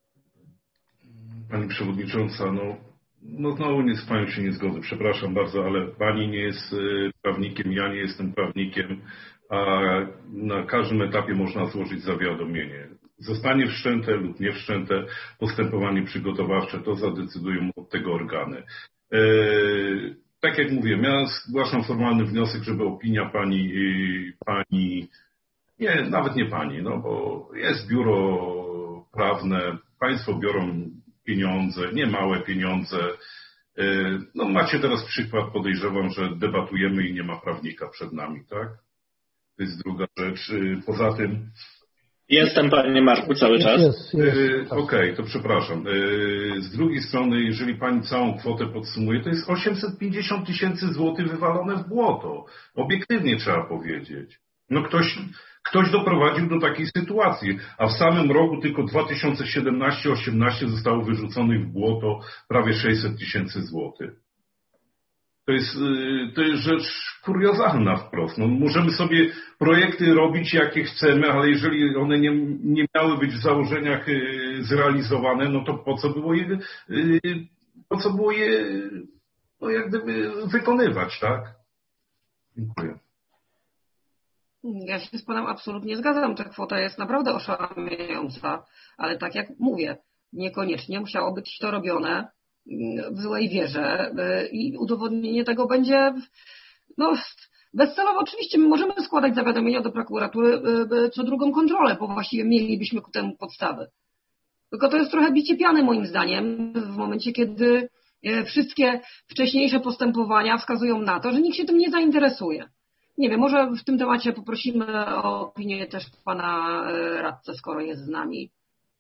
[SPEAKER 2] Pani Przewodnicząca, no znowu z Panią się nie zgodzę, przepraszam bardzo, ale Pani nie jest prawnikiem, ja nie jestem prawnikiem, a na każdym etapie można złożyć zawiadomienie. Zostanie wszczęte lub nie wszczęte postępowanie przygotowawcze, to zadecydują od tego organy. Tak jak mówiłem, ja zgłaszam formalny wniosek, żeby opinia pani, nie, nawet nie pani, no bo jest biuro prawne, państwo biorą pieniądze, nie małe pieniądze. No macie teraz przykład, podejrzewam, że debatujemy i nie ma prawnika przed nami, tak? To jest druga rzecz. Poza tym...
[SPEAKER 11] Jestem, panie Marku, cały czas.
[SPEAKER 2] Okej, to przepraszam. Z drugiej strony, jeżeli pani całą kwotę podsumuje, to jest 850 tysięcy złotych wywalone w błoto. Obiektywnie trzeba powiedzieć. No ktoś doprowadził do takiej sytuacji, a w samym roku tylko 2017-18 zostało wyrzuconych w błoto prawie 600 tysięcy złotych. To jest rzecz kuriozalna wprost. No, możemy sobie projekty robić jakie chcemy, ale jeżeli one nie miały być w założeniach zrealizowane, no to po co było je no jak gdyby wykonywać, tak? Dziękuję.
[SPEAKER 5] Ja się z Panem absolutnie zgadzam. Ta kwota jest naprawdę oszałamiająca, ale tak jak mówię, niekoniecznie musiało być to robione w złej wierze i udowodnienie tego będzie bezcelowo. Oczywiście my możemy składać zawiadomienia do prokuratury co drugą kontrolę, bo właściwie mielibyśmy ku temu podstawy. Tylko to jest trochę bicie piany moim zdaniem w momencie, kiedy wszystkie wcześniejsze postępowania wskazują na to, że nikt się tym nie zainteresuje. Nie wiem, może w tym temacie poprosimy o opinię też Pana radcę, skoro jest z nami.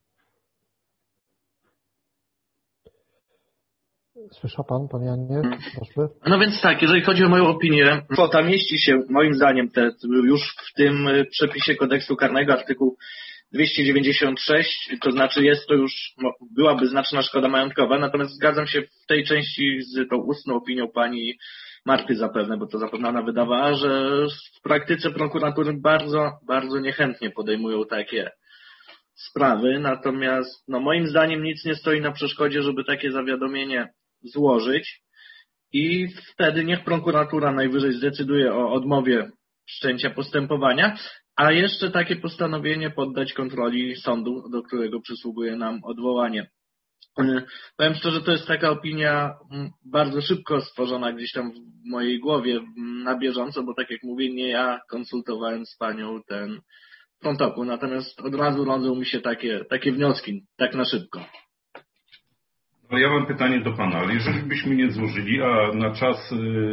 [SPEAKER 1] Słyszał pan, panie Janie? Proszę.
[SPEAKER 11] No więc tak, jeżeli chodzi o moją opinię, kwota mieści się moim zdaniem już w tym przepisie kodeksu karnego, artykuł 296, to znaczy jest to już, byłaby znaczna szkoda majątkowa, natomiast zgadzam się w tej części z tą ustną opinią pani Marty zapewne, bo to zapewne ona wydawała, że w praktyce prokuratury bardzo, bardzo niechętnie podejmują takie sprawy, natomiast moim zdaniem nic nie stoi na przeszkodzie, żeby takie zawiadomienie złożyć i wtedy niech prokuratura najwyżej zdecyduje o odmowie wszczęcia postępowania, a jeszcze takie postanowienie poddać kontroli sądu, do którego przysługuje nam odwołanie. Powiem szczerze, to jest taka opinia bardzo szybko stworzona gdzieś tam w mojej głowie na bieżąco, bo tak jak mówię, nie ja konsultowałem z panią ten protokół, natomiast od razu rodzą mi się takie wnioski, tak na szybko.
[SPEAKER 2] No ja mam pytanie do pana, ale jeżeli byśmy nie złożyli, a na czas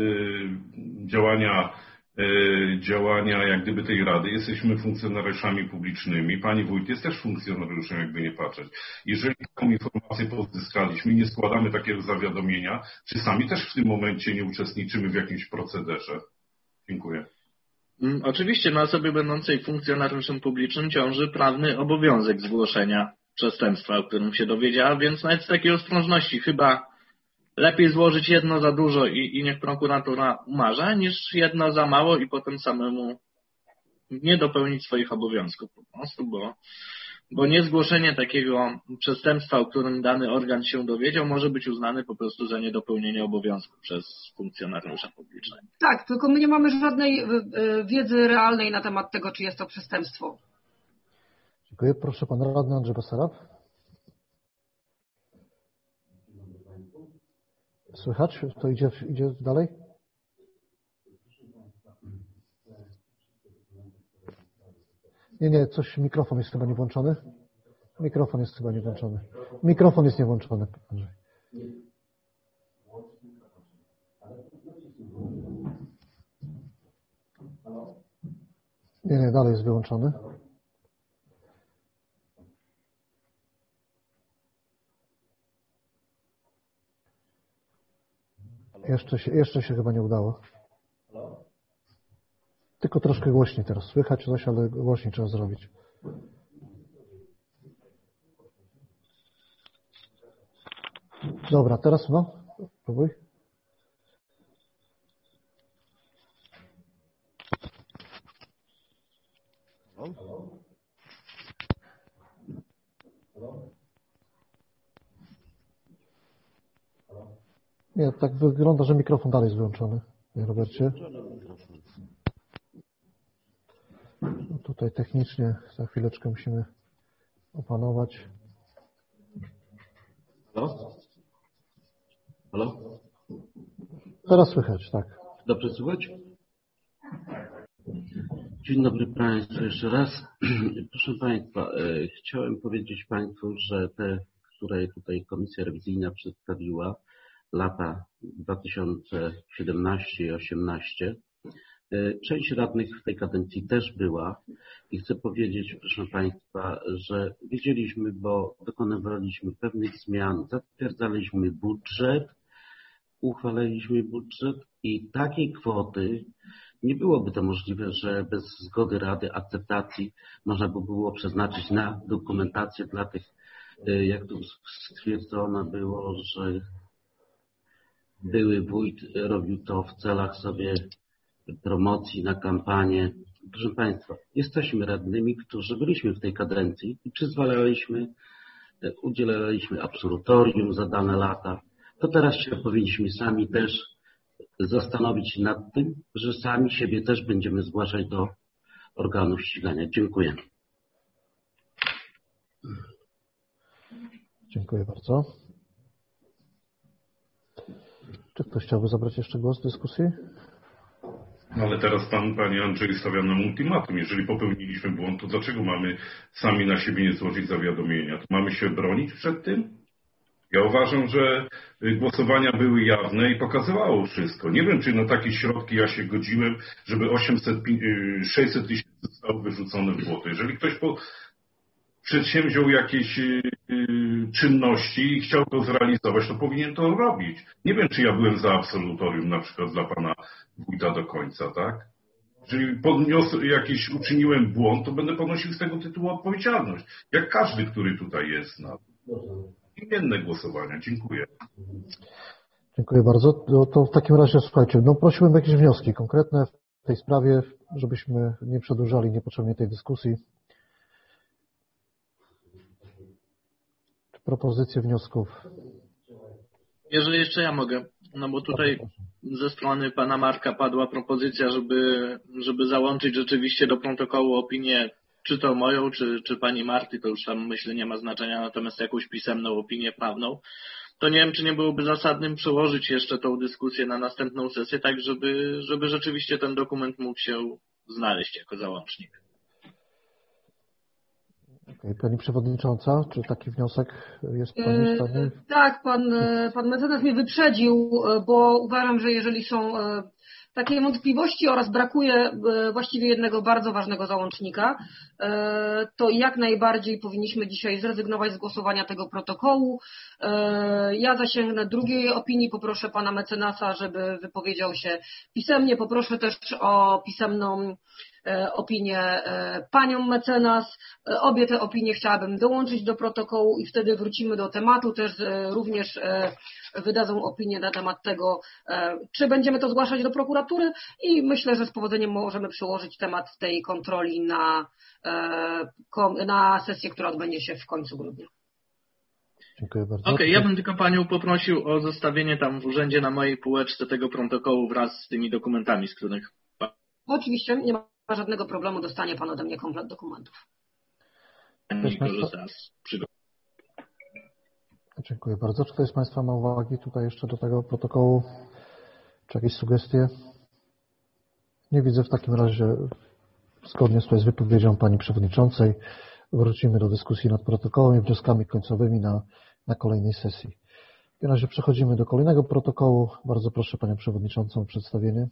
[SPEAKER 2] działania jak gdyby tej Rady jesteśmy funkcjonariuszami publicznymi, pani wójt jest też funkcjonariuszem, jakby nie patrzeć. Jeżeli taką informację pozyskaliśmy i nie składamy takiego zawiadomienia, czy sami też w tym momencie nie uczestniczymy w jakimś procederze? Dziękuję.
[SPEAKER 11] Oczywiście na osobie będącej funkcjonariuszem publicznym ciąży prawny obowiązek zgłoszenia przestępstwa, o którym się dowiedziała, więc nawet z takiej ostrożności chyba lepiej złożyć jedno za dużo i niech prokuratura umarza, niż jedno za mało i potem samemu nie dopełnić swoich obowiązków po prostu, bo niezgłoszenie takiego przestępstwa, o którym dany organ się dowiedział, może być uznany po prostu za niedopełnienie obowiązków przez funkcjonariusza publicznego.
[SPEAKER 5] Tak, tylko my nie mamy żadnej wiedzy realnej na temat tego, czy jest to przestępstwo.
[SPEAKER 1] Dziękuję. Proszę pan radny Andrzej Basarab. Słychać? To idzie dalej? Nie, coś, mikrofon jest chyba nie włączony. Mikrofon jest chyba nie włączony. Mikrofon jest nie włączony, Andrzej. Nie, dalej jest wyłączony. Jeszcze się chyba nie udało. Tylko troszkę głośniej teraz. Słychać coś, ale głośniej trzeba zrobić. Dobra, teraz no. Próbuj. Nie, tak wygląda, że mikrofon dalej jest wyłączony. Nie, Robercie? No tutaj technicznie za chwileczkę musimy opanować.
[SPEAKER 15] Halo? Halo?
[SPEAKER 1] Teraz słychać, tak.
[SPEAKER 15] Dobrze słychać? Dzień dobry Państwu jeszcze raz. Proszę Państwa, chciałem powiedzieć Państwu, że te, które tutaj Komisja Rewizyjna przedstawiła, lata 2017 i 2018, część radnych w tej kadencji też była i chcę powiedzieć, proszę Państwa, że wiedzieliśmy, bo dokonywaliśmy pewnych zmian, zatwierdzaliśmy budżet, uchwalaliśmy budżet i takiej kwoty nie byłoby to możliwe, że bez zgody Rady, akceptacji można by było przeznaczyć na dokumentację dla tych, jak tu stwierdzono było, że były wójt robił to w celach sobie promocji na kampanię. Proszę Państwa, jesteśmy radnymi, którzy byliśmy w tej kadencji i udzielaliśmy absolutorium za dane lata. To teraz się powinniśmy sami też zastanowić nad tym, że sami siebie też będziemy zgłaszać do organów ścigania. Dziękuję.
[SPEAKER 1] Dziękuję bardzo. Czy ktoś chciałby zabrać jeszcze głos w dyskusji?
[SPEAKER 2] Ale teraz Panie Andrzej stawia nam ultimatum. Jeżeli popełniliśmy błąd, to dlaczego mamy sami na siebie nie złożyć zawiadomienia? To mamy się bronić przed tym? Ja uważam, że głosowania były jawne i pokazywało wszystko. Nie wiem, czy na takie środki ja się godziłem, żeby 600 tysięcy zostało wyrzucone w błoto. Jeżeli ktoś przedsięwziął jakieś czynności i chciał to zrealizować, to powinien to robić. Nie wiem, czy ja byłem za absolutorium na przykład dla pana wójta do końca, tak? Jeżeli uczyniłem błąd, to będę ponosił z tego tytułu odpowiedzialność. Jak każdy, który tutaj jest. Imienne głosowania. Dziękuję.
[SPEAKER 1] Dziękuję bardzo. To w takim razie słuchajcie, prosiłbym o jakieś wnioski konkretne w tej sprawie, żebyśmy nie przedłużali niepotrzebnie tej dyskusji. Propozycje wniosków.
[SPEAKER 11] Jeżeli jeszcze ja mogę, bo tutaj ze strony pana Marka padła propozycja, żeby załączyć rzeczywiście do protokołu opinię, czy to moją, czy pani Marty, to już tam myślę nie ma znaczenia, natomiast jakąś pisemną opinię prawną, to nie wiem, czy nie byłoby zasadnym przełożyć jeszcze tą dyskusję na następną sesję, tak żeby rzeczywiście ten dokument mógł się znaleźć jako załącznik.
[SPEAKER 1] Okay. Pani Przewodnicząca, czy taki wniosek jest Pani w stanie?
[SPEAKER 5] Tak, pan mecenas mnie wyprzedził, bo uważam, że jeżeli są takie wątpliwości oraz brakuje właściwie jednego bardzo ważnego załącznika, to jak najbardziej powinniśmy dzisiaj zrezygnować z głosowania tego protokołu. Ja zasięgnę drugiej opinii, poproszę pana mecenasa, żeby wypowiedział się pisemnie, poproszę też o pisemną opinię panią mecenas. Obie te opinie chciałabym dołączyć do protokołu i wtedy wrócimy do tematu. Też również wydadzą opinię na temat tego, czy będziemy to zgłaszać do prokuratury i myślę, że z powodzeniem możemy przełożyć temat tej kontroli na sesję, która odbędzie się w końcu grudnia.
[SPEAKER 1] Dziękuję bardzo.
[SPEAKER 11] Okej, ja bym tylko panią poprosił o zostawienie tam w urzędzie na mojej półeczce tego protokołu wraz z tymi dokumentami, z których...
[SPEAKER 5] Oczywiście, nie ma żadnego problemu, dostanie pan ode mnie komplet dokumentów.
[SPEAKER 1] Dziękuję bardzo. Czy ktoś z Państwa ma uwagi tutaj jeszcze do tego protokołu? Czy jakieś sugestie? Nie widzę. W takim razie zgodnie z wypowiedzią Pani Przewodniczącej wrócimy do dyskusji nad protokołem i wnioskami końcowymi na kolejnej sesji. W takim razie przechodzimy do kolejnego protokołu. Bardzo proszę Panią Przewodniczącą o przedstawienie.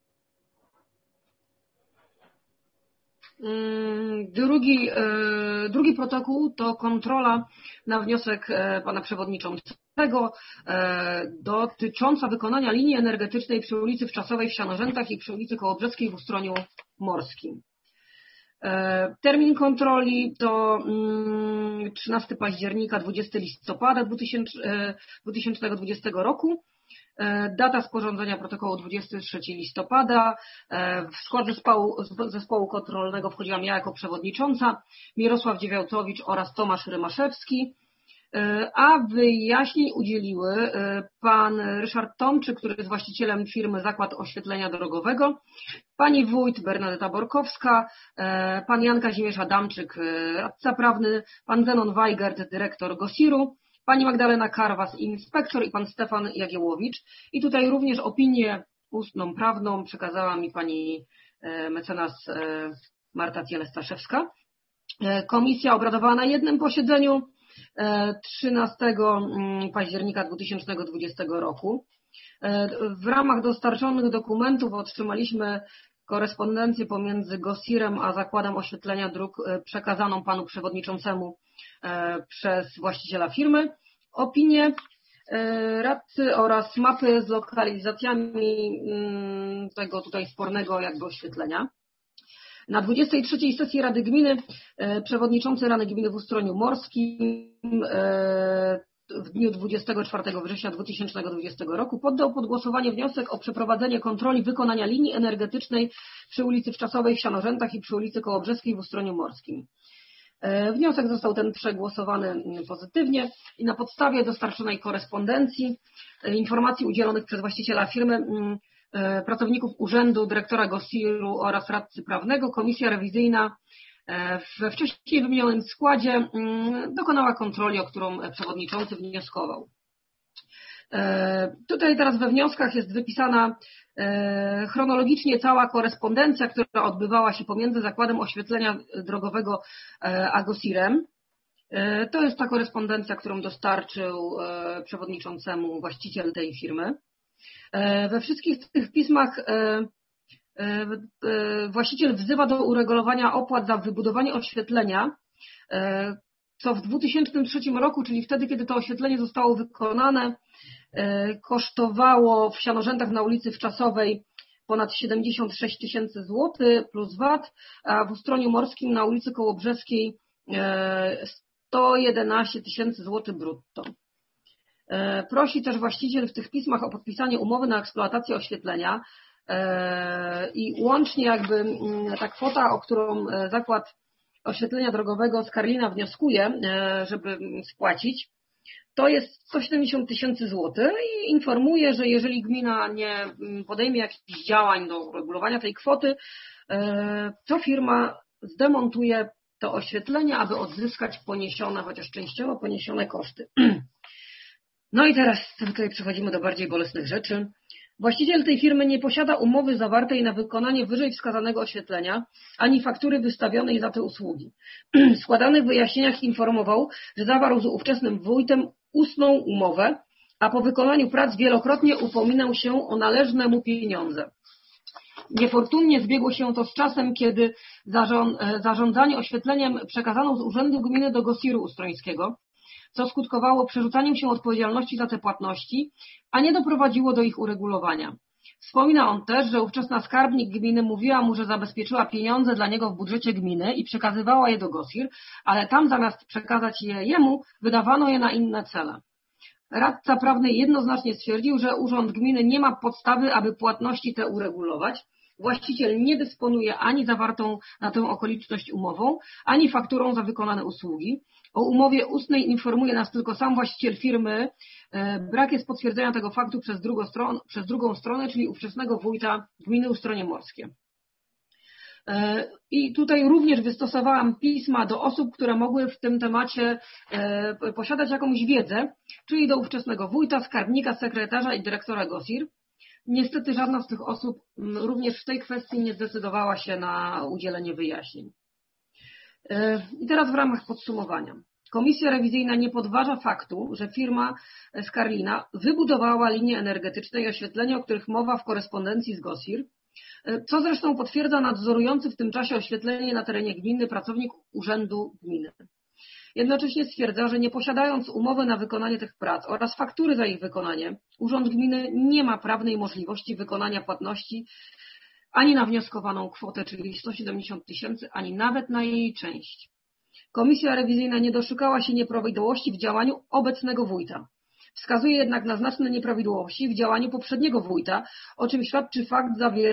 [SPEAKER 5] Drugi protokół to kontrola na wniosek Pana Przewodniczącego dotycząca wykonania linii energetycznej przy ulicy Wczasowej w Sianorzętach i przy ulicy Kołobrzeskiej w Ustroniu Morskim. Termin kontroli to 13 października, 20 listopada 2020 roku. Data sporządzenia protokołu 23 listopada. W skład zespołu kontrolnego wchodziłam ja jako przewodnicząca, Mirosław Dziewiałtowicz oraz Tomasz Rymaszewski, a wyjaśnień udzieliły pan Ryszard Tomczyk, który jest właścicielem firmy Zakład Oświetlenia Drogowego, pani wójt Bernadeta Borkowska, pan Jan Kazimierz Adamczyk, radca prawny, pan Zenon Weigert, dyrektor GOSIR-u, pani Magdalena Karwas, inspektor i pan Stefan Jagiełowicz. I tutaj również opinię ustną prawną przekazała mi pani mecenas Marta Ciele-Staszewska. Komisja obradowała na jednym posiedzeniu 13 października 2020 roku. W ramach dostarczonych dokumentów otrzymaliśmy korespondencję pomiędzy GOSIR-em a Zakładem Oświetlenia Dróg przekazaną panu przewodniczącemu przez właściciela firmy, opinie radcy oraz mapy z lokalizacjami tego tutaj spornego jakby oświetlenia. Na 23. sesji Rady Gminy przewodniczący Rady Gminy w Ustroniu Morskim w dniu 24 września 2020 roku poddał pod głosowanie wniosek o przeprowadzenie kontroli wykonania linii energetycznej przy ulicy Wczasowej w Sianorzętach i przy ulicy Kołobrzeskiej w Ustroniu Morskim. Wniosek został ten przegłosowany pozytywnie i na podstawie dostarczonej korespondencji, informacji udzielonych przez właściciela firmy, pracowników urzędu, dyrektora GOSIR-u oraz radcy prawnego, komisja rewizyjna we wcześniej wymienionym składzie dokonała kontroli, o którą przewodniczący wnioskował. Tutaj teraz we wnioskach jest wypisana chronologicznie cała korespondencja, która odbywała się pomiędzy Zakładem Oświetlenia Drogowego a GOSIR-em. To jest ta korespondencja, którą dostarczył przewodniczącemu właściciel tej firmy. We wszystkich tych pismach właściciel wzywa do uregulowania opłat za wybudowanie oświetlenia, co w 2003 roku, czyli wtedy, kiedy to oświetlenie zostało wykonane, kosztowało w Sianorzętach na ulicy Wczasowej ponad 76 tysięcy złotych plus VAT, a w Ustroniu Morskim na ulicy Kołobrzeskiej 111 tysięcy złotych brutto. Prosi też właściciel w tych pismach o podpisanie umowy na eksploatację oświetlenia i łącznie jakby ta kwota, o którą Zakład Oświetlenia Drogowego z Karlina wnioskuje, żeby spłacić, to jest 170 tysięcy złotych i informuje, że jeżeli gmina nie podejmie jakichś działań do uregulowania tej kwoty, to firma zdemontuje to oświetlenie, aby odzyskać poniesione, chociaż częściowo poniesione koszty. No i teraz tutaj przechodzimy do bardziej bolesnych rzeczy. Właściciel tej firmy nie posiada umowy zawartej na wykonanie wyżej wskazanego oświetlenia, ani faktury wystawionej za te usługi. W składanych wyjaśnieniach informował, że zawarł z ówczesnym wójtem ustną umowę, a po wykonaniu prac wielokrotnie upominał się o należne mu pieniądze. Niefortunnie zbiegło się to z czasem, kiedy zarządzanie oświetleniem przekazano z Urzędu Gminy do GOSIR-u Ustrońskiego, co skutkowało przerzucaniem się odpowiedzialności za te płatności, a nie doprowadziło do ich uregulowania. Wspomina on też, że ówczesna skarbnik gminy mówiła mu, że zabezpieczyła pieniądze dla niego w budżecie gminy i przekazywała je do GOSIR, ale tam zamiast przekazać je jemu, wydawano je na inne cele. Radca prawny jednoznacznie stwierdził, że Urząd Gminy nie ma podstawy, aby płatności te uregulować. Właściciel nie dysponuje ani zawartą na tę okoliczność umową, ani fakturą za wykonane usługi. O umowie ustnej informuje nas tylko sam właściciel firmy. Brak jest potwierdzenia tego faktu przez drugą stronę, czyli ówczesnego wójta gminy Ustronie Morskie. I tutaj również wystosowałam pisma do osób, które mogły w tym temacie posiadać jakąś wiedzę, czyli do ówczesnego wójta, skarbnika, sekretarza i dyrektora GOSIR. Niestety żadna z tych osób również w tej kwestii nie zdecydowała się na udzielenie wyjaśnień. I teraz w ramach podsumowania. Komisja rewizyjna nie podważa faktu, że firma Skarlina wybudowała linie energetyczne i oświetlenie, o których mowa w korespondencji z GOSIR, co zresztą potwierdza nadzorujący w tym czasie oświetlenie na terenie gminy pracownik Urzędu Gminy. Jednocześnie stwierdza, że nie posiadając umowy na wykonanie tych prac oraz faktury za ich wykonanie, Urząd Gminy nie ma prawnej możliwości wykonania płatności ani na wnioskowaną kwotę, czyli 170 000, ani nawet na jej część. Komisja rewizyjna nie doszukała się nieprawidłowości w działaniu obecnego wójta. Wskazuje jednak na znaczne nieprawidłowości w działaniu poprzedniego wójta, o czym świadczy fakt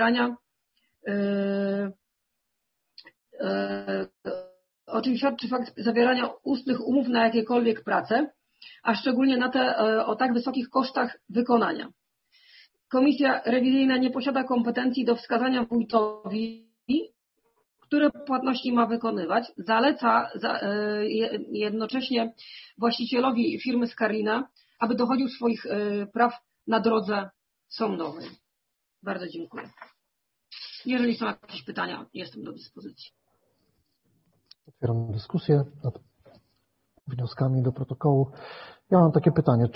[SPEAKER 5] zawierania ustnych umów na jakiekolwiek prace, a szczególnie na te o tak wysokich kosztach wykonania. Komisja rewizyjna nie posiada kompetencji do wskazania wójtowi, które płatności ma wykonywać. Zaleca jednocześnie właścicielowi firmy Skarlina, aby dochodził swoich praw na drodze sądowej. Bardzo dziękuję. Jeżeli są jakieś pytania, jestem do dyspozycji.
[SPEAKER 1] Otwieram dyskusję nad wnioskami do protokołu. Ja mam takie pytanie,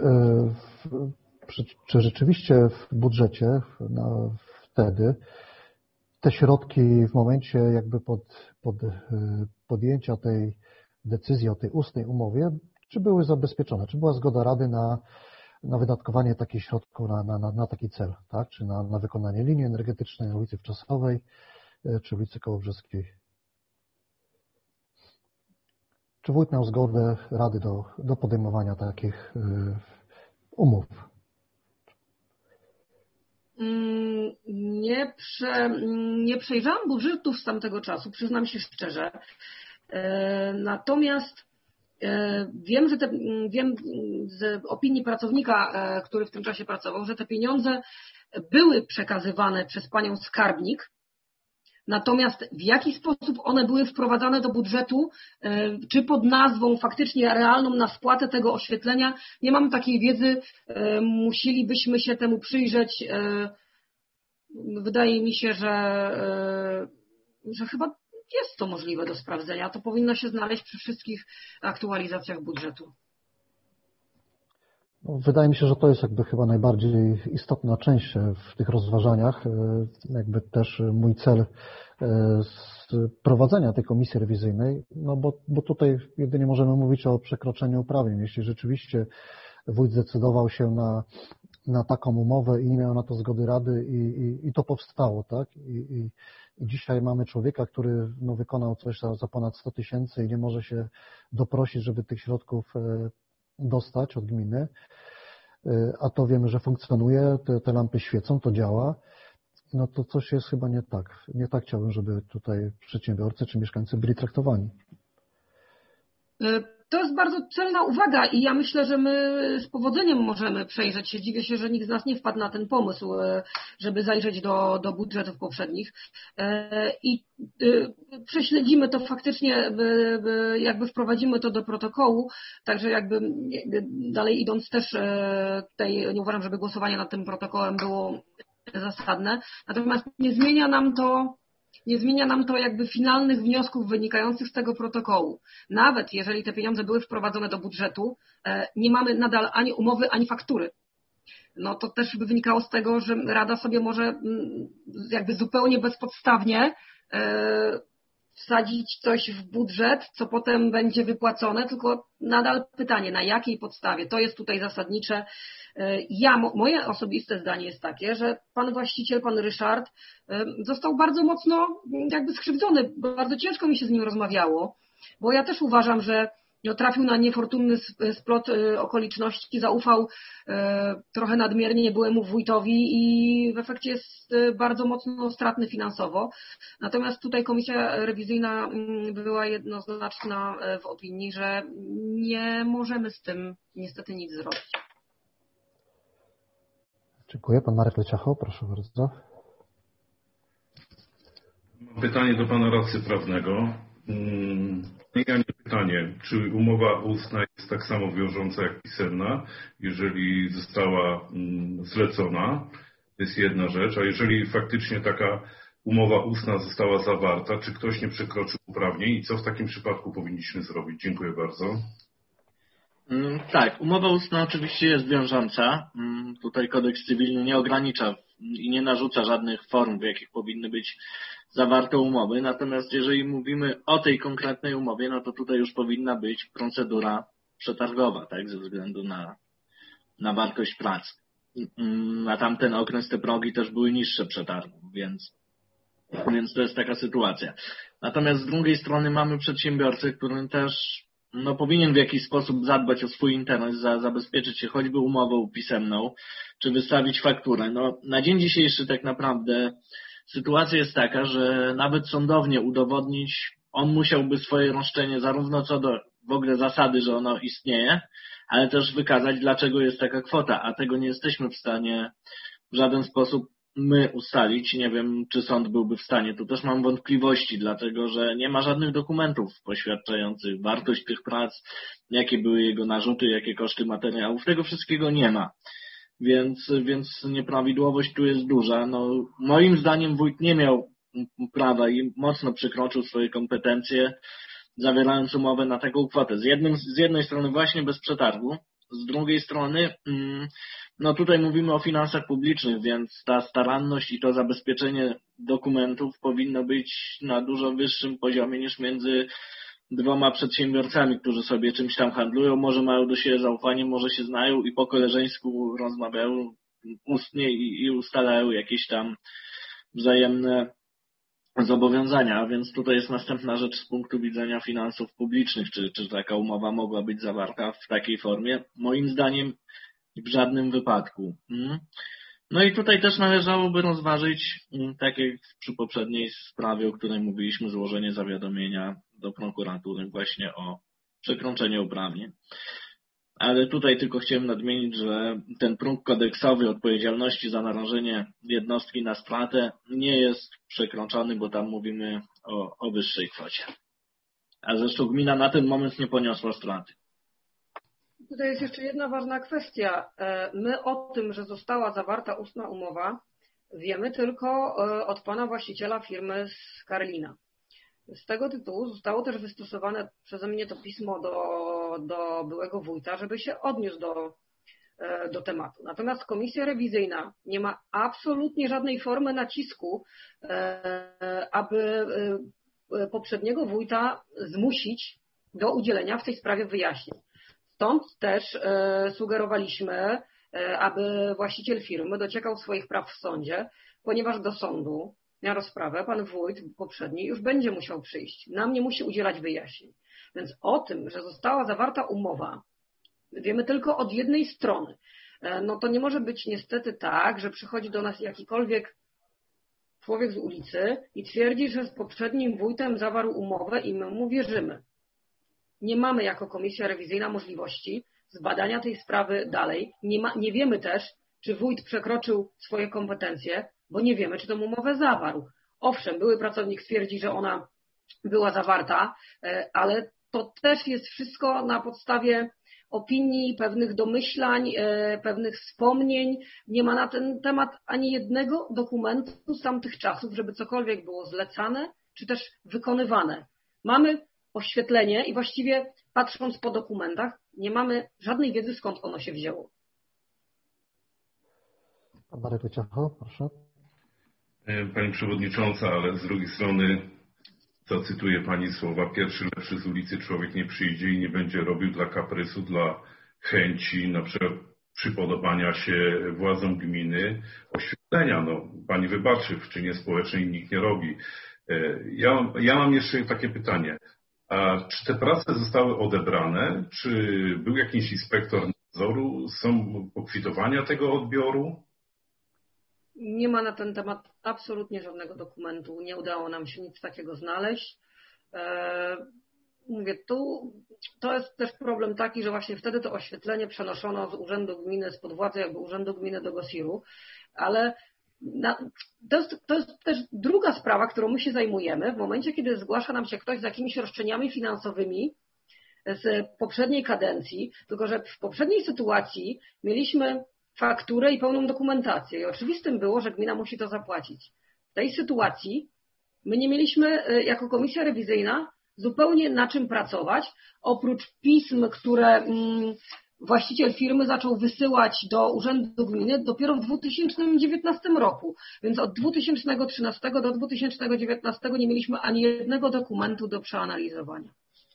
[SPEAKER 1] czy rzeczywiście w budżecie wtedy te środki w momencie jakby podjęcia tej decyzji o tej ustnej umowie, czy były zabezpieczone? Czy była zgoda Rady na wydatkowanie takich środków na taki cel, tak? Czy na wykonanie linii energetycznej na ulicy Wczosowej, czy ulicy Kołobrzeskiej? Czy wójt miał zgodę Rady do podejmowania takich umów?
[SPEAKER 5] Nie przejrzałam budżetów z tamtego czasu, przyznam się szczerze. Natomiast wiem z opinii pracownika, który w tym czasie pracował, że te pieniądze były przekazywane przez panią skarbnik. Natomiast w jaki sposób one były wprowadzane do budżetu, czy pod nazwą faktycznie realną na spłatę tego oświetlenia, nie mam takiej wiedzy, musielibyśmy się temu przyjrzeć. Wydaje mi się, że chyba jest to możliwe do sprawdzenia. To powinno się znaleźć przy wszystkich aktualizacjach budżetu.
[SPEAKER 1] Wydaje mi się, że to jest jakby chyba najbardziej istotna część w tych rozważaniach. Jakby też mój cel prowadzenia tej komisji rewizyjnej, no bo tutaj jedynie możemy mówić o przekroczeniu uprawnień. Jeśli rzeczywiście wójt zdecydował się na taką umowę i nie miał na to zgody Rady i to powstało, tak? I dzisiaj mamy człowieka, który wykonał coś za ponad 100 000 i nie może się doprosić, żeby tych środków dostać od gminy, a to wiemy, że funkcjonuje, te lampy świecą, to działa, no to coś jest chyba nie tak. Nie tak chciałbym, żeby tutaj przedsiębiorcy czy mieszkańcy byli traktowani.
[SPEAKER 5] To jest bardzo celna uwaga i ja myślę, że my z powodzeniem możemy przejrzeć się. Dziwię się, że nikt z nas nie wpadł na ten pomysł, żeby zajrzeć do budżetów poprzednich. I prześledzimy to faktycznie, jakby wprowadzimy to do protokołu, także jakby dalej idąc też tutaj nie uważam, żeby głosowanie nad tym protokołem było zasadne. Natomiast nie zmienia nam to jakby finalnych wniosków wynikających z tego protokołu. Nawet jeżeli te pieniądze były wprowadzone do budżetu, nie mamy nadal ani umowy, ani faktury. No to też by wynikało z tego, że Rada sobie może jakby zupełnie bezpodstawnie wsadzić coś w budżet, co potem będzie wypłacone, tylko nadal pytanie, na jakiej podstawie. To jest tutaj zasadnicze. Moje osobiste zdanie jest takie, że pan właściciel, pan Ryszard, został bardzo mocno jakby skrzywdzony. Bardzo ciężko mi się z nim rozmawiało, bo ja też uważam, że trafił na niefortunny splot okoliczności, zaufał trochę nadmiernie byłemu wójtowi i w efekcie jest bardzo mocno stratny finansowo. Natomiast tutaj komisja rewizyjna była jednoznaczna w opinii, że nie możemy z tym niestety nic zrobić.
[SPEAKER 1] Dziękuję. Pan Marek Leciacho, proszę bardzo.
[SPEAKER 2] Mam pytanie do pana radcy prawnego. Pytanie, czy umowa ustna jest tak samo wiążąca jak pisemna, jeżeli została zlecona? To jest jedna rzecz, a jeżeli faktycznie taka umowa ustna została zawarta, czy ktoś nie przekroczył uprawnień i co w takim przypadku powinniśmy zrobić? Dziękuję bardzo.
[SPEAKER 11] Tak, umowa ustna oczywiście jest wiążąca. Tutaj kodeks cywilny nie ogranicza i nie narzuca żadnych form, w jakich powinny być zawarte umowy. Natomiast jeżeli mówimy o tej konkretnej umowie, no to tutaj już powinna być procedura przetargowa, tak, ze względu na wartość pracy. Na tamten okres te progi też były niższe przetargów, więc to jest taka sytuacja. Natomiast z drugiej strony mamy przedsiębiorcę, który też powinien w jakiś sposób zadbać o swój interes, zabezpieczyć się choćby umową pisemną, czy wystawić fakturę. Na dzień dzisiejszy tak naprawdę sytuacja jest taka, że nawet sądownie udowodnić, on musiałby swoje roszczenie zarówno co do w ogóle zasady, że ono istnieje, ale też wykazać, dlaczego jest taka kwota, a tego nie jesteśmy w stanie w żaden sposób my ustalić. Nie wiem, czy sąd byłby w stanie. Tu też mam wątpliwości, dlatego że nie ma żadnych dokumentów poświadczających wartość tych prac, jakie były jego narzuty, jakie koszty materiałów. Tego wszystkiego nie ma. Więc nieprawidłowość tu jest duża. Moim zdaniem wójt nie miał prawa i mocno przekroczył swoje kompetencje, zawierając umowę na taką kwotę. Z jednej strony właśnie bez przetargu, z drugiej strony tutaj mówimy o finansach publicznych, więc ta staranność i to zabezpieczenie dokumentów powinno być na dużo wyższym poziomie niż między dwoma przedsiębiorcami, którzy sobie czymś tam handlują, może mają do siebie zaufanie, może się znają i po koleżeńsku rozmawiają ustnie i ustalają jakieś tam wzajemne zobowiązania, a więc tutaj jest następna rzecz z punktu widzenia finansów publicznych, czy taka umowa mogła być zawarta w takiej formie. Moim zdaniem w żadnym wypadku. I tutaj też należałoby rozważyć, tak jak przy poprzedniej sprawie, o której mówiliśmy, złożenie zawiadomienia do prokuratury właśnie o przekroczenie uprawnień. Ale tutaj tylko chciałem nadmienić, że ten próg kodeksowy odpowiedzialności za narażenie jednostki na stratę nie jest przekroczony, bo tam mówimy o wyższej kwocie. A zresztą gmina na ten moment nie poniosła straty.
[SPEAKER 5] Tutaj jest jeszcze jedna ważna kwestia. My o tym, że została zawarta ustna umowa, wiemy tylko od pana właściciela firmy z Karlina. Z tego tytułu zostało też wystosowane przeze mnie to pismo do byłego wójta, żeby się odniósł do tematu. Natomiast komisja rewizyjna nie ma absolutnie żadnej formy nacisku, aby poprzedniego wójta zmusić do udzielenia w tej sprawie wyjaśnień. Stąd też sugerowaliśmy, aby właściciel firmy dociekał swoich praw w sądzie, ponieważ do sądu na rozprawę pan wójt poprzedni już będzie musiał przyjść. Nam nie musi udzielać wyjaśnień. Więc o tym, że została zawarta umowa, wiemy tylko od jednej strony. To nie może być niestety tak, że przychodzi do nas jakikolwiek człowiek z ulicy i twierdzi, że z poprzednim wójtem zawarł umowę i my mu wierzymy. Nie mamy jako komisja rewizyjna możliwości zbadania tej sprawy dalej. Nie wiemy też, czy wójt przekroczył swoje kompetencje, bo nie wiemy, czy tę umowę zawarł. Owszem, były pracownik stwierdzi, że ona była zawarta, ale to też jest wszystko na podstawie opinii, pewnych domyślań, pewnych wspomnień. Nie ma na ten temat ani jednego dokumentu z tamtych czasów, żeby cokolwiek było zlecane, czy też wykonywane. Mamy oświetlenie i właściwie patrząc po dokumentach, nie mamy żadnej wiedzy, skąd ono się wzięło.
[SPEAKER 1] Pan Marek Ociacho, proszę.
[SPEAKER 2] Pani Przewodnicząca, ale z drugiej strony zacytuję Pani słowa: pierwszy lepszy z ulicy człowiek nie przyjdzie i nie będzie robił dla kaprysu, dla chęci, na przykład przypodobania się władzom gminy oświetlenia. Pani wybaczy, w czynie społecznej nikt nie robi. Ja mam jeszcze takie pytanie. A czy te prace zostały odebrane? Czy był jakiś inspektor nadzoru? Są pokwitowania tego odbioru?
[SPEAKER 5] Nie ma na ten temat absolutnie żadnego dokumentu. Nie udało nam się nic takiego znaleźć. Mówię, to jest też problem taki, że właśnie wtedy to oświetlenie przenoszono z urzędu gminy, spod władzy jakby urzędu gminy do GOSiR-u, ale to jest też druga sprawa, którą my się zajmujemy w momencie, kiedy zgłasza nam się ktoś z jakimiś roszczeniami finansowymi z poprzedniej kadencji, tylko że w poprzedniej sytuacji mieliśmy fakturę i pełną dokumentację i oczywistym było, że gmina musi to zapłacić. W tej sytuacji my nie mieliśmy jako komisja rewizyjna zupełnie na czym pracować, oprócz pism, które właściciel firmy zaczął wysyłać do Urzędu Gminy dopiero w 2019 roku. Więc od 2013 do 2019 nie mieliśmy ani jednego dokumentu do przeanalizowania.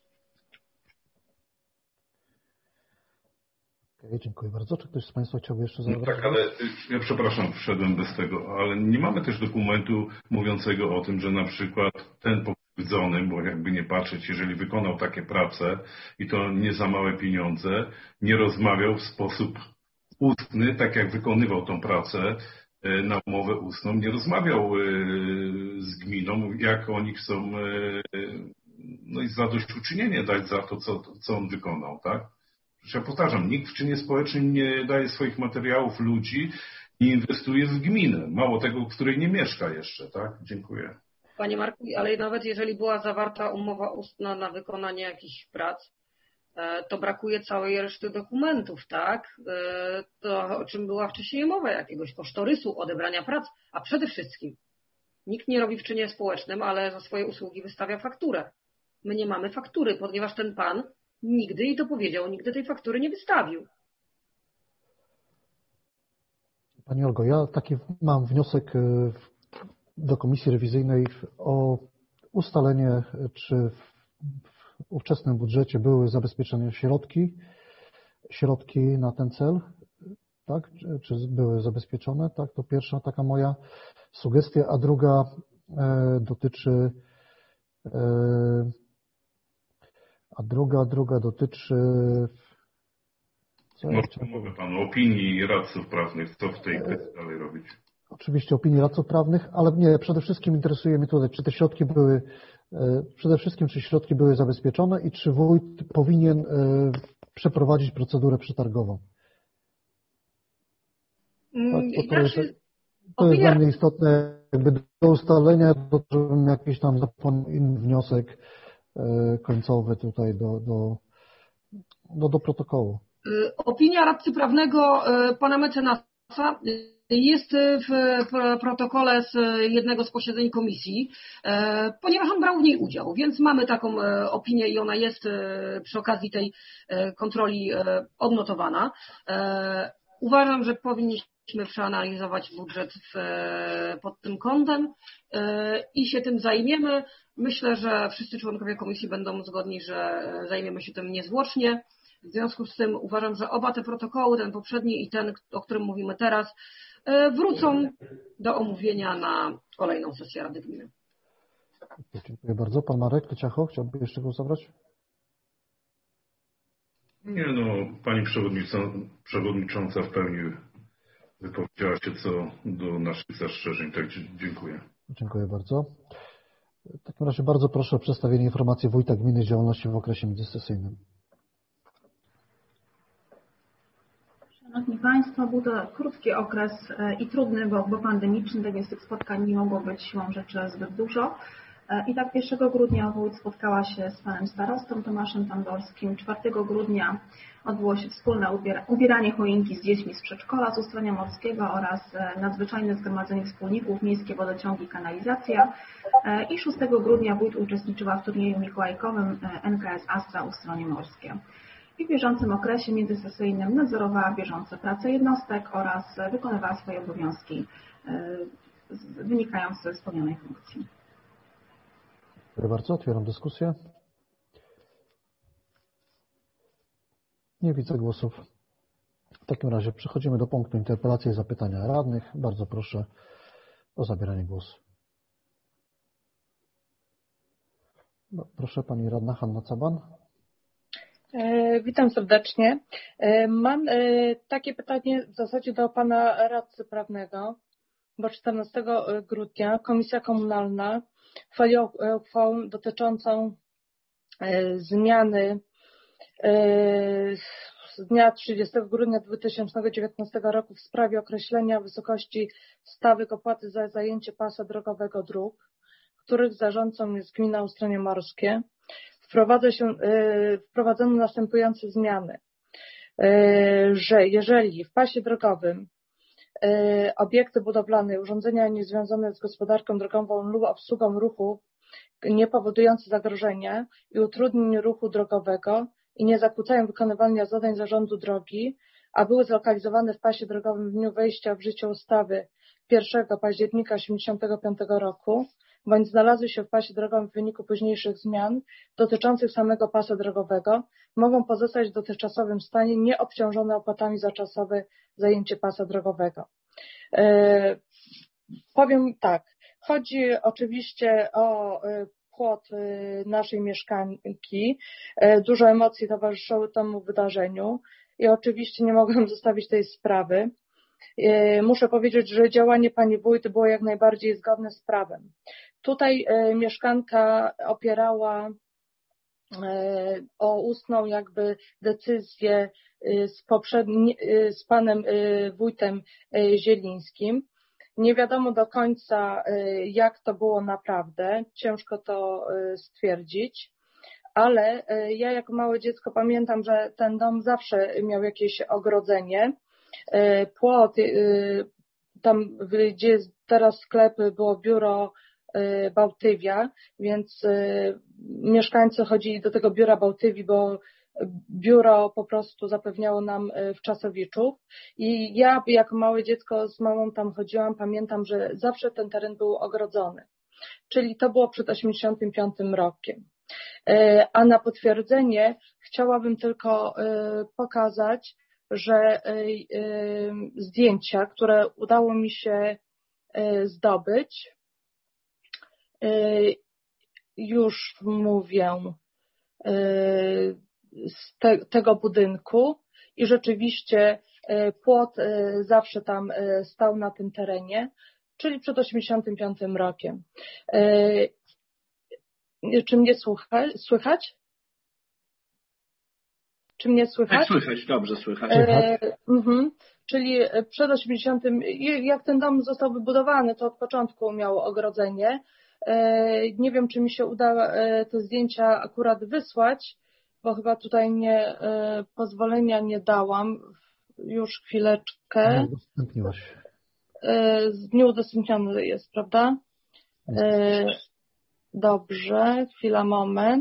[SPEAKER 1] Okay, dziękuję bardzo. Czy ktoś z Państwa chciałby jeszcze zabrać?
[SPEAKER 2] Tak, ale ja przepraszam, wszedłem bez tego, ale nie mamy też dokumentu mówiącego o tym, że na przykład ten pokrzywdzony, bo jakby nie patrzeć, jeżeli wykonał takie prace i to nie za małe pieniądze, nie rozmawiał w sposób ustny, tak jak wykonywał tą pracę na umowę ustną, nie rozmawiał z gminą, jak oni chcą no i zadośćuczynienie dać za to, co on wykonał, tak? Ja powtarzam, nikt w czynie społecznym nie daje swoich materiałów ludzi, nie inwestuje w gminę. Mało tego, w której nie mieszka jeszcze, tak? Dziękuję.
[SPEAKER 5] Panie Marku, ale nawet jeżeli była zawarta umowa ustna na wykonanie jakichś prac, to brakuje całej reszty dokumentów, tak? To, o czym była wcześniej mowa, jakiegoś kosztorysu odebrania prac, a przede wszystkim nikt nie robi w czynie społecznym, ale za swoje usługi wystawia fakturę. My nie mamy faktury, ponieważ ten pan nigdy, i to powiedział, nigdy tej faktury nie wystawił.
[SPEAKER 1] Pani Olgo, ja taki mam wniosek do Komisji Rewizyjnej o ustalenie, czy w ówczesnym budżecie były zabezpieczone środki na ten cel, tak? Czy były zabezpieczone, tak? To pierwsza taka moja sugestia, a druga dotyczy
[SPEAKER 2] Mówię panu opinii radców prawnych, co w tej kwestii dalej robić.
[SPEAKER 1] Oczywiście opinii radców prawnych, ale nie, przede wszystkim interesuje mnie tutaj, czy te środki były, czy środki były zabezpieczone i czy wójt powinien przeprowadzić procedurę przetargową. Tak, to jest dla mnie istotne, jakby do ustalenia, żebym jakiś tam inny wniosek końcowy tutaj do protokołu.
[SPEAKER 5] Opinia radcy prawnego pana mecenasa jest w protokole z jednego z posiedzeń komisji, ponieważ on brał w niej udział, więc mamy taką opinię i ona jest przy okazji tej kontroli odnotowana. Uważam, że powinniśmy przeanalizować budżet pod tym kątem i się tym zajmiemy. Myślę, że wszyscy członkowie komisji będą zgodni, że zajmiemy się tym niezwłocznie. W związku z tym uważam, że oba te protokoły, ten poprzedni i ten, o którym mówimy teraz, wrócą do omówienia na kolejną sesję Rady Gminy.
[SPEAKER 1] Dziękuję bardzo. Pan Marek Leciacho, chciałby jeszcze głos zabrać?
[SPEAKER 2] Nie no, pani przewodnicząca w pełni wypowiedziała się co do naszych zastrzeżeń, tak dziękuję.
[SPEAKER 1] Dziękuję bardzo. W takim razie bardzo proszę o przedstawienie informacji wójta gminy z działalności w okresie międzysesyjnym.
[SPEAKER 7] Szanowni Państwo, był to krótki okres i trudny, bo pandemiczny, tak więc tych spotkań nie mogło być siłą rzeczy zbyt dużo. I tak 1 grudnia wójt spotkała się z panem starostą Tomaszem Tamborskim. 4 grudnia odbyło się wspólne ubieranie choinki z dziećmi z przedszkola z Ustronia Morskiego oraz nadzwyczajne zgromadzenie wspólników, miejskie wodociągi i kanalizacja. I 6 grudnia wójt uczestniczyła w turnieju mikołajkowym NKS Astra Ustronie Morskie. I w bieżącym okresie międzysesyjnym nadzorowała bieżące prace jednostek oraz wykonywała swoje obowiązki wynikające ze spełnionej funkcji.
[SPEAKER 1] Dziękuję bardzo. Otwieram dyskusję. Nie widzę głosów. W takim razie przechodzimy do punktu interpelacji i zapytania radnych. Bardzo proszę o zabieranie głosu. No, proszę pani radna Hanna Caban.
[SPEAKER 16] Witam serdecznie. Mam takie pytanie w zasadzie do pana radcy prawnego, bo 14 grudnia Komisja Komunalna uchwaliła uchwałę dotyczącą zmiany z dnia 30 grudnia 2019 roku w sprawie określenia wysokości stawek opłaty za zajęcie pasa drogowego dróg, których zarządcą jest gmina Ustronie Morskie. Wprowadzono następujące zmiany, że jeżeli w pasie drogowym obiekty budowlane i urządzenia niezwiązane z gospodarką drogową lub obsługą ruchu nie powodujące zagrożenia i utrudnień ruchu drogowego i nie zakłócają wykonywania zadań zarządu drogi, a były zlokalizowane w pasie drogowym w dniu wejścia w życie ustawy 1 października 1985 roku, bądź znalazły się w pasie drogowym w wyniku późniejszych zmian dotyczących samego pasa drogowego, mogą pozostać w dotychczasowym stanie nieobciążone opłatami za czasowe zajęcie pasa drogowego. Powiem tak, chodzi oczywiście o płot naszej mieszkanki. Dużo emocji towarzyszyło temu wydarzeniu i oczywiście nie mogłam zostawić tej sprawy. Muszę powiedzieć, że działanie pani wójt było jak najbardziej zgodne z prawem. Tutaj mieszkanka opierała o ustną jakby decyzję z panem wójtem Zielińskim. Nie wiadomo do końca, jak to było naprawdę, ciężko to stwierdzić, ale ja jako małe dziecko pamiętam, że ten dom zawsze miał jakieś ogrodzenie. Płot, tam gdzie jest teraz sklep, było biuro Bałtywia, więc mieszkańcy chodzili do tego biura Bałtywi, bo biuro po prostu zapewniało nam Wczasowiczów i ja jako małe dziecko z mamą tam chodziłam, pamiętam, że zawsze ten teren był ogrodzony, czyli to było przed 1985 rokiem. A na potwierdzenie chciałabym tylko pokazać, że zdjęcia, które udało mi się zdobyć, już mówię, z tego budynku i rzeczywiście płot zawsze tam stał na tym terenie, czyli przed 1985 rokiem. Czy mnie słychać? Czy mnie słychać?
[SPEAKER 11] Tak, słychać, dobrze słychać.
[SPEAKER 16] Czyli przed 80, jak ten dom został wybudowany, to od początku miał ogrodzenie. Nie wiem, czy mi się uda te zdjęcia akurat wysłać, bo chyba tutaj pozwolenia nie dałam. Już chwileczkę.
[SPEAKER 1] Udostępniłaś.
[SPEAKER 16] Nieudostępniony jest, prawda? Dobrze, chwila, moment.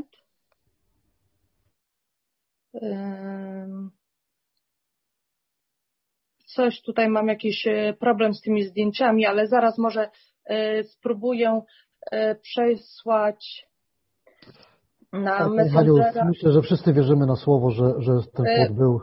[SPEAKER 16] Coś tutaj mam jakiś problem z tymi zdjęciami, ale zaraz może spróbuję przesłać na Messengera.
[SPEAKER 1] Myślę, że wszyscy wierzymy na słowo, że ten płot był.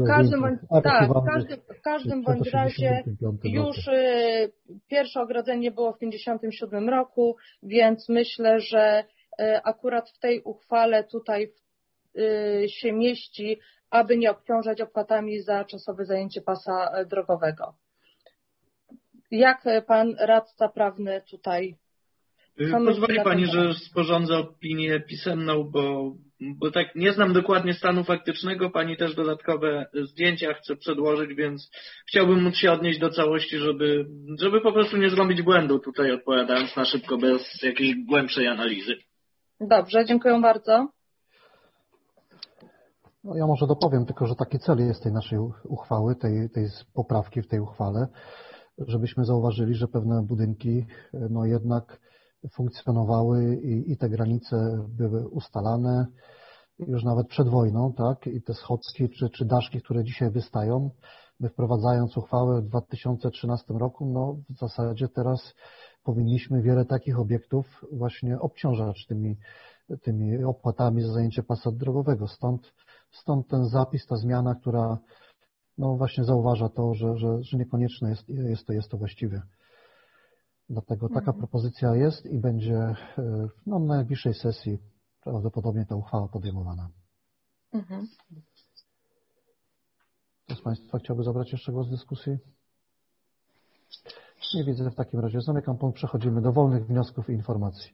[SPEAKER 16] W każdym bądź razie już pierwsze ogrodzenie było w 1957 roku, więc myślę, że akurat w tej uchwale tutaj się mieści, aby nie obciążać opłatami za czasowe zajęcie pasa drogowego. Jak pan radca prawny tutaj?
[SPEAKER 11] Pozwoli pani, że sporządzę opinię pisemną, bo tak nie znam dokładnie stanu faktycznego, pani też dodatkowe zdjęcia chce przedłożyć, więc chciałbym móc się odnieść do całości, żeby po prostu nie zrobić błędu tutaj, odpowiadając na szybko, bez jakiejś głębszej analizy.
[SPEAKER 16] Dobrze, dziękuję bardzo.
[SPEAKER 1] No ja może dopowiem tylko, że taki cel jest tej naszej uchwały, tej poprawki w tej uchwale, żebyśmy zauważyli, że pewne budynki no jednak funkcjonowały i te granice były ustalane już nawet przed wojną, tak? I te schodki czy daszki, które dzisiaj wystają, my wprowadzając uchwałę w 2013 roku, no w zasadzie teraz powinniśmy wiele takich obiektów właśnie obciążać tymi opłatami za zajęcie pasa drogowego. Stąd ten zapis, ta zmiana, która no właśnie zauważa to, że niekonieczne jest to właściwe. Dlatego taka propozycja jest i będzie na najbliższej sesji prawdopodobnie ta uchwała podejmowana. Kto z Państwa chciałby zabrać jeszcze głos w dyskusji? Nie widzę, w takim razie zamykam punkt. Przechodzimy do wolnych wniosków i informacji.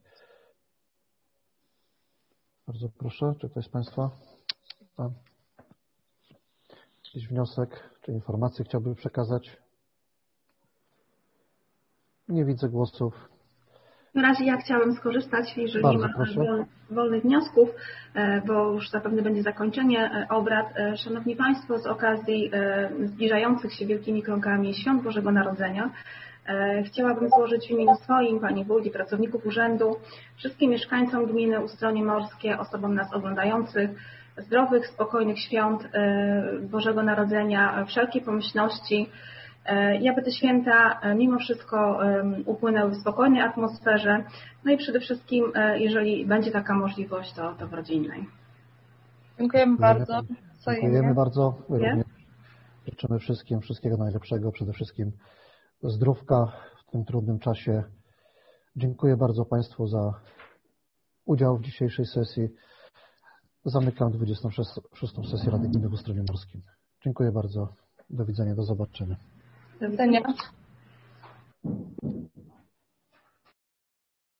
[SPEAKER 1] Bardzo proszę, czy ktoś z Państwa ma jakiś wniosek czy informację chciałby przekazać? Nie widzę głosów.
[SPEAKER 7] W razie ja chciałabym skorzystać, jeżeli
[SPEAKER 1] Bardzo
[SPEAKER 7] nie ma
[SPEAKER 1] proszę.
[SPEAKER 7] wolnych wniosków, bo już zapewne będzie zakończenie obrad. Szanowni Państwo, z okazji zbliżających się wielkimi krokami Świąt Bożego Narodzenia chciałabym złożyć w imieniu swoim, Pani Wójt i pracowników urzędu, wszystkim mieszkańcom gminy Ustronie Morskie, osobom nas oglądających, zdrowych, spokojnych świąt Bożego Narodzenia, wszelkiej pomyślności, i aby te święta mimo wszystko upłynęły w spokojnej atmosferze, no i przede wszystkim, jeżeli będzie taka możliwość, to w rodzinnej.
[SPEAKER 16] Dziękujemy bardzo.
[SPEAKER 1] Dziękujemy bardzo.
[SPEAKER 7] Nie?
[SPEAKER 1] Życzymy wszystkim wszystkiego najlepszego, przede wszystkim zdrówka w tym trudnym czasie. Dziękuję bardzo Państwu za udział w dzisiejszej sesji. Zamykam 26. sesję Rady Gminy w Ustroniu Morskim. Dziękuję bardzo. Do widzenia, do zobaczenia.
[SPEAKER 16] Do widzenia.